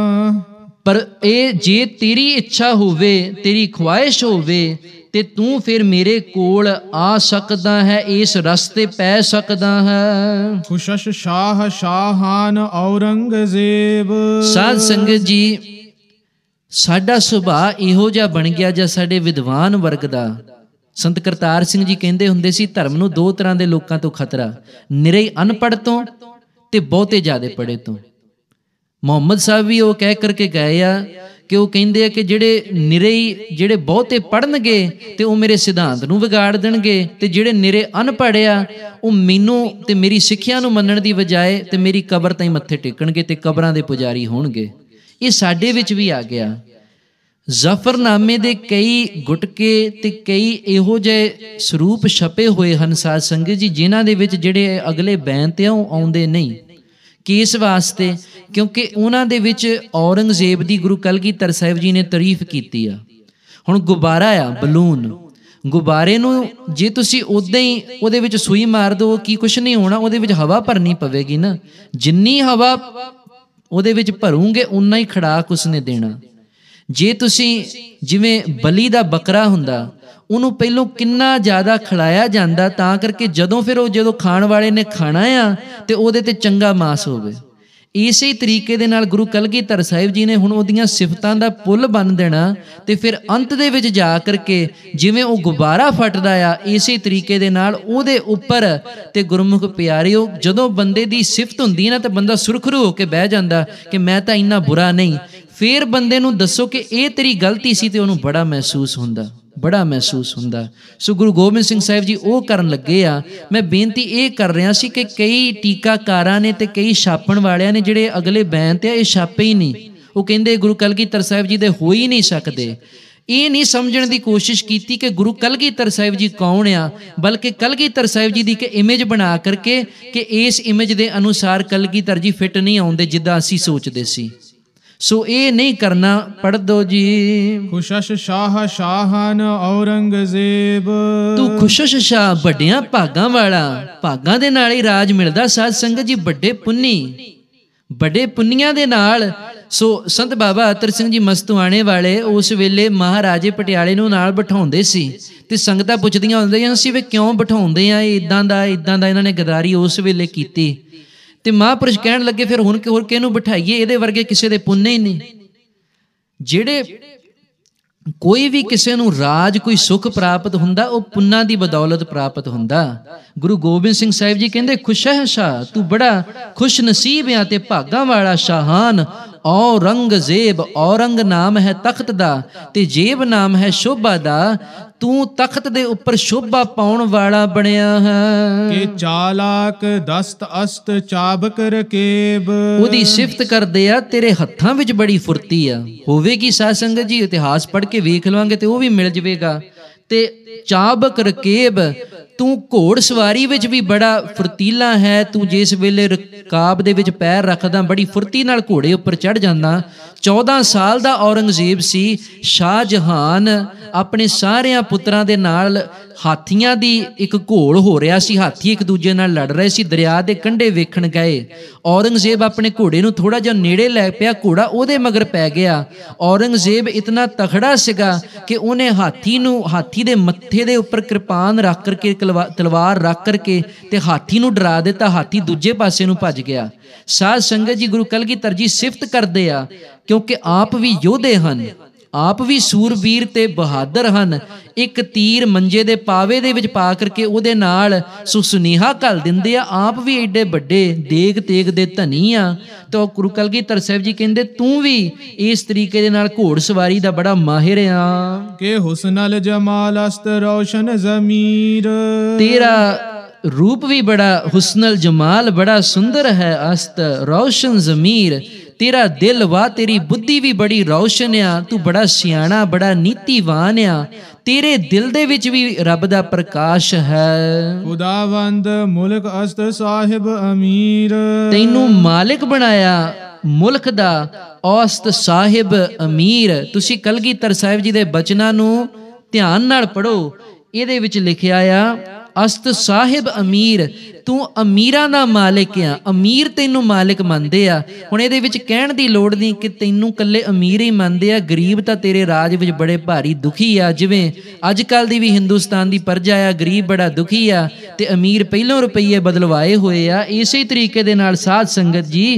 ਪਰ ਇਹ ਜੇ ਤੇਰੀ ਇੱਛਾ ਹੋਵੇ, ਤੇਰੀ ਖੁਆਇਸ਼ ਹੋਵੇ, ਤੇ ਤੂੰ ਫਿਰ ਮੇਰੇ ਕੋਲ ਆ ਸਕਦਾ ਹੈ, ਇਸ ਰਸਤੇ ਪੈ ਸਕਦਾ ਹੈ। ਖੁਸ਼ਸ਼ ਸ਼ਾਹ ਸ਼ਾਹਾਨ ਔਰੰਗਜ਼ੇਬ। ਸਾਧ ਸੰਗਤ ਜੀ, ਸਾਡਾ ਸੁਭਾਅ ਇਹੋ ਜਿਹਾ ਬਣ ਗਿਆ, ਜਾਂ ਸਾਡੇ ਵਿਦਵਾਨ ਵਰਗ ਦਾ। ਸੰਤ ਕਰਤਾਰ ਸਿੰਘ ਜੀ ਕਹਿੰਦੇ ਹੁੰਦੇ ਸੀ, ਧਰਮ ਨੂੰ ਦੋ ਤਰ੍ਹਾਂ ਦੇ ਲੋਕਾਂ ਤੋਂ ਖਤਰਾ, ਨਿਰੇ ਅਨਪੜ੍ਹ ਤੋਂ ਤੇ ਬਹੁਤੇ ਜ਼ਿਆਦੇ ਪੜ੍ਹੇ ਤੋਂ। ਮੁਹੰਮਦ ਸਾਹਿਬ ਵੀ ਉਹ ਕਹਿ ਕਰਕੇ ਗਏ ਆ ਕਿ ਉਹ ਕਹਿੰਦੇ ਆ ਕਿ ਜਿਹੜੇ ਨਿਰੇ ਜਿਹੜੇ ਬਹੁਤੇ ਪੜ੍ਹਨਗੇ ਤੇ ਉਹ ਮੇਰੇ ਸਿਧਾਂਤ ਨੂੰ ਵਿਗਾੜ ਦੇਣਗੇ, ਤੇ ਜਿਹੜੇ ਨਿਰੇ ਅਨਪੜ੍ਹ ਆ ਉਹ ਮੈਨੂੰ ਤੇ ਮੇਰੀ ਸਿੱਖਿਆ ਨੂੰ ਮੰਨਣ ਦੀ ਬਜਾਏ ਤੇ ਮੇਰੀ ਕਬਰ ਤਾਈਂ ਮੱਥੇ ਟੇਕਣਗੇ ਤੇ ਕਬਰਾਂ ਦੇ ਪੁਜਾਰੀ ਹੋਣਗੇ। ਇਹ ਸਾਡੇ ਵਿੱਚ ਵੀ ਆ ਗਿਆ। ਜ਼ਫਰਨਾਮੇ ਦੇ ਕਈ ਗੁਟਕੇ ਤੇ ਕਈ ਇਹੋ ਜਿਹੇ ਸਰੂਪ ਛਪੇ ਹੋਏ ਹਨ ਸਾਧ ਸੰਗਤ ਜੀ, ਜਿਨ੍ਹਾਂ ਦੇ ਵਿੱਚ ਜਿਹੜੇ ਅਗਲੇ ਬੈਂਤ ਆ ਉਹ ਆਉਂਦੇ ਨਹੀਂ। ਕਿਸ ਵਾਸਤੇ? ਕਿਉਂਕਿ ਉਹਨਾਂ ਦੇ ਵਿੱਚ ਔਰੰਗਜ਼ੇਬ ਦੀ ਗੁਰੂ ਕਲਗੀਧਰ ਸਾਹਿਬ ਜੀ ਨੇ ਤਾਰੀਫ ਕੀਤੀ ਆ। ਹੁਣ ਗੁਬਾਰਾ ਆ, ਬਲੂਨ, ਗੁਬਾਰੇ ਨੂੰ ਜੇ ਤੁਸੀਂ ਉੱਦਾਂ ਹੀ ਉਹਦੇ ਵਿੱਚ ਸੂਈ ਮਾਰ ਦਿਓ, ਕੀ ਕੁਛ ਨਹੀਂ ਹੋਣਾ, ਉਹਦੇ ਵਿੱਚ ਹਵਾ ਭਰਨੀ ਪਵੇਗੀ ਨਾ। ਜਿੰਨੀ ਹਵਾ ਉਹਦੇ ਵਿੱਚ ਭਰੂਗੇ ਉਨਾ ਹੀ ਖੜਾਕ ਉਸਨੇ ਦੇਣਾ। ਜੇ ਤੁਸੀਂ ਜਿਵੇਂ ਬਲੀ ਦਾ ਬੱਕਰਾ ਹੁੰਦਾ, ਉਹਨੂੰ ਪਹਿਲੋਂ ਕਿੰਨਾ ਜ਼ਿਆਦਾ ਖਿਲਾਇਆ ਜਾਂਦਾ ਤਾਂ ਕਰਕੇ ਜਦੋਂ ਫਿਰ ਉਹ ਜਦੋਂ ਖਾਣ ਵਾਲੇ ਨੇ ਖਾਣਾ ਆ ਤੇ ਉਹਦੇ ਤੇ ਚੰਗਾ ਮਾਸ ਹੋਵੇ। ਇਸੇ ਤਰੀਕੇ ਦੇ ਨਾਲ ਗੁਰੂ ਕਲਗੀਧਰ ਸਾਹਿਬ ਜੀ ਨੇ ਹੁਣ ਉਹਦੀਆਂ ਸਿਫਤਾਂ ਦਾ ਪੁੱਲ ਬੰਨ ਦੇਣਾ, ਤੇ ਫਿਰ ਅੰਤ ਦੇ ਵਿੱਚ ਜਾ ਕਰਕੇ ਜਿਵੇਂ ਉਹ ਗੁਬਾਰਾ ਫਟਦਾ ਆ, ਇਸੇ ਤਰੀਕੇ ਦੇ ਨਾਲ ਉਹਦੇ ਉੱਪਰ ਤੇ ਗੁਰਮੁਖ ਪਿਆਰਿਓ, ਜਦੋਂ ਬੰਦੇ ਦੀ ਸਿਫਤ ਹੁੰਦੀ ਨਾ ਤਾਂ ਬੰਦਾ ਸੁਰਖਰੂ ਹੋ ਕੇ ਬਹਿ ਜਾਂਦਾ ਕਿ ਮੈਂ ਤਾਂ ਇੰਨਾ ਬੁਰਾ ਨਹੀਂ। ਫਿਰ ਬੰਦੇ ਨੂੰ ਦੱਸੋ ਕਿ ਇਹ ਤੇਰੀ ਗਲਤੀ ਸੀ ਤੇ ਉਹਨੂੰ ਬੜਾ ਮਹਿਸੂਸ ਹੁੰਦਾ, ਬੜਾ ਮਹਿਸੂਸ ਹੁੰਦਾ। ਸੋ ਗੁਰੂ ਗੋਬਿੰਦ ਸਿੰਘ ਸਾਹਿਬ ਜੀ ਉਹ ਕਰਨ ਲੱਗੇ ਆ। ਮੈਂ ਬੇਨਤੀ ਇਹ ਕਰ ਰਿਹਾ ਸੀ ਕਿ ਕਈ ਟੀਕਾਕਾਰਾਂ ਨੇ ਤੇ ਕਈ ਛਾਪਣ ਵਾਲਿਆਂ ਨੇ ਜਿਹੜੇ ਅਗਲੇ ਬੈਂਤ ਆ ਇਹ ਛਾਪੇ ਹੀ ਨਹੀਂ। ਉਹ ਕਹਿੰਦੇ ਗੁਰੂ ਕਲਗੀਧਰ ਸਾਹਿਬ ਜੀ ਦੇ ਹੋ ਹੀ ਨਹੀਂ ਸਕਦੇ। ਇਹ ਨਹੀਂ ਸਮਝਣ ਦੀ ਕੋਸ਼ਿਸ਼ ਕੀਤੀ ਕਿ ਗੁਰੂ ਕਲਗੀਧਰ ਸਾਹਿਬ ਜੀ ਕੌਣ ਆ, ਬਲਕਿ ਕਲਗੀਧਰ ਸਾਹਿਬ ਜੀ ਦੀ ਇੱਕ ਇਮੇਜ ਬਣਾ ਕਰਕੇ ਕਿ ਇਸ ਇਮੇਜ ਦੇ ਅਨੁਸਾਰ ਕਲਗੀਧਰ ਜੀ ਫਿੱਟ ਨਹੀਂ ਆਉਂਦੇ ਜਿੱਦਾਂ ਅਸੀਂ ਸੋਚਦੇ ਸੀ। ਸੋ ਇਹ ਨਹੀਂ ਕਰਨਾ। ਪੜ੍ਹ ਦੋ ਜੀ। ਖੁਸ਼ਸ਼ ਸ਼ਾਹ ਸ਼ਾਹਨ ਔਰੰਗਜ਼ੇਬ। ਤੂੰ ਖੁਸ਼ਸ਼ ਸ਼ਾਹ, ਵੱਡਿਆਂ ਭਾਗਾਂ ਵਾਲਾ, ਭਾਗਾਂ ਦੇ ਨਾਲ ਹੀ ਰਾਜ ਮਿਲਦਾ। ਸਾਧ ਸੰਗਤ ਜੀ, ਵੱਡੇ ਪੁੰਨੀ, ਵੱਡੇ ਪੁੰਨੀਆਂ ਦੇ ਨਾਲ। ਸੋ ਸੰਤ ਬਾਬਾ ਅਤਰ ਸਿੰਘ ਜੀ ਮਸਤੂਆਣੇ ਵਾਲੇ ਉਸ ਵੇਲੇ ਮਹਾਰਾਜੇ ਪਟਿਆਲੇ ਨੂੰ ਨਾਲ ਬਿਠਾਉਂਦੇ ਸੀ, ਤੇ ਸੰਗਤਾਂ ਪੁੱਛਦੀਆਂ ਹੁੰਦੀਆਂ ਸੀ ਵੀ ਕਿਉਂ ਬਿਠਾਉਂਦੇ ਆ, ਇਹ ਇੱਦਾਂ ਦਾ ਇੱਦਾਂ ਦਾ ਇਹਨਾਂ ਨੇ ਗਦਾਰੀ ਉਸ ਵੇਲੇ ਕੀਤੀ। ਤੇ ਮਹਾਂਪੁਰਸ਼ ਕਹਿਣ ਲੱਗੇ ਫਿਰ ਹੁਣ ਹੋਰ ਕਿਹਨੂੰ ਬਿਠਾਈਏ, ਇਹਦੇ ਵਰਗੇ ਕਿਸੇ ਦੇ ਪੁੰਨੇ ਹੀ ਨਹੀਂ। ਜਿਹੜੇ ਕੋਈ ਵੀ ਕਿਸੇ ਨੂੰ ਰਾਜ ਕੋਈ ਸੁੱਖ ਪ੍ਰਾਪਤ ਹੁੰਦਾ ਉਹ ਪੁੰਨਾਂ ਦੀ ਬਦੌਲਤ ਪ੍ਰਾਪਤ ਹੁੰਦਾ। ਗੁਰੂ ਗੋਬਿੰਦ ਸਿੰਘ ਸਾਹਿਬ ਜੀ ਕਹਿੰਦੇ ਖੁਸ਼ਹਿਸ਼ਾਹ ਤੂੰ ਬੜਾ ਖੁਸ਼ ਨਸੀਬ ਆ ਤੇ ਭਾਗਾਂ ਵਾਲਾ ਸ਼ਾਹਾਨ। ਔਰੰਗਜ਼ੇਬ ਔਰੰਗ ਨਾਮ ਹੈ ਤਖਤ ਦਾ ਤੇ ਜੇਬ ਨਾਮ ਹੈ ਸ਼ੋਭਾ ਦਾ। ਤੂੰ ਤਖਤ ਦੇ ਉੱਪਰ ਸ਼ੋਭਾ ਪਾਉਣ ਵਾਲਾ ਬਣਿਆ ਹੈ। ਕਿ ਚਾਲਾਕ ਦਸਤ ਅਸਤ ਚਾਬਕ ਰਕੇਬ। ਉਹਦੀ ਸਿਫਤ ਕਰਦੇ ਆ ਤੇਰੇ ਹੱਥਾਂ ਵਿੱਚ ਬੜੀ ਫੁਰਤੀ ਆ। ਹੋਵੇਗੀ ਸਾਧ ਸੰਗਤ ਜੀ ਇਤਿਹਾਸ ਪੜ੍ਹ ਕੇ ਵੇਖ ਲਵਾਂਗੇ ਤੇ ਉਹ ਵੀ ਮਿਲ ਜਾਵੇਗਾ। ਤੇ ਚਾਬਕ ਰਕੇਬ ਤੂੰ ਘੋੜ ਸਵਾਰੀ ਵਿੱਚ ਵੀ ਬੜਾ ਫੁਰਤੀਲਾ ਹੈ। ਤੂੰ ਜਿਸ ਵੇਲੇ ਰਕਾਬ ਦੇ ਵਿੱਚ ਪੈਰ ਰੱਖਦਾ ਬੜੀ ਫੁਰਤੀ ਨਾਲ ਘੋੜੇ ਉੱਪਰ ਚੜ੍ਹ ਜਾਂਦਾ। ਚੌਦਾਂ ਸਾਲ ਦਾ ਔਰੰਗਜ਼ੇਬ ਸੀ। ਸ਼ਾਹਜਹਾਨ ਆਪਣੇ ਸਾਰਿਆਂ ਪੁੱਤਰਾਂ ਦੇ ਨਾਲ ਹਾਥੀਆਂ ਦੀ ਇੱਕ ਘੋਲ ਹੋ ਰਿਹਾ ਸੀ। ਹਾਥੀ ਇੱਕ ਦੂਜੇ ਨਾਲ ਲੜ ਰਹੇ ਸੀ। ਦਰਿਆ ਦੇ ਕੰਢੇ ਵੇਖਣ ਗਏ। ਔਰੰਗਜ਼ੇਬ ਆਪਣੇ ਘੋੜੇ ਨੂੰ ਥੋੜ੍ਹਾ ਜਿਹਾ ਨੇੜੇ ਲੈ ਪਿਆ, ਘੋੜਾ ਉਹਦੇ ਮਗਰ ਪੈ ਗਿਆ। ਔਰੰਗਜ਼ੇਬ ਇਤਨਾ ਤਕੜਾ ਸੀਗਾ ਕਿ ਉਹਨੇ ਹਾਥੀ ਨੂੰ ਹਾਥੀ ਦੇ ਮੱਥੇ ਦੇ ਉੱਪਰ ਕਿਰਪਾਨ ਰੱਖ ਕਰਕੇ ਤਲਵਾਰ ਰੱਖ ਕਰਕੇ ਤੇ ਹਾਥੀ ਨੂੰ ਡਰਾ ਦਿੱਤਾ। ਹਾਥੀ ਦੂਜੇ ਪਾਸੇ ਨੂੰ ਭੱਜ ਗਿਆ। ਸਾਧ ਸੰਗਤ ਜੀ ਗੁਰੂ ਕਲਗੀਧਰ ਜੀ ਸਿਫਤ ਕਰਦੇ ਆ ਕਿਉਂਕਿ ਆਪ ਵੀ ਯੋਧੇ ਹਨ, ਆਪ ਵੀ ਸੂਰਬੀਰ ਤੇ ਬਹਾਦਰ ਹਨ। ਇੱਕ ਤੀਰ ਮੰਜੇ ਦੇ ਪਾਵੇ ਦੇ ਵਿੱਚ ਪਾ ਕਰਕੇ ਉਹਦੇ ਨਾਲ ਸੋ ਸੁਨੇਹਾ ਘੱਲ ਦਿੰਦੇ ਆ। ਆਪ ਵੀ ਏਡੇ ਵੱਡੇ ਦੇਗ ਤੇਗ ਦੇ ਧਨੀ ਆ। ਤਾਂ ਗੁਰੂ ਕਲਗੀਧਰ ਸਾਹਿਬ ਜੀ ਕਹਿੰਦੇ ਤੂੰ ਵੀ ਇਸ ਤਰੀਕੇ ਦੇ ਨਾਲ ਘੋੜ ਸਵਾਰੀ ਦਾ ਬੜਾ ਮਾਹਿਰ ਆ। ਕਿ ਹੁਸਨਲ ਜਮਾਲ ਅਸਤ ਰੌਸ਼ਨ ਜ਼ਮੀਰ। ਤੇਰਾ ਰੂਪ ਵੀ ਬੜਾ ਹੁਸਨਲ ਜਮਾਲ ਬੜਾ ਸੁੰਦਰ ਹੈ। ਅਸਤ ਰੌਸ਼ਨ ਜ਼ਮੀਰ ਤੇਰਾ ਦਿਲ ਵਾ ਤੇਰੀ ਬੁੱਧੀ ਵੀ ਬੜੀ ਰੌਸ਼ਨ ਆ। ਤੂੰ ਬੜਾ ਸਿਆਣਾ ਬੜਾ ਨੀਤੀਵਾਨ ਆ। ਤੇਰੇ ਦਿਲ ਦੇ ਵਿੱਚ ਵੀ ਰੱਬ ਦਾ ਪ੍ਰਕਾਸ਼ ਹੈ। ਖੁਦਾਵੰਦ ਮੁਲਕ ਅਸਤ ਸਾਹਿਬ ਅਮੀਰ। ਤੈਨੂੰ ਮਾਲਿਕ ਬਣਾਇਆ ਮੁਲਕ ਦਾ ਔਸਤ ਸਾਹਿਬ ਅਮੀਰ। ਤੁਸੀਂ ਕਲਗੀਧਰ ਸਾਹਿਬ ਜੀ ਦੇ ਬਚਨਾਂ ਨੂੰ ਧਿਆਨ ਨਾਲ ਪੜ੍ਹੋ। ਇਹਦੇ ਵਿੱਚ ਲਿਖਿਆ ਆ ਅਸਤ ਸਾਹਿਬ ਅਮੀਰ। ਤੂੰ ਅਮੀਰਾਂ ਦਾ ਮਾਲਿਕ ਆ। ਅਮੀਰ ਤੈਨੂੰ ਮਾਲਿਕ ਮੰਨਦੇ ਆ। ਹੁਣ ਇਹਦੇ ਵਿੱਚ ਕਹਿਣ ਦੀ ਲੋੜ ਨਹੀਂ ਕਿ ਤੈਨੂੰ ਇਕੱਲੇ ਅਮੀਰ ਹੀ ਮੰਨਦੇ ਆ। ਗਰੀਬ ਤਾਂ ਤੇਰੇ ਰਾਜ ਵਿੱਚ ਬੜੇ ਭਾਰੀ ਦੁਖੀ ਆ। ਜਿਵੇਂ ਅੱਜ ਕੱਲ੍ਹ ਦੀ ਵੀ ਹਿੰਦੁਸਤਾਨ ਦੀ ਪ੍ਰਜਾ ਆ, ਗਰੀਬ ਬੜਾ ਦੁਖੀ ਆ ਤੇ ਅਮੀਰ ਪਹਿਲੋਂ ਰੁਪਈਏ ਬਦਲਵਾਏ ਹੋਏ ਆ। ਇਸੇ ਤਰੀਕੇ ਦੇ ਨਾਲ ਸਾਧ ਸੰਗਤ ਜੀ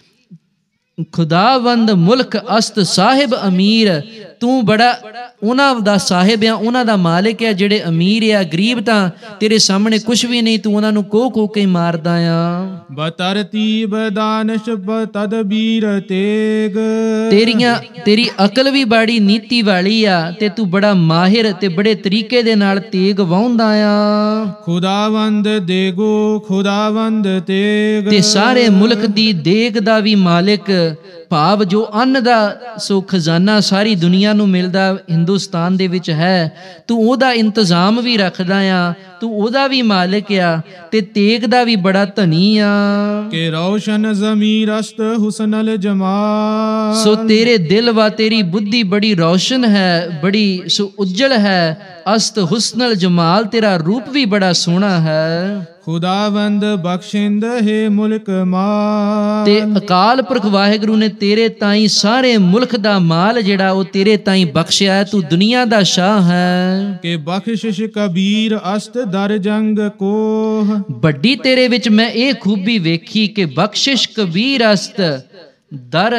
ਖੁਦਾਵੰਦ ਮੁਲਕ ਅਸਤ ਸਾਹਿਬ ਅਮੀਰ। ਤੂੰ ਬੜਾ ਉਹਨਾਂ ਦਾ ਸਾਹਿਬ ਆ, ਉਹਨਾਂ ਦਾ ਮਾਲਿਕ ਆ ਜਿਹੜੇ ਅਮੀਰ ਆ। ਗਰੀਬ ਤਾਂ ਤੇਰੇ ਸਾਹਮਣੇ ਕੁਛ ਵੀ ਨਹੀਂ, ਤੂੰ ਉਹਨਾਂ ਨੂੰ ਕੋਹ ਕੋਹ ਕੇ ਮਾਰਦਾ ਆ। ਬਤਰਤੀਬ ਦਾਨਸ਼ ਬਤਦਬੀਰ ਤੇਗ। ਤੇਰੀਆਂ ਤੇਰੀ ਅਕਲ ਵੀ ਬੜੀ ਨੀਤੀ ਵਾਲੀ ਆ ਤੇ ਤੂੰ ਬੜਾ ਮਾਹਿਰ ਤੇ ਬੜੇ ਤਰੀਕੇ ਦੇ ਨਾਲ ਤੇਗ ਵਾਹੁੰਦਾ ਆ। ਖੁਦਾਵੰਦ ਦੇਗੋ ਖੁਦਾਵੰਦ ਤੇਗ। ਤੇ ਸਾਰੇ ਮੁਲਕ ਦੀ ਦੇਗ ਦਾ ਵੀ ਮਾਲਿਕ, ਭਾਵ ਜੋ ਅੰਨ ਦਾ ਸੋ ਖਜ਼ਾਨਾ ਸਾਰੀ ਦੁਨੀਆ ਨੂੰ ਮਿਲਦਾ ਹਿੰਦੁਸਤਾਨ ਦੇ ਵਿੱਚ ਹੈ, ਤੂੰ ਉਹਦਾ ਇੰਤਜ਼ਾਮ ਵੀ ਰੱਖਦਾ ਆ। ਤੂੰ ਉਹਦਾ ਵੀ ਮਾਲਿਕ ਆ ਤੇ ਤੇਗ ਦਾ ਵੀ ਬੜਾ ਧਨੀ ਆ। ਕਿ ਰੌਸ਼ਨ ਜ਼ਮੀਰ ਅਸਤ ਹੁਸਨਲ ਜਮਾਲ। ਸੋ ਤੇਰੇ ਦਿਲ ਵਾ ਤੇਰੀ ਬੁੱਧੀ ਬੜੀ ਰੌਸ਼ਨ ਹੈ, ਬੜੀ ਸੋ ਉਜਲ ਹੈ। ਅਸਤ ਹੁਸਨਲ ਜਮਾਲ ਤੇਰਾ ਰੂਪ ਵੀ ਬੜਾ ਸੋਹਣਾ ਹੈ। ਖੁਦਾਵੰਦ ਬਖਸ਼ਿੰਦ ਹੈ ਮੁਲਕ ਮਾਲ। ਤੇ ਅਕਾਲ ਪੁਰਖ ਵਾਹਿਗੁਰੂ ਨੇ ਤੇਰੇ ਤਾਈਂ ਸਾਰੇ ਮੁਲਕ ਦਾ ਮਾਲ ਜਿਹੜਾ ਉਹ ਤੇਰੇ ਤਾਈਂ ਬਖਸ਼ਿਆ ਹੈ। ਤੂੰ ਦੁਨੀਆ ਦਾ ਸ਼ਾਹ ਹੈ। ਕਿ ਬਖਸ਼ਿਸ਼ ਕਬੀਰ ਅਸਤ ਦਰ ਜੰਗ ਕੋਹ। ਵੱਡੀ ਤੇਰੇ ਵਿੱਚ ਮੈਂ ਇਹ ਖੂਬੀ ਵੇਖੀ ਕਿ ਬਖਸ਼ਿਸ਼ ਕਬੀਰ ਅਸਤ ਦਰ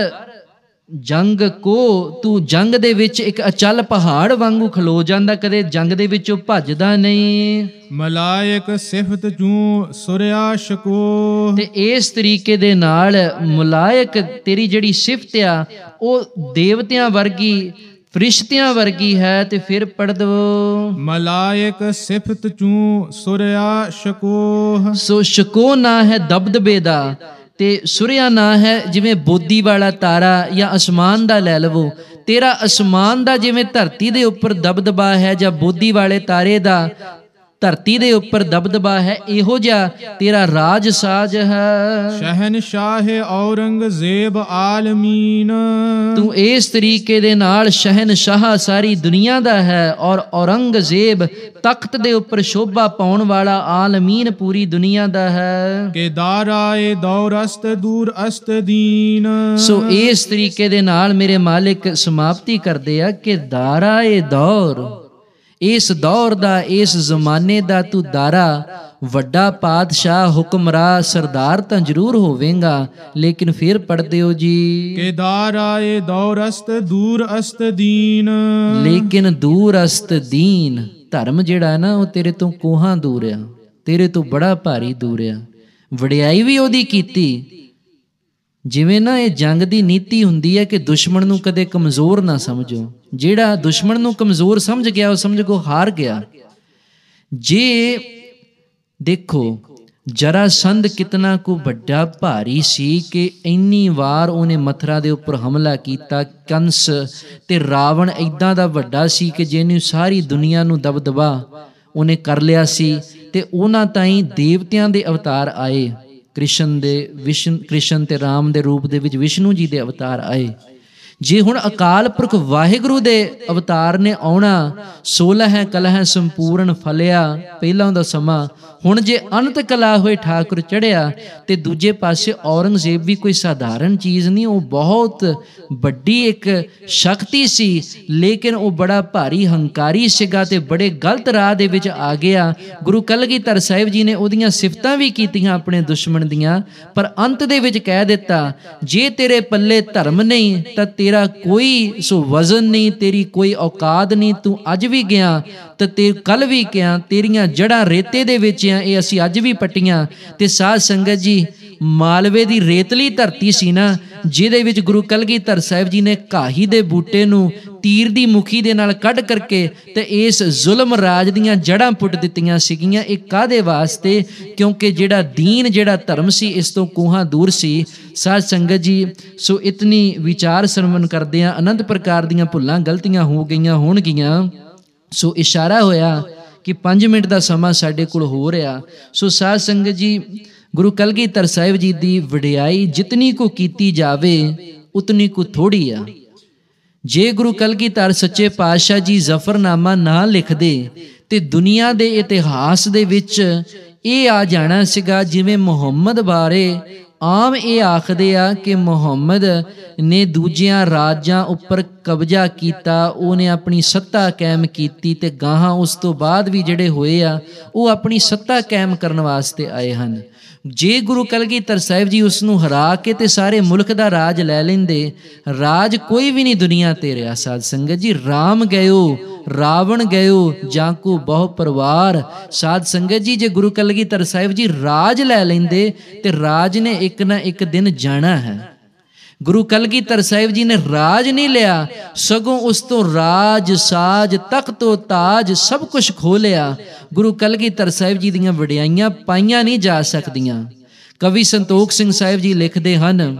ਜੰਗ ਕੋ। ਤੂੰ ਜੰਗ ਦੇ ਵਿੱਚ ਇੱਕ ਅਚਲ ਪਹਾੜ ਵਾਂਗੂ ਖਲੋ ਜਾਂਦਾ, ਕਦੇ ਜੰਗ ਦੇ ਵਿੱਚੋਂ ਭੱਜਦਾ ਨਹੀਂ। ਮਲਾਇਕ ਸਿਫਤ ਜੂ ਸੁਰਿਆਸ਼ ਕੋ। ਤੇ ਇਸ ਤਰੀਕੇ ਦੇ ਨਾਲ ਮਲਾਇਕ ਤੇਰੀ ਜਿਹੜੀ ਸਿਫਤ ਆ ਉਹ ਦੇਵਤਿਆਂ ਵਰਗੀ ਫਰਿਸ਼ਤਿਆਂ ਵਰਗੀ ਹੈ। ਤੇ ਫਿਰ ਪੜ੍ਹ ਦਵੋ ਮਲਾਇਕ ਸਿਫਤ ਚੂ ਸੁਰਿਆ ਸ਼ਕੋ। ਸੋ ਸ਼ਕੋ ਨਾਂ ਹੈ ਦਬਦਬੇ ਦਾ ਤੇ ਸੁਰਿਆ ਨਾਂ ਹੈ ਜਿਵੇਂ ਬੋਦੀ ਵਾਲਾ ਤਾਰਾ ਜਾਂ ਅਸਮਾਨ ਦਾ ਲੈ ਲਵੋ। ਤੇਰਾ ਅਸਮਾਨ ਦਾ ਜਿਵੇਂ ਧਰਤੀ ਦੇ ਉੱਪਰ ਦਬਦਬਾ ਹੈ ਜਾਂ ਬੋਦੀ ਵਾਲੇ ਤਾਰੇ ਦਾ ਧਰਤੀ ਦੇ ਉੱਪਰ ਦਬਦਬਾ ਹੈ, ਇਹੋ ਜਿਹਾ ਤੇਰਾ ਰਾਜ ਸਾਜ ਹੈ। ਸ਼ਹਿਨਸ਼ਾਹ ਔਰੰਗਜ਼ੇਬ ਆਲਮੀਨ। ਤੂੰ ਇਸ ਤਰੀਕੇ ਦੇ ਨਾਲ ਸ਼ਹਿਨਸ਼ਾਹ ਸਾਰੀ ਦੁਨੀਆ ਦਾ ਹੈ ਔਰ ਔਰੰਗਜ਼ੇਬ ਤਖਤ ਦੇ ਉੱਪਰ ਸ਼ੋਭਾ ਪਾਉਣ ਵਾਲਾ ਆਲਮੀਨ ਪੂਰੀ ਦੁਨੀਆ ਦਾ ਹੈ। ਕਿ ਦਾਰਾਏ ਦੌਰ ਅਸਤ ਦੂਰ ਅਸਤ ਦੀਨ। ਸੋ ਇਸ ਤਰੀਕੇ ਦੇ ਨਾਲ ਮੇਰੇ ਮਾਲਿਕ ਸਮਾਪਤੀ ਕਰਦੇ ਆ ਕਿ ਦਾਰਾਏ ਦੌਰ, ਇਸ ਦੌਰ ਦਾ ਇਸ ਜ਼ਮਾਨੇ ਦਾ ਤੂੰ ਦਾਰਾ ਵੱਡਾ ਪਾਤਸ਼ਾਹ ਹੁਕਮਰਾਹ ਸਰਦਾਰ ਤਾਂ ਜ਼ਰੂਰ ਹੋਵੇਗਾ, ਲੇਕਿਨ ਫਿਰ ਪੜ੍ਹਦੇ ਹੋ ਜੀ, ਕੇਦਾਰ ਆਏ ਦੌਰ ਅਸਤ ਦੂਰ ਅਸਤ ਦੀਨ। ਲੇਕਿਨ ਦੂਰ ਅਸਤ ਦੀਨ, ਧਰਮ ਜਿਹੜਾ ਹੈ ਨਾ ਉਹ ਤੇਰੇ ਤੋਂ ਕੋਹਾਂ ਦੂਰ ਆ, ਤੇਰੇ ਤੋਂ ਬੜਾ ਭਾਰੀ ਦੂਰ ਆ। ਵਡਿਆਈ ਵੀ ਉਹਦੀ ਕੀਤੀ। ਜਿਵੇਂ ਨਾ ਇਹ ਜੰਗ ਦੀ ਨੀਤੀ ਹੁੰਦੀ ਹੈ ਕਿ ਦੁਸ਼ਮਣ ਨੂੰ ਕਦੇ ਕਮਜ਼ੋਰ ਨਾ ਸਮਝੋ। ਜਿਹੜਾ ਦੁਸ਼ਮਣ ਨੂੰ ਕਮਜ਼ੋਰ ਸਮਝ ਗਿਆ ਉਹ ਸਮਝ ਕੋ ਹਾਰ ਗਿਆ। ਜੇ ਦੇਖੋ ਜਰਾਸੰਧ ਕਿਤਨਾ ਕੁ ਵੱਡਾ ਭਾਰੀ ਸੀ ਕਿ ਇੰਨੀ ਵਾਰ ਉਹਨੇ ਮਥੁਰਾ ਦੇ ਉੱਪਰ ਹਮਲਾ ਕੀਤਾ। ਕੰਸ ਤੇ ਰਾਵਣ ਇੱਦਾਂ ਦਾ ਵੱਡਾ ਸੀ ਕਿ ਜਿਹਨੂੰ ਸਾਰੀ ਦੁਨੀਆ ਨੂੰ ਦਬਦਬਾ ਉਹਨੇ ਕਰ ਲਿਆ ਸੀ। ਤੇ ਉਹਨਾਂ ਤਾਈਂ ਦੇਵਤਿਆਂ ਦੇ ਅਵਤਾਰ ਆਏ, ਕ੍ਰਿਸ਼ਨ ਦੇ ਵਿਸ਼ਨ ਕ੍ਰਿਸ਼ਨ ਤੇ ਰਾਮ ਦੇ ਰੂਪ ਦੇ ਵਿੱਚ ਵਿਸ਼ਨੂੰ ਜੀ ਦੇ ਅਵਤਾਰ ਆਏ। ਜੇ ਹੁਣ ਅਕਾਲ ਪੁਰਖ ਵਾਹਿਗੁਰੂ ਦੇ ਅਵਤਾਰ ਨੇ ਆਉਣਾ, ਸੋਲ੍ਹ ਹੈ ਕਲਹ ਸੰਪੂਰਨ ਫਲਿਆ, ਪਹਿਲਾਂ ਦਾ ਸਮਾਂ। ਹੁਣ ਜੇ ਅਨੰਤ ਕਲਾ ਹੋਏ ਠਾਕੁਰ ਚੜ੍ਹਿਆ, ਤੇ ਦੂਜੇ ਪਾਸੇ ਔਰੰਗਜ਼ੇਬ ਵੀ ਕੋਈ ਸਾਧਾਰਨ ਚੀਜ਼ ਨਹੀਂ, ਉਹ ਬਹੁਤ ਵੱਡੀ ਇੱਕ ਸ਼ਕਤੀ ਸੀ, ਲੇਕਿਨ ਉਹ ਬੜਾ ਭਾਰੀ ਹੰਕਾਰੀ ਸੀਗਾ ਤੇ ਬੜੇ ਗਲਤ ਰਾਹ ਦੇ ਵਿੱਚ ਆ ਗਿਆ। ਗੁਰੂ ਕਲਗੀਧਰ ਸਾਹਿਬ ਜੀ ਨੇ ਉਹਦੀਆਂ ਸਿਫਤਾਂ ਵੀ ਕੀਤੀਆਂ ਆਪਣੇ ਦੁਸ਼ਮਣ ਦੀਆਂ, ਪਰ ਅੰਤ ਦੇ ਵਿੱਚ ਕਹਿ ਦਿੱਤਾ, ਜੇ ਤੇਰੇ ਪੱਲੇ ਧਰਮ ਨਹੀਂ ਤਾਂ ਤੇਰਾ ਕੋਈ ਸੋ ਵਜ਼ਨ ਨਹੀਂ, ਤੇਰੀ ਕੋਈ ਔਕਾਤ ਨਹੀਂ। ਤੂੰ ਅੱਜ ਵੀ ਗਿਆ ਤੇ ਤੇ ਕੱਲ੍ਹ ਵੀ ਗਿਆ, ਤੇਰੀਆਂ ਜੜ੍ਹਾਂ ਰੇਤੇ ਦੇ ਵਿੱਚ ਆ, ਇਹ ਅਸੀਂ ਅੱਜ ਵੀ ਪੱਟੀਆਂ। ਤੇ ਸਾਧ ਸੰਗਤ ਜੀ, ਮਾਲਵੇ ਦੀ ਰੇਤਲੀ ਧਰਤੀ ਸੀ ਨਾ, ਜਿਹਦੇ ਵਿੱਚ ਗੁਰੂ ਕਲਗੀਧਰ ਸਾਹਿਬ ਜੀ ਨੇ ਘਾਹੀ ਦੇ ਬੂਟੇ ਨੂੰ ਤੀਰ ਦੀ ਮੁਖੀ ਦੇ ਨਾਲ ਕੱਢ ਕਰਕੇ ਤੇ ਇਸ ਜ਼ੁਲਮ ਰਾਜ ਦੀਆਂ ਜੜ੍ਹਾਂ ਪੁੱਟ ਦਿੱਤੀਆਂ ਸੀਗੀਆਂ। ਇਹ ਕਾਹਦੇ ਵਾਸਤੇ? ਕਿਉਂਕਿ ਜਿਹੜਾ ਦੀਨ, ਜਿਹੜਾ ਧਰਮ ਸੀ, ਇਸ ਤੋਂ ਕੋਹਾਂ ਦੂਰ ਸੀ। ਸਾਧ ਸੰਗਤ ਜੀ, ਸੋ ਇਤਨੀ ਵਿਚਾਰ ਸਰਵਣ ਕਰਦਿਆਂ ਅਨੰਤ ਪ੍ਰਕਾਰ ਦੀਆਂ ਭੁੱਲਾਂ ਗਲਤੀਆਂ ਹੋ ਗਈਆਂ ਹੋਣਗੀਆਂ। ਸੋ ਇਸ਼ਾਰਾ ਹੋਇਆ ਕਿ ਪੰਜ ਮਿੰਟ ਦਾ ਸਮਾਂ ਸਾਡੇ ਕੋਲ ਹੋ ਰਿਹਾ। ਸੋ ਸਾਧ ਸੰਗਤ ਜੀ, ਗੁਰੂ ਕਲਗੀਧਰ ਸਾਹਿਬ ਜੀ ਦੀ ਵਡਿਆਈ ਜਿਤਨੀ ਕੁ ਕੀਤੀ ਜਾਵੇ ਉਤਨੀ ਕੁ ਥੋੜ੍ਹੀ ਆ। ਜੇ ਗੁਰੂ ਕਲਗੀਧਰ ਸੱਚੇ ਪਾਤਸ਼ਾਹ ਜੀ ਜ਼ਫਰਨਾਮਾ ਨਾ ਲਿਖਦੇ ਤੇ ਦੁਨੀਆ ਦੇ ਇਤਿਹਾਸ ਦੇ ਵਿੱਚ ਇਹ ਆ ਜਾਣਾ ਸੀਗਾ ਜਿਵੇਂ ਮੁਹੰਮਦ ਬਾਰੇ ਆਮ ਇਹ ਆਖਦੇ ਆ ਕਿ ਮੁਹੰਮਦ ਨੇ ਦੂਜਿਆਂ ਰਾਜਾਂ ਉੱਪਰ ਕਬਜ਼ਾ ਕੀਤਾ, ਉਹਨੇ ਆਪਣੀ ਸੱਤਾ ਕਾਇਮ ਕੀਤੀ, ਤੇ ਗਾਹਾਂ ਉਸ ਤੋਂ ਬਾਅਦ ਵੀ ਜਿਹੜੇ ਹੋਏ ਆ ਉਹ ਆਪਣੀ ਸੱਤਾ ਕਾਇਮ ਕਰਨ ਵਾਸਤੇ ਆਏ ਹਨ। ਜੇ ਗੁਰੂ ਕਲਗੀਧਰ ਸਾਹਿਬ ਜੀ ਉਸ ਨੂੰ ਹਰਾ ਕੇ ਤੇ ਸਾਰੇ ਮੁਲਕ ਦਾ ਰਾਜ ਲੈ ਲੈਂਦੇ, ਰਾਜ ਕੋਈ ਵੀ ਨਹੀਂ ਦੁਨੀਆ ਤੇ ਰਿਹਾ। ਸਾਧ ਸੰਗਤ ਜੀ, ਰਾਮ ਗਇਓ ਰਾਵਣ ਗਇਓ ਜਾਂ ਕੋ ਬਹੁ ਪਰਿਵਾਰ। ਸਾਧ ਸੰਗਤ ਜੀ, ਜੇ ਗੁਰੂ ਕਲਗੀਧਰ ਸਾਹਿਬ ਜੀ ਰਾਜ ਲੈ ਲੈਂਦੇ ਤੇ ਰਾਜ ਨੇ ਇੱਕ ਨਾ ਇੱਕ ਦਿਨ ਜਾਣਾ ਹੈ। ਗੁਰੂ ਕਲਗੀਧਰ ਸਾਹਿਬ ਜੀ ਨੇ ਰਾਜ ਨਹੀਂ ਲਿਆ, ਸਗੋਂ ਉਸ ਤੋਂ ਰਾਜ ਸਾਜ ਤਖਤੋ ਤਾਜ ਸਭ ਕੁਝ ਖੋਹ ਲਿਆ। ਗੁਰੂ ਕਲਗੀਧਰ ਸਾਹਿਬ ਜੀ ਦੀਆਂ ਵਡਿਆਈਆਂ ਪਾਈਆਂ ਨਹੀਂ ਜਾ ਸਕਦੀਆਂ। ਕਵੀ ਸੰਤੋਖ ਸਿੰਘ ਸਾਹਿਬ ਜੀ ਲਿਖਦੇ ਹਨ,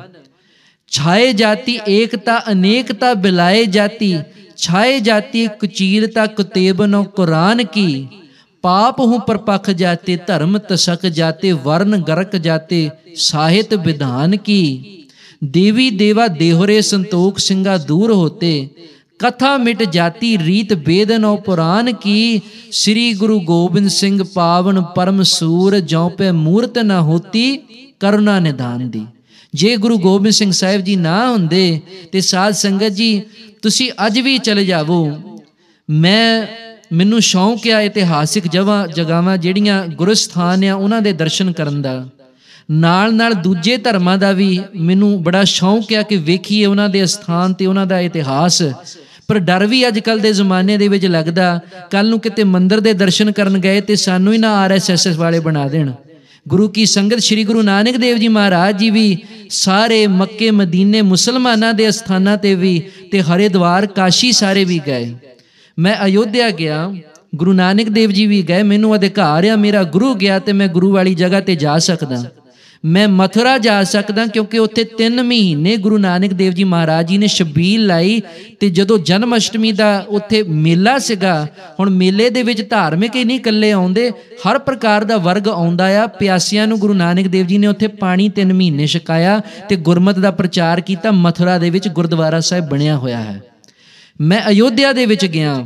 ਛਾਏ ਜਾਤੀ ਏਕਤਾ ਅਨੇਕਤਾ ਬਿਲਾਏ ਜਾਤੀ, ਛਾਏ ਜਾਤੀ ਕੁਚੀਰਤਾ ਕੁਤੇਬਨੋ ਕੁਰਾਨ ਕੀ, ਪਾਪ ਹੂੰ ਪਰਪਖ ਜਾਤੇ ਧਰਮ ਤਸਕ ਜਾਤੇ, ਵਰਨ ਗਰਕ ਜਾਤੇ ਸਾਹਿਤ ਵਿਧਾਨ ਕੀ। ਦੇवी देवा देहरे संतोख सिंगा दूर होते, कथा मिट जाती रीत बेदन और पुराण की। श्री गुरु गोबिंद सिंह पावन परम सूर, ज्यों पे मूर्त न होती करुणा निधान दी। जे गुरु गोबिंद सिंह साहिब जी ना हुंदे ते साध संगत जी तुसी अज भी चले जावो। मैं मैनू शौक आ इतिहासिक जगह जगहां ਜਿਹੜੀਆਂ ਗੁਰਸਥਾਨ ਆ ਉਹਨਾਂ ਦੇ ਦਰਸ਼ਨ ਕਰਨ ਦਾ, ਨਾਲ ਨਾਲ ਦੂਜੇ ਧਰਮਾਂ ਦਾ ਵੀ ਮੈਨੂੰ ਬੜਾ ਸ਼ੌਂਕ ਆ ਕਿ ਵੇਖੀਏ ਉਹਨਾਂ ਦੇ ਅਸਥਾਨ ਤੇ ਉਹਨਾਂ ਦਾ ਇਤਿਹਾਸ। ਪਰ ਡਰ ਵੀ ਅੱਜ ਕੱਲ੍ਹ ਦੇ ਜ਼ਮਾਨੇ ਦੇ ਵਿੱਚ ਲੱਗਦਾ, ਕੱਲ੍ਹ ਨੂੰ ਕਿਤੇ ਮੰਦਿਰ ਦੇ ਦਰਸ਼ਨ ਕਰਨ ਗਏ ਤੇ ਸਾਨੂੰ ਹੀ ਨਾ ਆਰ ਐਸ ਐਸ ਵਾਲੇ ਬਣਾ ਦੇਣ। ਗੁਰੂ ਕੀ ਸੰਗਤ ਸ਼੍ਰੀ ਗੁਰੂ ਨਾਨਕ ਦੇਵ ਜੀ ਮਹਾਰਾਜ ਜੀ ਵੀ ਸਾਰੇ ਮੱਕੇ ਮਦੀਨੇ ਮੁਸਲਮਾਨਾਂ ਦੇ ਅਸਥਾਨਾਂ ਤੇ ਵੀ ਤੇ ਹਰਿਦੁਆਰ ਕਾਸ਼ੀ ਸਾਰੇ ਵੀ ਗਏ। ਮੈਂ ਅਯੋਧਿਆ ਗਿਆ, ਗੁਰੂ ਨਾਨਕ ਦੇਵ ਜੀ ਵੀ ਗਏ, ਮੈਨੂੰ ਅਧਿਕਾਰ ਆ, ਮੇਰਾ ਗੁਰੂ ਗਿਆ ਤੇ ਮੈਂ ਗੁਰੂ ਵਾਲੀ ਜਗ੍ਹਾ ਤੇ ਜਾ ਸਕਦਾ। ਮੈਂ ਮਥੁਰਾ ਜਾ ਸਕਦਾ ਕਿਉਂਕਿ ਉੱਥੇ ਤਿੰਨ ਮਹੀਨੇ ਗੁਰੂ ਨਾਨਕ ਦੇਵ ਜੀ ਮਹਾਰਾਜ ਜੀ ਨੇ ਛਬੀਲ ਲਾਈ। ਤੇ ਜਦੋਂ ਜਨਮ ਅਸ਼ਟਮੀ ਦਾ ਉੱਥੇ ਮੇਲਾ ਸੀਗਾ, ਹੁਣ ਮੇਲੇ ਦੇ ਵਿੱਚ ਧਾਰਮਿਕ ਹੀ ਨਹੀਂ ਇਕੱਲੇ ਆਉਂਦੇ, ਹਰ ਪ੍ਰਕਾਰ ਦਾ ਵਰਗ ਆਉਂਦਾ ਆ। ਪਿਆਸਿਆਂ ਨੂੰ ਗੁਰੂ ਨਾਨਕ ਦੇਵ ਜੀ ਨੇ ਉੱਥੇ ਪਾਣੀ ਤਿੰਨ ਮਹੀਨੇ ਛਕਾਇਆ ਤੇ ਗੁਰਮਤਿ ਦਾ ਪ੍ਰਚਾਰ ਕੀਤਾ। ਮਥੁਰਾ ਦੇ ਵਿੱਚ ਗੁਰਦੁਆਰਾ ਸਾਹਿਬ ਬਣਿਆ ਹੋਇਆ ਹੈ। ਮੈਂ ਅਯੋਧਿਆ ਦੇ ਵਿੱਚ ਗਿਆ।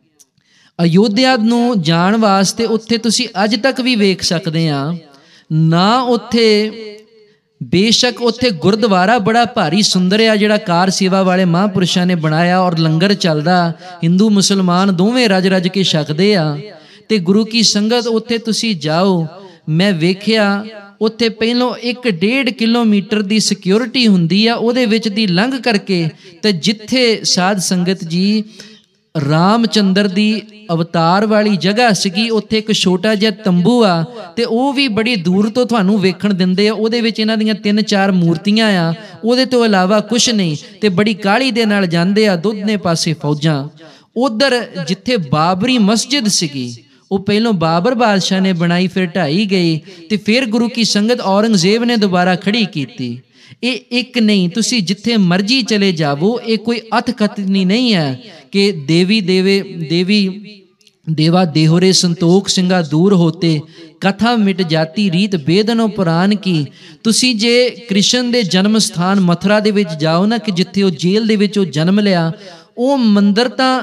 ਅਯੋਧਿਆ ਨੂੰ ਜਾਣ ਵਾਸਤੇ ਉੱਥੇ ਤੁਸੀਂ ਅੱਜ ਤੱਕ ਵੀ ਵੇਖ ਸਕਦੇ ਆ ਨਾ, ਉੱਥੇ ਬੇਸ਼ੱਕ ਉੱਥੇ ਗੁਰਦੁਆਰਾ ਬੜਾ ਭਾਰੀ ਸੁੰਦਰ ਆ ਜਿਹੜਾ ਕਾਰ ਸੇਵਾ ਵਾਲੇ ਮਹਾਂਪੁਰਸ਼ਾਂ ਨੇ ਬਣਾਇਆ, ਔਰ ਲੰਗਰ ਚੱਲਦਾ, ਹਿੰਦੂ ਮੁਸਲਮਾਨ ਦੋਵੇਂ ਰਜ ਰਜ ਕੇ ਛਕਦੇ ਆ। ਤੇ ਗੁਰੂ ਕੀ ਸੰਗਤ ਉੱਥੇ ਤੁਸੀਂ ਜਾਓ ਮੈਂ ਵੇਖਿਆ ਉੱਥੇ ਪਹਿਲੋਂ ਇੱਕ ਡੇਢ ਕਿਲੋਮੀਟਰ ਦੀ ਸਿਕਿਉਰਿਟੀ ਹੁੰਦੀ ਆ, ਉਹਦੇ ਵਿੱਚ ਦੀ ਲੰਘ ਕਰਕੇ ਤੇ ਜਿੱਥੇ ਸਾਧ ਸੰਗਤ ਜੀ ਰਾਮਚੰਦਰ ਦੀ ਅਵਤਾਰ ਵਾਲੀ ਜਗ੍ਹਾ ਸੀਗੀ, ਉੱਥੇ ਇੱਕ ਛੋਟਾ ਜਿਹਾ ਤੰਬੂ ਆ ਤੇ ਉਹ ਵੀ ਬੜੀ ਦੂਰ ਤੋਂ ਤੁਹਾਨੂੰ ਵੇਖਣ ਦਿੰਦੇ ਆ। ਉਹਦੇ ਵਿੱਚ ਇਹਨਾਂ ਦੀਆਂ ਤਿੰਨ ਚਾਰ ਮੂਰਤੀਆਂ ਆ, ਉਹਦੇ ਤੋਂ ਇਲਾਵਾ ਕੁਛ ਨਹੀਂ, ਤੇ ਬੜੀ ਕਾਹਲੀ ਦੇ ਨਾਲ ਜਾਂਦੇ ਆ। ਦੋਨੇ ਪਾਸੇ ਫੌਜਾਂ। ਉਧਰ ਜਿੱਥੇ ਬਾਬਰੀ ਮਸਜਿਦ ਸੀਗੀ, ਉਹ ਪਹਿਲੋਂ ਬਾਬਰ ਬਾਦਸ਼ਾਹ ਨੇ ਬਣਾਈ, ਫਿਰ ਢਾਈ ਗਈ, ਤੇ ਫਿਰ ਗੁਰੂ ਕੀ ਸੰਗਤ ਔਰੰਗਜ਼ੇਬ ਨੇ ਦੁਬਾਰਾ ਖੜੀ ਕੀਤੀ। ਇਹ ਇੱਕ ਨਹੀਂ, ਤੁਸੀਂ ਜਿੱਥੇ ਮਰਜ਼ੀ ਚਲੇ ਜਾਵੋ, ਇਹ ਕੋਈ ਅਥ ਕਥਨੀ ਨਹੀਂ ਹੈ ਕਿ ਦੇਵੀ ਦੇਵੇ ਦੇਵੀ ਦੇਵਾ ਦੇਹੁਰੇ ਸੰਤੋਖ ਸਿੰਘਾ ਦੂਰ ਹੋਤੇ, ਕਥਾ ਮਿਟ ਜਾਤੀ ਰੀਤ ਬੇਦਨੋ ਪੁਰਾਨ ਕੀ। ਤੁਸੀਂ ਜੇ ਕ੍ਰਿਸ਼ਨ ਦੇ ਜਨਮ ਸਥਾਨ ਮਥੁਰਾ ਦੇ ਵਿੱਚ ਜਾਓ ਨਾ, ਕਿ ਜਿੱਥੇ ਉਹ ਜੇਲ੍ਹ ਦੇ ਵਿੱਚ ਉਹ ਜਨਮ ਲਿਆ, ਉਹ ਮੰਦਿਰ ਤਾਂ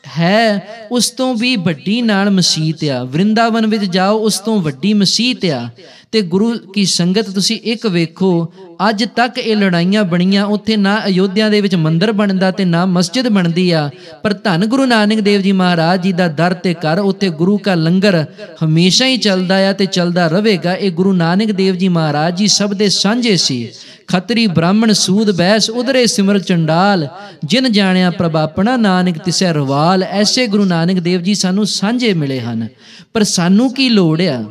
ਹੈ, ਉਸ ਤੋਂ ਵੀ ਵੱਡੀ ਨਾਲ ਮਸੀਤ ਆ। ਵਰਿੰਦਾਵਨ ਵਿੱਚ ਜਾਓ, ਉਸ ਤੋਂ ਵੱਡੀ ਮਸੀਤ ਆ। ਤੇ ਗੁਰੂ ਕੀ ਸੰਗਤ ਤੁਸੀਂ ਇੱਕ ਵੇਖੋ, ਅੱਜ ਤੱਕ ਇਹ ਲੜਾਈਆਂ ਬਣੀਆਂ, ਉੱਥੇ ਨਾ ਅਯੋਧਿਆ ਦੇ ਵਿੱਚ ਮੰਦਿਰ ਬਣਦਾ ਤੇ ਨਾ ਮਸਜਿਦ ਬਣਦੀ ਆ, ਪਰ ਧੰਨ ਗੁਰੂ ਨਾਨਕ ਦੇਵ ਜੀ ਮਹਾਰਾਜ ਜੀ ਦਾ ਦਰ ਤੇ ਘਰ, ਉੱਥੇ ਗੁਰੂ ਕਾ ਲੰਗਰ ਹਮੇਸ਼ਾ ਹੀ ਚੱਲਦਾ ਆ ਤੇ ਚੱਲਦਾ ਰਹੇਗਾ। ਇਹ ਗੁਰੂ ਨਾਨਕ ਦੇਵ ਜੀ ਮਹਾਰਾਜ ਜੀ ਸਭ ਦੇ ਸਾਂਝੇ ਸੀ। ਖੱਤਰੀ ਬ੍ਰਾਹਮਣ ਸੂਦ ਬੈਸ ਉਧਰੇ ਸਿਮਰ ਚੰਡਾਲ, ਜਿਨ ਜਾਣਿਆ ਪ੍ਰਭ ਆਪਣਾ ਨਾਨਕ ਤਿਸੈ ਰਵਾਲ। ਐਸੇ ਗੁਰੂ ਨਾਨਕ ਦੇਵ ਜੀ ਸਾਨੂੰ ਸਾਂਝੇ ਮਿਲੇ ਹਨ। ਪਰ ਸਾਨੂੰ ਕੀ ਲੋੜ ਆ?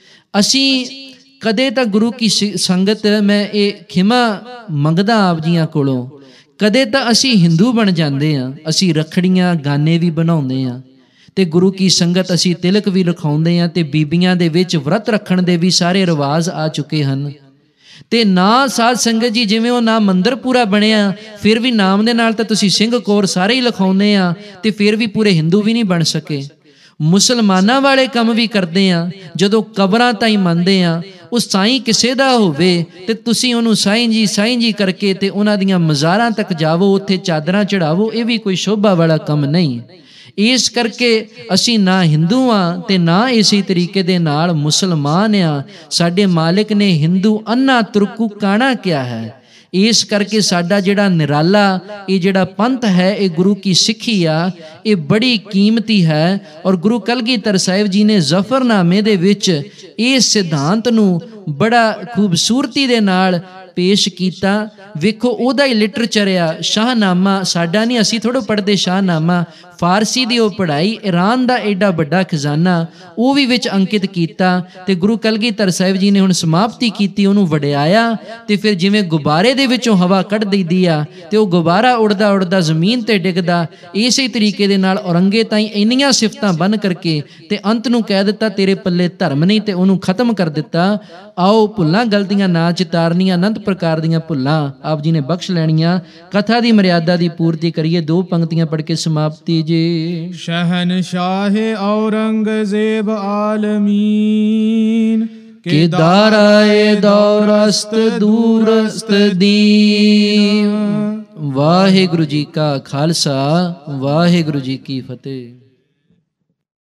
ਅਸੀਂ ਕਦੇ ਤਾਂ ਗੁਰੂ ਕੀ ਸੰਗਤ, ਮੈਂ ਇਹ ਖਿਮਾ ਮੰਗਦਾ ਆਪ ਜੀਆਂ ਕੋਲੋਂ, ਕਦੇ ਤਾਂ ਅਸੀਂ ਹਿੰਦੂ ਬਣ ਜਾਂਦੇ ਹਾਂ, ਅਸੀਂ ਰੱਖੜੀਆਂ ਗਾਨੇ ਵੀ ਬਣਾਉਂਦੇ ਹਾਂ ਤੇ ਗੁਰੂ ਕੀ ਸੰਗਤ ਅਸੀਂ ਤਿਲਕ ਵੀ ਰਖਾਉਂਦੇ ਹਾਂ, ਤੇ ਬੀਬੀਆਂ ਦੇ ਵਿੱਚ ਵਰਤ ਰੱਖਣ ਦੇ ਵੀ ਸਾਰੇ ਰਿਵਾਜ਼ ਆ ਚੁੱਕੇ ਹਨ। ਤੇ ਨਾ ਸਾਧ ਸੰਗਤ ਜੀ, ਜਿਵੇਂ ਉਹ ਨਾ ਮੰਦਿਰ ਪੂਰਾ ਬਣਿਆ, ਫਿਰ ਵੀ ਨਾਮ ਦੇ ਨਾਲ ਤਾਂ ਤੁਸੀਂ ਸਿੰਘ ਕੌਰ ਸਾਰੇ ਹੀ ਲਿਖਾਉਂਦੇ ਆ, ਤੇ ਫਿਰ ਵੀ ਪੂਰੇ ਹਿੰਦੂ ਵੀ ਨਹੀਂ ਬਣ ਸਕੇ। ਮੁਸਲਮਾਨਾਂ ਵਾਲੇ ਕੰਮ ਵੀ ਕਰਦੇ ਆ, ਜਦੋਂ ਕਬਰਾਂ ਤਾਈਂ ਮੰਨਦੇ ਆ, ਉਹ ਸਾਈਂ ਕਿਸੇ ਦਾ ਹੋਵੇ ਤੇ ਤੁਸੀਂ ਉਹਨੂੰ ਸਾਈਂ ਜੀ ਸਾਈਂ ਜੀ ਕਰਕੇ ਤੇ ਉਹਨਾਂ ਦੀਆਂ ਮਜ਼ਾਰਾਂ ਤੱਕ ਜਾਵੋ, ਉੱਥੇ ਚਾਦਰਾਂ ਚੜਾਵੋ, ਇਹ ਵੀ ਕੋਈ ਸ਼ੋਭਾ ਵਾਲਾ ਕੰਮ ਨਹੀਂ। ਇਸ ਕਰਕੇ ਅਸੀਂ ਨਾ ਹਿੰਦੂ ਆ ਤੇ ਨਾ ਇਸੇ ਤਰੀਕੇ ਦੇ ਨਾਲ ਮੁਸਲਮਾਨ ਆ। ਸਾਡੇ ਮਾਲਿਕ ਨੇ ਹਿੰਦੂ ਅੰਨਾ ਤੁਰਕੂ ਕਾਣਾ ਕਿਹਾ ਹੈ। ਇਸ ਕਰਕੇ ਸਾਡਾ ਜਿਹੜਾ ਨਿਰਾਲਾ ਇਹ ਜਿਹੜਾ ਪੰਥ ਹੈ, ਇਹ ਗੁਰੂ ਕੀ ਸਿੱਖੀ ਆ, ਇਹ ਬੜੀ ਕੀਮਤੀ ਹੈ। ਔਰ ਗੁਰੂ ਕਲਗੀਧਰ ਸਾਹਿਬ ਜੀ ਨੇ ਜ਼ਫਰਨਾਮੇ ਦੇ ਵਿੱਚ ਇਸ ਸਿਧਾਂਤ ਨੂੰ ਬੜਾ ਖੂਬਸੂਰਤੀ ਦੇ ਨਾਲ ਪੇਸ਼ ਕੀਤਾ। ਵੇਖੋ ਉਹਦਾ ਹੀ ਲਿਟਰੇਚਰ ਆ, ਸ਼ਾਹਨਾਮਾ ਸਾਡਾ ਨਹੀਂ, ਅਸੀਂ ਥੋੜ੍ਹਾ ਪੜ੍ਹਦੇ ਸ਼ਾਹਨਾਮਾ, ਫਾਰਸੀ ਦੀ ਉਹ ਪੜ੍ਹਾਈ, ਈਰਾਨ ਦਾ ਐਡਾ ਵੱਡਾ ਖਜ਼ਾਨਾ ਉਹ ਵੀ ਵਿੱਚ ਅੰਕਿਤ ਕੀਤਾ। ਤੇ ਗੁਰੂ ਕਲਗੀਧਰ ਸਾਹਿਬ ਜੀ ਨੇ ਹੁਣ ਸਮਾਪਤੀ ਕੀਤੀ, ਉਹਨੂੰ ਵਡਿਆਇਆ। ਤੇ ਫਿਰ ਜਿਵੇਂ ਗੁਬਾਰੇ ਦੇ ਵਿੱਚੋਂ ਹਵਾ ਕੱਢ ਦਈਦੀ ਆ ਤੇ ਉਹ ਗੁਬਾਰਾ ਉੜਦਾ ਉੜਦਾ ਜ਼ਮੀਨ ਤੇ ਡਿੱਗਦਾ, ਇਸੇ ਤਰੀਕੇ ਦੇ ਨਾਲ ਔਰੰਗੇ ਤਾਈਂ ਇੰਨੀਆਂ ਸਿਫਤਾਂ ਬੰਨ ਕਰਕੇ ਤੇ ਅੰਤ ਨੂੰ ਕਹਿ ਦਿੱਤਾ ਤੇਰੇ ਪੱਲੇ ਧਰਮ ਨਹੀਂ, ਤੇ ਉਹਨੂੰ ਖਤਮ ਕਰ ਦਿੱਤਾ। ਆਓ ਭੁੱਲਾਂ ਗਲਤੀਆਂ ਨਾ ਚਿਤਾਰਨੀਆਂ, ਅਨੰਤ ਪ੍ਰਕਾਰ ਦੀਆਂ ਭੁੱਲਾਂ ਆਪ ਜੀ ਨੇ ਬਖਸ਼ ਲੈਣੀਆਂ। ਕਥਾ ਦੀ ਮਰਿਆਦਾ ਦੀ ਪੂਰਤੀ ਕਰੀਏ, ਦੋ ਪੰਕਤੀਆਂ ਪੜ੍ਹ ਕੇ ਸਮਾਪਤੀ ਜੀ। ਸ਼ਹਿਨਸ਼ਾਹ ਔਰੰਗਜ਼ੇਬ ਆਲਮੀਨ, ਕੇ ਦਾਰਾਏ ਦੌਰਸਤ ਦੂਰਸਤ ਦੀਨ। ਵਾਹਿਗੁਰੂ ਜੀ ਕਾ ਖਾਲਸਾ, ਵਾਹਿਗੁਰੂ ਜੀ ਕੀ ਫਤਿਹ।